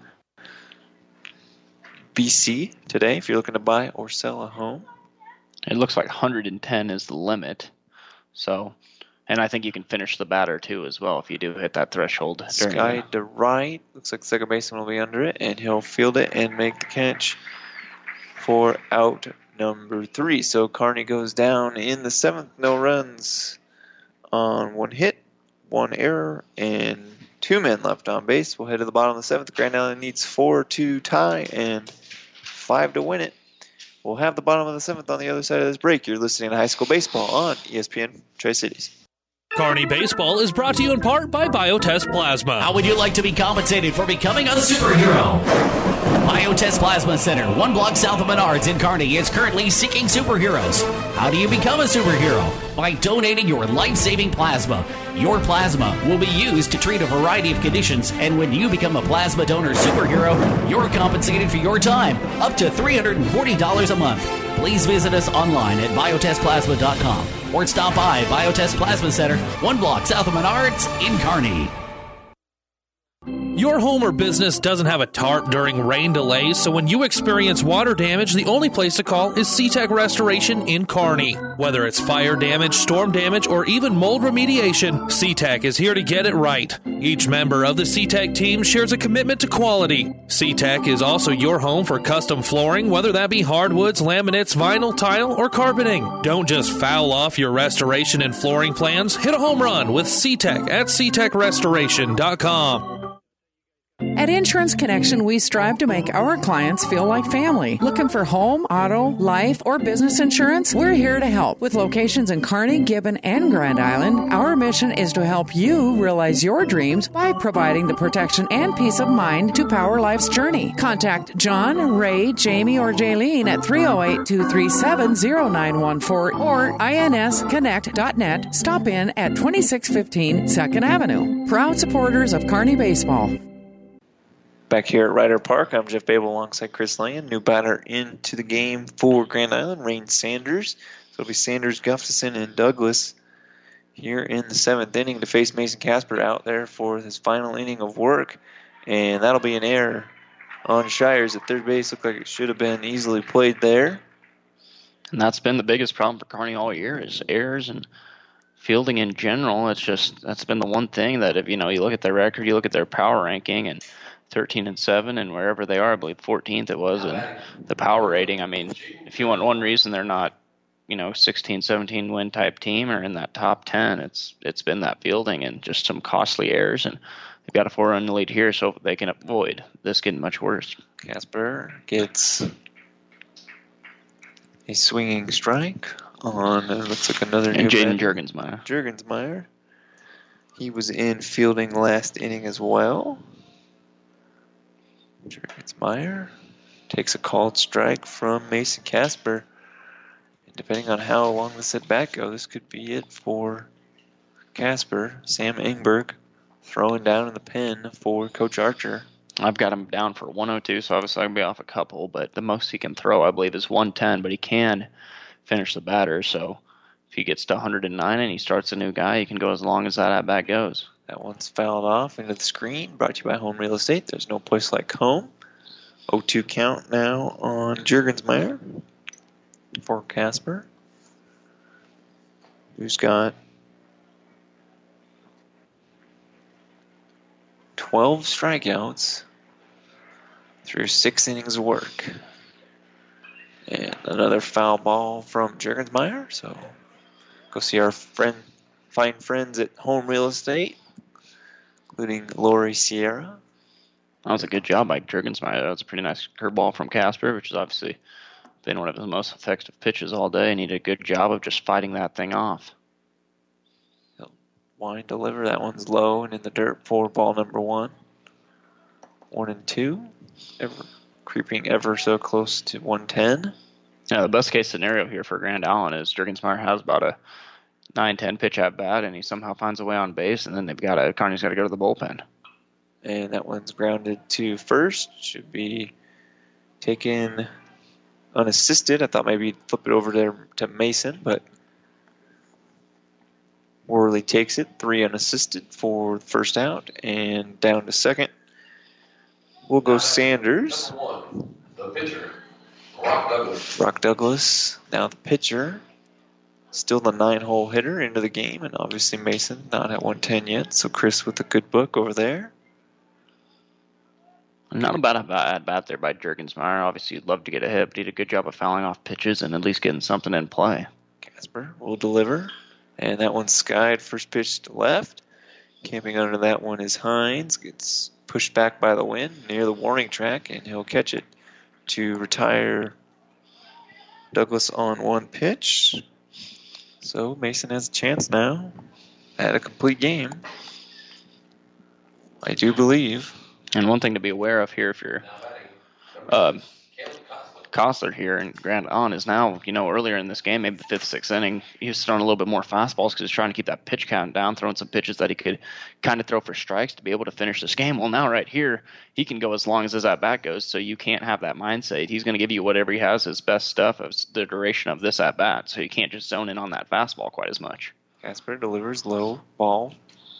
BC today if you're looking to buy or sell a home. It looks like 110 is the limit. So, and I think you can finish the batter too as well if you do hit that threshold. Sky to right. Looks like the second baseman will be under it, and he'll field it and make the catch for out number 3. So Kearney goes down in the 7th. No runs on 1 hit, 1 error, and 2 men left on base. We'll head to the bottom of the 7th. Grand Island needs 4 to tie and 5 to win it. We'll have the bottom of the 7th on the other side of this break. You're listening to High School Baseball on ESPN Tri-Cities. Kearney Baseball is brought to you in part by Biotest Plasma. How would you like to be compensated for becoming a superhero? Biotest Plasma Center, 1 block south of Menards in Kearney, is currently seeking superheroes. How do you become a superhero? By donating your life-saving plasma. Your plasma will be used to treat a variety of conditions, and when you become a plasma donor superhero, you're compensated for your time, up to $340 a month. Please visit us online at biotestplasma.com or stop by Biotest Plasma Center, 1 block south of Menards in Kearney. Your home or business doesn't have a tarp during rain delays, so when you experience water damage, the only place to call is SeaTech Restoration in Kearney. Whether it's fire damage, storm damage, or even mold remediation, SeaTech is here to get it right. Each member of the SeaTech team shares a commitment to quality. SeaTech is also your home for custom flooring, whether that be hardwoods, laminates, vinyl, tile, or carpeting. Don't just foul off your restoration and flooring plans. Hit a home run with SeaTech at SeaTechRestoration.com. At Insurance Connection, we strive to make our clients feel like family. Looking for home, auto, life, or business insurance? We're here to help. With locations in Kearney, Gibbon, and Grand Island, our mission is to help you realize your dreams by providing the protection and peace of mind to power life's journey. Contact John, Ray, Jamie, or Jaylene at 308-237-0914 or insconnect.net. Stop in at 2615 2nd Avenue. Proud supporters of Kearney Baseball. Back here at Ryder Park, I'm Jeff Babel alongside Chris Lane. New batter into the game for Grand Island, Rain Sanders. So it'll be Sanders, Gustafson, and Douglas here in the 7th inning to face Mason Casper out there for his final inning of work. And that'll be an error on Shires at third base. Looked like it should have been easily played there. And that's been the biggest problem for Kearney all year is errors and fielding in general. That's been the one thing that if you look at their record, you look at their power ranking and 13-7, and wherever they are, I believe 14th it was, and the power rating. I mean, if you want one reason they're not, 16, 17 win type team or in that top 10, it's been that fielding and just some costly errors, and they've got a 4-run lead here, so they can avoid this getting much worse. Casper gets a swinging strike on. It looks like another. And Jaden Jurgensmeyer. Jurgensmeyer. He was in fielding last inning as well. Jurgensmeyer takes a called strike from Mason Casper. And depending on how long this at bat goes, this could be it for Casper. Sam Engberg throwing down in the pen for Coach Archer. I've got him down for 102, so obviously I can be off a couple, but the most he can throw, I believe, is 110, but he can finish the batter, so if he gets to 109 and he starts a new guy, he can go as long as that at bat goes. That one's fouled off into the screen, brought to you by Home Real Estate. There's no place like home. 0-2 count now on Jurgensmeyer for Casper, who's got 12 strikeouts through 6 innings of work. And another foul ball from Jurgensmeyer. So go see our fine friends at Home Real Estate, including Lori Sierra. That was a good job by Jurgensmeyer. That was a pretty nice curveball from Casper, which has obviously been one of his most effective pitches all day, and he did a good job of just fighting that thing off. He'll wind deliver. That one's low and in the dirt for ball number 1. 1-2. Creeping ever so close to 110. Yeah, the best case scenario here for Grand Island is Jurgensmeyer has about a 9-10 pitch at bat, and he somehow finds a way on base, and then Kearney's got to go to the bullpen. And that one's grounded to first. Should be taken unassisted. I thought maybe he'd flip it over there to Mason, but Worley takes it. 3 unassisted for the first out, and down to second. We'll go Sanders. The pitcher, Rock Douglas. Rock Douglas, now the pitcher. Still the 9-hole hitter into the game, and obviously Mason not at 110 yet, so Chris with a good book over there. Not a bad at-bat there by Juergensmeyer. Obviously, you'd love to get a hit, but he did a good job of fouling off pitches and at least getting something in play. Casper will deliver, and that one's skied. First pitch to left. Camping under that one is Hines. Gets pushed back by the wind near the warning track, and he'll catch it to retire Douglas on 1 pitch. So Mason has a chance now at a complete game, I do believe. And one thing to be aware of here, if you're Kostler here and Grand Island is now, earlier in this game, maybe the 5th, 6th inning, he was throwing a little bit more fastballs because he's trying to keep that pitch count down, throwing some pitches that he could kind of throw for strikes to be able to finish this game. Well, now right here, he can go as long as his at-bat goes, so you can't have that mindset. He's going to give you whatever he has, his best stuff, of the duration of this at-bat, so you can't just zone in on that fastball quite as much. Casper delivers low ball.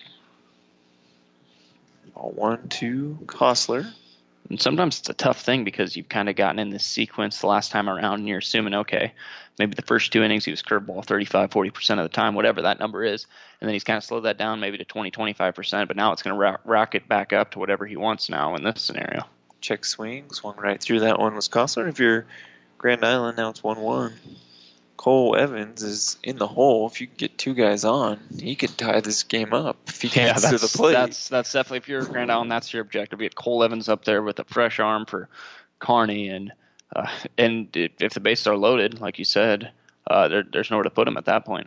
Ball 1 to Kostler. And sometimes it's a tough thing because you've kind of gotten in this sequence the last time around and you're assuming, okay, maybe the first 2 innings he was curveball 35, 40% of the time, whatever that number is. And then he's kind of slowed that down maybe to 20, 25%, but now it's going to rocket back up to whatever he wants now in this scenario. Check swing, swung right through that one was Kostler. If you're Grand Island, now it's 1-1. Cole Evans is in the hole. If you can get 2 guys on, he could tie this game up if he gets to the plate. That's definitely, if you're Grand Island, that's your objective. You get Cole Evans up there with a fresh arm for Kearney, and if the bases are loaded, like you said, there's nowhere to put him at that point.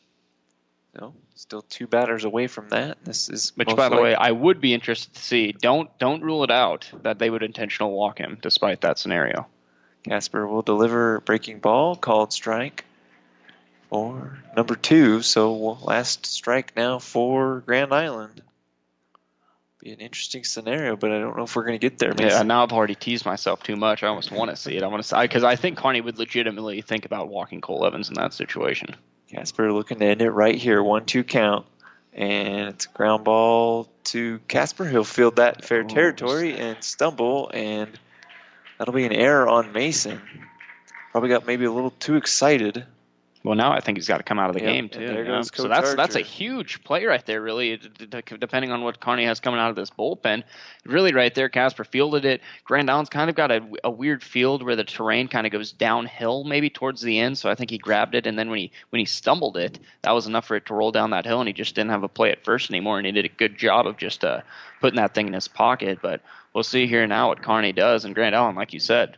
No, still 2 batters away from that. Which, by the way, I would be interested to see. Don't rule it out that they would intentional walk him despite that scenario. Casper will deliver breaking ball, called strike for number 2. So last strike now for Grand Island. Be an interesting scenario, but I don't know if we're going to get there. Mason. Yeah, now I've already teased myself too much. I almost want to see it. Because I think Kearney would legitimately think about walking Cole Evans in that situation. Casper looking to end it right here, 1-2 count. And it's a ground ball to Casper. He'll field that in fair territory and stumble, and that'll be an error on Mason. Probably got maybe a little too excited. Well, now I think he's got to come out of the game, too. There goes Coach So that's a huge play right there, really, depending on what Kearney has coming out of this bullpen. Really right there, Casper fielded it. Grand Island's kind of got a weird field where the terrain kind of goes downhill maybe towards the end, so I think he grabbed it, and then when he stumbled it, that was enough for it to roll down that hill, and he just didn't have a play at first anymore, and he did a good job of just putting that thing in his pocket. But we'll see here now what Kearney does, and Grand Island, like you said,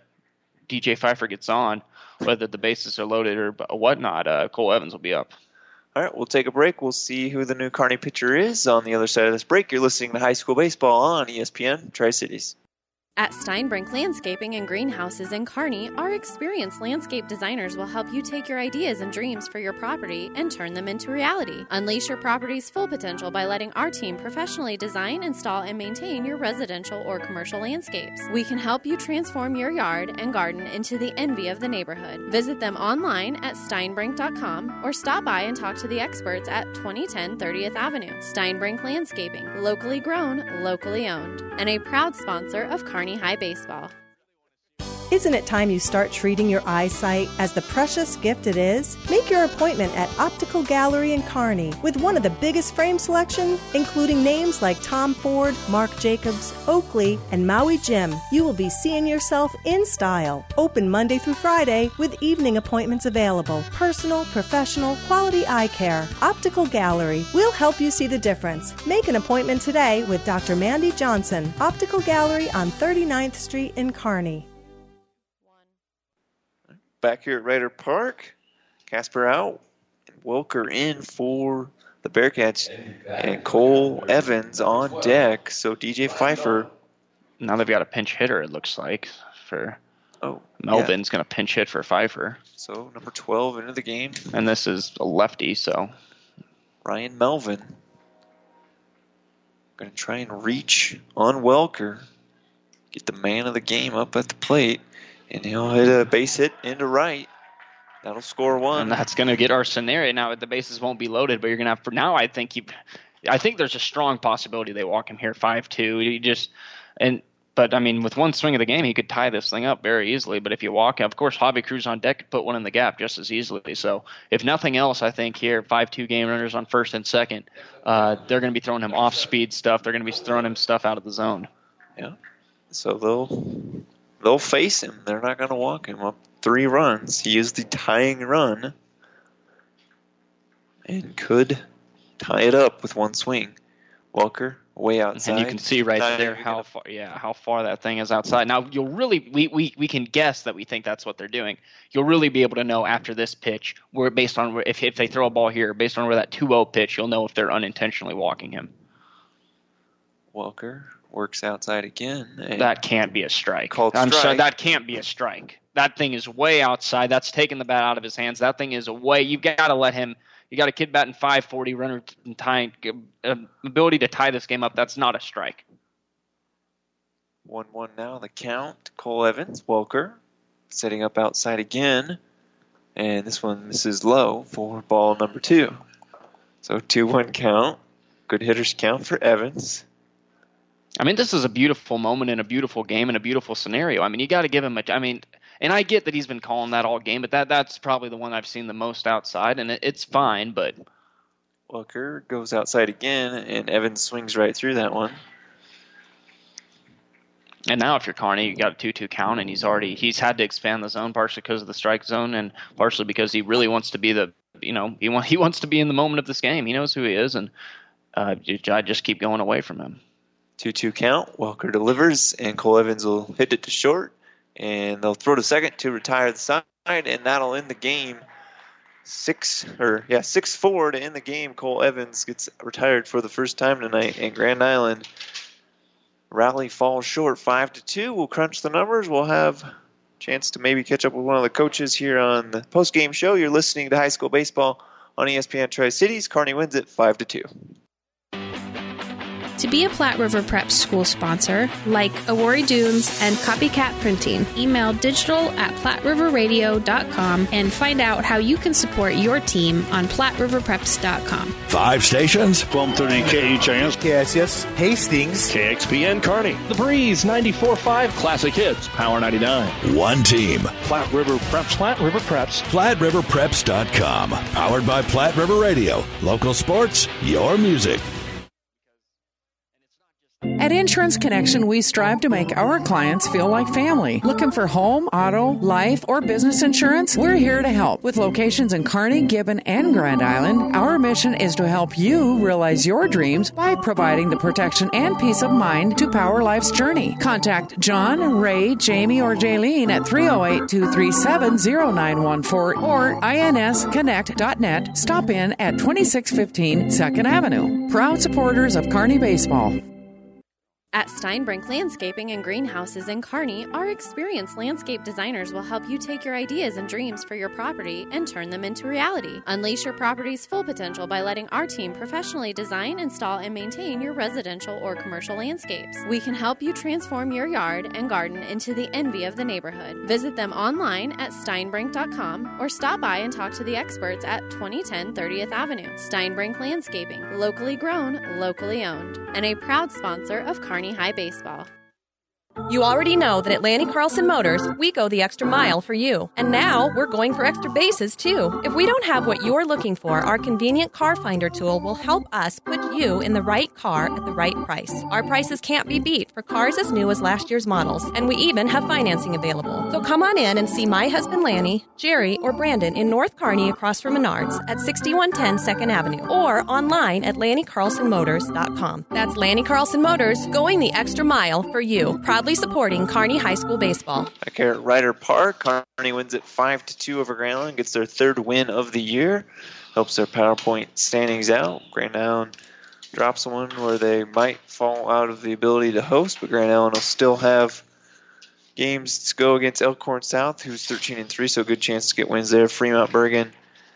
DJ Pfeiffer gets on. Whether the bases are loaded or whatnot, Cole Evans will be up. All right, we'll take a break. We'll see who the new Kearney pitcher is on the other side of this break. You're listening to High School Baseball on ESPN Tri-Cities. At Steinbrink Landscaping and Greenhouses in Kearney, our experienced landscape designers will help you take your ideas and dreams for your property and turn them into reality. Unleash your property's full potential by letting our team professionally design, install, and maintain your residential or commercial landscapes. We can help you transform your yard and garden into the envy of the neighborhood. Visit them online at steinbrink.com or stop by and talk to the experts at 2010 30th Avenue. Steinbrink Landscaping, locally grown, locally owned, and a proud sponsor of Kearney High Baseball. Isn't it time you start treating your eyesight as the precious gift it is? Make your appointment at Optical Gallery in Kearney with one of the biggest frame selection, including names like Tom Ford, Marc Jacobs, Oakley, and Maui Jim. You will be seeing yourself in style. Open Monday through Friday with evening appointments available. Personal, professional, quality eye care. Optical Gallery. We'll help you see the difference. Make an appointment today with Dr. Mandy Johnson. Optical Gallery on 39th Street in Kearney. Back here at Ryder Park, Casper out, and Wilker in for the Bearcats, and Cole Evans on deck. So DJ Pfeiffer. Now they've got a pinch hitter, it looks like, for Melvin's going to pinch hit for Pfeiffer. So number 12 into the game. And this is a lefty, so Ryan Melvin going to try and reach on Welker. Get the man of the game up at the plate. And he'll hit a base hit into right. That'll score one. And that's going to get our scenario. Now, the bases won't be loaded, but you're going to have, for now, I think there's a strong possibility they walk him here 5-2. But I mean, with one swing of the game, he could tie this thing up very easily. But if you walk, of course, Javi Cruz on deck could put one in the gap just as easily. So if nothing else, I think here, 5-2 game runners on first and second, they're going to be throwing him off-speed stuff. They're going to be throwing him stuff out of the zone. Yeah. So they'll face him. They're not going to walk him up 3 runs. He is the tying run and could tie it up with one swing. Welker way outside. And you can see right there how far that thing is outside. Now you'll really we can guess that we think that's what they're doing. You'll really be able to know after this pitch where based on if they throw a ball here, based on where that 2-0 pitch, you'll know if they're unintentionally walking him. Welker works outside again. That can't be a strike. I'm sorry, that can't be a strike. That thing is way outside. That's taking the bat out of his hands. That thing is away. You've got to let him. You got a kid batting .540, runner tying, ability to tie this game up. That's not a strike. 1-1 now. The count. Cole Evans, Welker, setting up outside again, and this one misses low for ball number 2. So 2-1 count. Good hitters count for Evans. I mean, this is a beautiful moment in a beautiful game in a beautiful scenario. I mean, you got to give him and I get that he's been calling that all game, but that's probably the one I've seen the most outside, and it's fine, but... Welker goes outside again, and Evans swings right through that one. And now if you're Kearney, you got a 2-2 count, and he's had to expand the zone, partially because of the strike zone, and partially because he really wants to be he wants to be in the moment of this game. He knows who he is, and I just keep going away from him. 2-2 count. Welker delivers, and Cole Evans will hit it to short. And they'll throw to second to retire the side, and that'll end the game. 6-4 to end the game. Cole Evans gets retired for the first time tonight, and Grand Island rally falls short 5-2. We'll crunch the numbers. We'll have a chance to maybe catch up with one of the coaches here on the post-game show. You're listening to High School Baseball on ESPN Tri-Cities. Kearney wins it 5-2. To be a Platte River Prep school sponsor, like Awori Dunes and Copycat Printing, email digital@PlatteRiverRadio.com and find out how you can support your team on PlatteRiverPreps.com. 5 stations. 1230 KHIS. KSS. Hastings. KXPN Kearney. The Breeze 94.5 Classic Hits. Power 99. 1 team. Platte River Preps. Platte River Preps. PlatteRiverPreps.com. Powered by Platte River Radio. Local sports, your music. At Insurance Connection, we strive to make our clients feel like family. Looking for home, auto, life, or business insurance? We're here to help. With locations in Kearney, Gibbon, and Grand Island, our mission is to help you realize your dreams by providing the protection and peace of mind to power life's journey. Contact John, Ray, Jamie, or Jaylene at 308-237-0914 or insconnect.net. Stop in at 2615 2nd Avenue. Proud supporters of Kearney baseball. At Steinbrink Landscaping and Greenhouses in Kearney, our experienced landscape designers will help you take your ideas and dreams for your property and turn them into reality. Unleash your property's full potential by letting our team professionally design, install, and maintain your residential or commercial landscapes. We can help you transform your yard and garden into the envy of the neighborhood. Visit them online at steinbrink.com or stop by and talk to the experts at 2010 30th Avenue. Steinbrink Landscaping, locally grown, locally owned, and a proud sponsor of Kearney High Baseball. You already know that at Lanny Carlson Motors, we go the extra mile for you. And now, we're going for extra bases, too. If we don't have what you're looking for, our convenient car finder tool will help us put you in the right car at the right price. Our prices can't be beat for cars as new as last year's models, and we even have financing available. So come on in and see my husband Lanny, Jerry, or Brandon in North Kearney across from Menards at 6110 2nd Avenue, or online at LannyCarlsonMotors.com. That's Lanny Carlson Motors, going the extra mile for you. Proudly supporting Kearney High School baseball. Back here at Ryder Park, Kearney wins it 5-2 over Grand Island, gets their 3rd win of the year, helps their PowerPoint standings out. Grand Island drops one where they might fall out of the ability to host, but Grand Island will still have games to go against Elkhorn South, who's 13-3, so good chance to get wins there. Fremont Bergen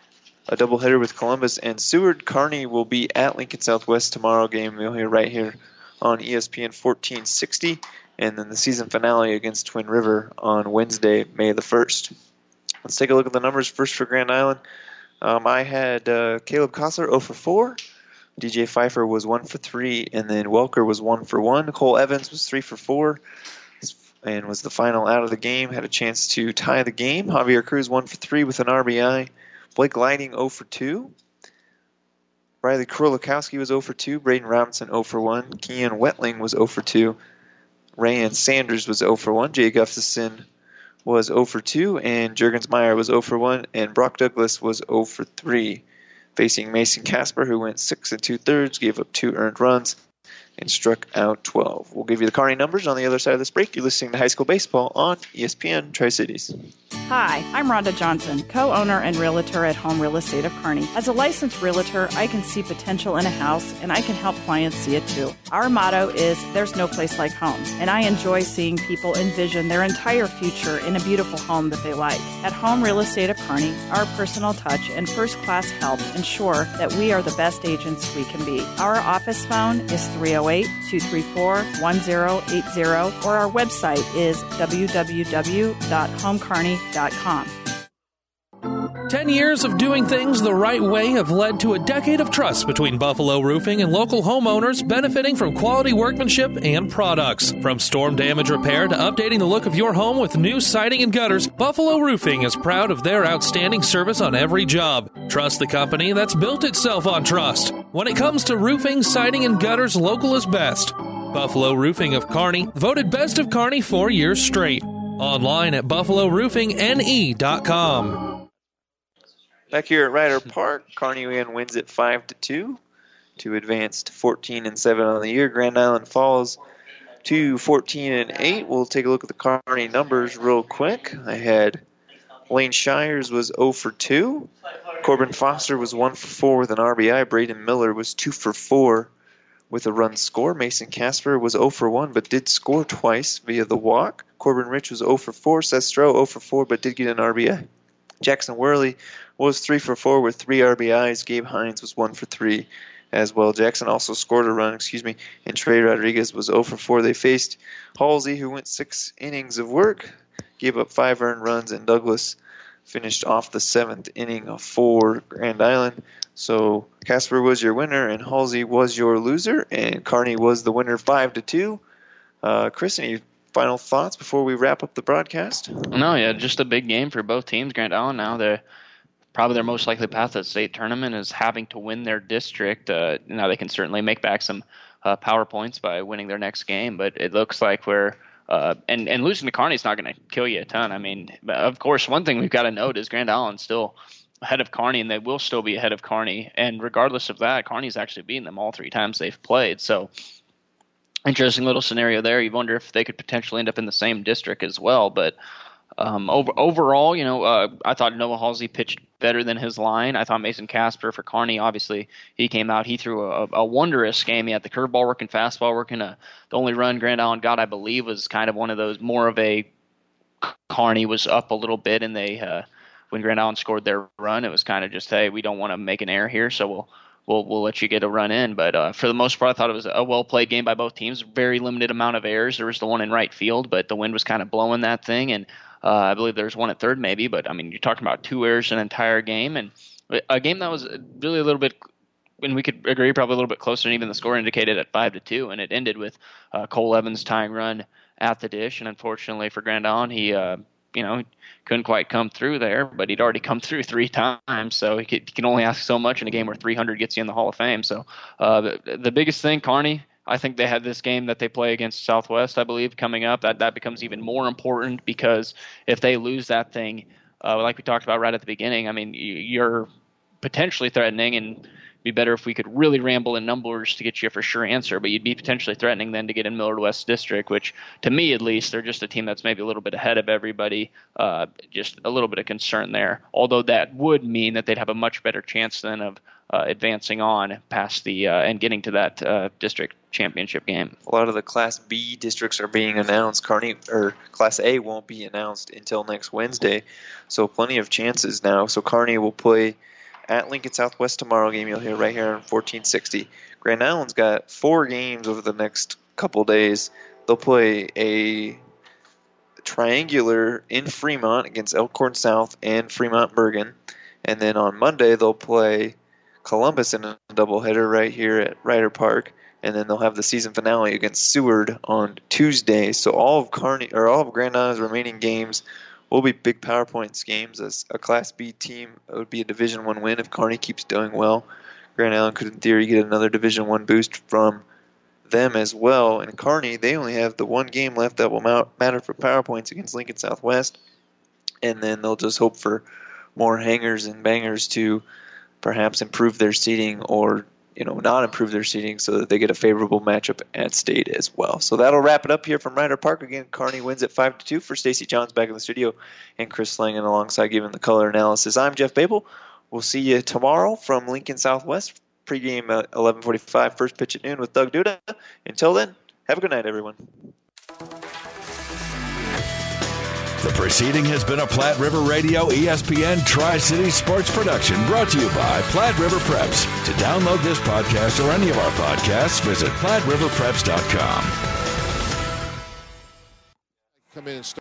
a doubleheader with Columbus and Seward. Kearney will be at Lincoln Southwest tomorrow. Game you'll hear right here on ESPN 1460. And then the season finale against Twin River on Wednesday, May the 1st. Let's take a look at the numbers first for Grand Island. I had Caleb Kostler 0 for 4. DJ Pfeiffer was 1 for 3. And then Welker was 1 for 1. Cole Evans was 3 for 4 and was the final out of the game. Had a chance to tie the game. Javier Cruz 1 for 3 with an RBI. Blake Lighting 0 for 2. Riley Krolakowski was 0 for 2. Braden Robinson 0 for 1. Kean Wetling was 0 for 2. Rayan Sanders was 0 for 1. Jay Gustafson was 0 for 2. And Juergens Meyer was 0 for 1. And Brock Douglas was 0 for 3. Facing Mason Casper, who went 6 2/3, gave up 2 earned runs, and struck out 12. We'll give you the Kearney numbers on the other side of this break. You're listening to High School Baseball on ESPN Tri-Cities. Hi, I'm Rhonda Johnson, co-owner and realtor at Home Real Estate of Kearney. As a licensed realtor, I can see potential in a house, and I can help clients see it too. Our motto is, there's no place like home, and I enjoy seeing people envision their entire future in a beautiful home that they like. At Home Real Estate of Kearney, our personal touch and first-class help ensure that we are the best agents we can be. Our office phone is 308-234-1080, or our website is www.homekearney.com. 10 years of doing things the right way have led to a decade of trust between Buffalo Roofing and local homeowners benefiting from quality workmanship and products. From storm damage repair to updating the look of your home with new siding and gutters, Buffalo Roofing is proud of their outstanding service on every job. Trust the company that's built itself on trust. When it comes to roofing, siding, and gutters, local is best. Buffalo Roofing of Kearney, voted Best of Kearney 4 years straight. Online at buffaloroofingne.com. Back here at Ryder Park, Kearney wins it 5-2 to advance to 14-7 on the year. Grand Island falls to 14-8. We'll take a look at the Kearney numbers real quick. I had Lane Shires was 0 for 2. Corbin Foster was 1 for 4 with an RBI. Braden Miller was 2 for 4 with a run score. Mason Casper was 0 for 1 but did score twice via the walk. Corbin Rich was 0 for 4. Seth Stroh 0 for 4 but did get an RBI. Jackson Worley was 3 for 4 with 3 RBIs. Gabe Hines was 1 for 3 as well. Jackson also scored a run, and Trey Rodriguez was 0 for 4. They faced Halsey, who went 6 innings of work, gave up 5 earned runs, and Douglas finished off the 7th inning for Grand Island. So Casper was your winner, and Halsey was your loser, and Kearney was the winner 5-2. Chris, any final thoughts before we wrap up the broadcast? No, yeah, just a big game for both teams. Grand Island now, they're probably their most likely path to the state tournament is having to win their district. Now they can certainly make back some power points by winning their next game, but it looks like we're and losing to Kearney is not going to kill you a ton. I mean, of course, one thing we've got to note is Grand Island's still ahead of Kearney, and they will still be ahead of Kearney. And regardless of that, Kearney's actually beaten them all 3 times they've played. So interesting little scenario there. You wonder if they could potentially end up in the same district as well. But overall, I thought Noah Halsey pitched better than his line. I thought Mason Casper for Kearney, obviously, he came out. He threw a wondrous game. He had the curveball working, fastball working. The only run Grand Island got, I believe, was kind of one of those more of a Kearney was up a little bit, and they when Grand Island scored their run, it was kind of just, hey, we don't want to make an error here, so we'll let you get a run in. But for the most part, I thought it was a well-played game by both teams. Very limited amount of errors. There was the one in right field, but the wind was kind of blowing that thing, and I believe there was one at third maybe. But, I mean, you're talking about 2 errors an entire game, and a game that was really a little bit, and we could agree, probably a little bit closer than even the score indicated at 5-2, and it ended with Cole Evans tying run at the dish. And unfortunately for Grand Island, he couldn't quite come through there, but he'd already come through 3 times, so he can only ask so much in a game where 300 gets you in the Hall of Fame. So the biggest thing, Kearney, I think they had this game that they play against Southwest, I believe, coming up. That becomes even more important, because if they lose that thing, like we talked about right at the beginning, I mean, you're potentially threatening, and be better if we could really ramble in numbers to get you a for sure answer, but you'd be potentially threatening then to get in Millard West District, which to me at least, they're just a team that's maybe a little bit ahead of everybody. Just a little bit of concern there, although that would mean that they'd have a much better chance then of advancing on past the and getting to that district championship game. A lot of the Class B districts are being announced. Kearney, or Class A, won't be announced until next Wednesday, so plenty of chances now. So Kearney will play at Lincoln Southwest tomorrow, game you'll hear right here on 1460. Grand Island's got 4 games over the next couple days. They'll play a triangular in Fremont against Elkhorn South and Fremont Bergen. And then on Monday, they'll play Columbus in a doubleheader right here at Ryder Park. And then they'll have the season finale against Seward on Tuesday. So all of Grand Island's remaining games will be big power points games. As a Class B team, it would be a Division I win if Kearney keeps doing well. Grand Island could, in theory, get another Division I boost from them as well. And Kearney, they only have the 1 game left that will matter for power points against Lincoln Southwest. And then they'll just hope for more hangers and bangers to perhaps improve their seeding or not improve their seeding so that they get a favorable matchup at state as well. So that'll wrap it up here from Ryder Park. Again, Kearney wins at 5-2. For Stacey Johns back in the studio and Chris Slangen alongside giving the color analysis, I'm Jeff Babel. We'll see you tomorrow from Lincoln Southwest. Pregame at 11:45, first pitch at noon with Doug Duda. Until then, have a good night, everyone. The proceeding has been a Platte River Radio ESPN Tri-City Sports production brought to you by Platte River Preps. To download this podcast or any of our podcasts, visit PlatteRiverPreps.com. Come in and start.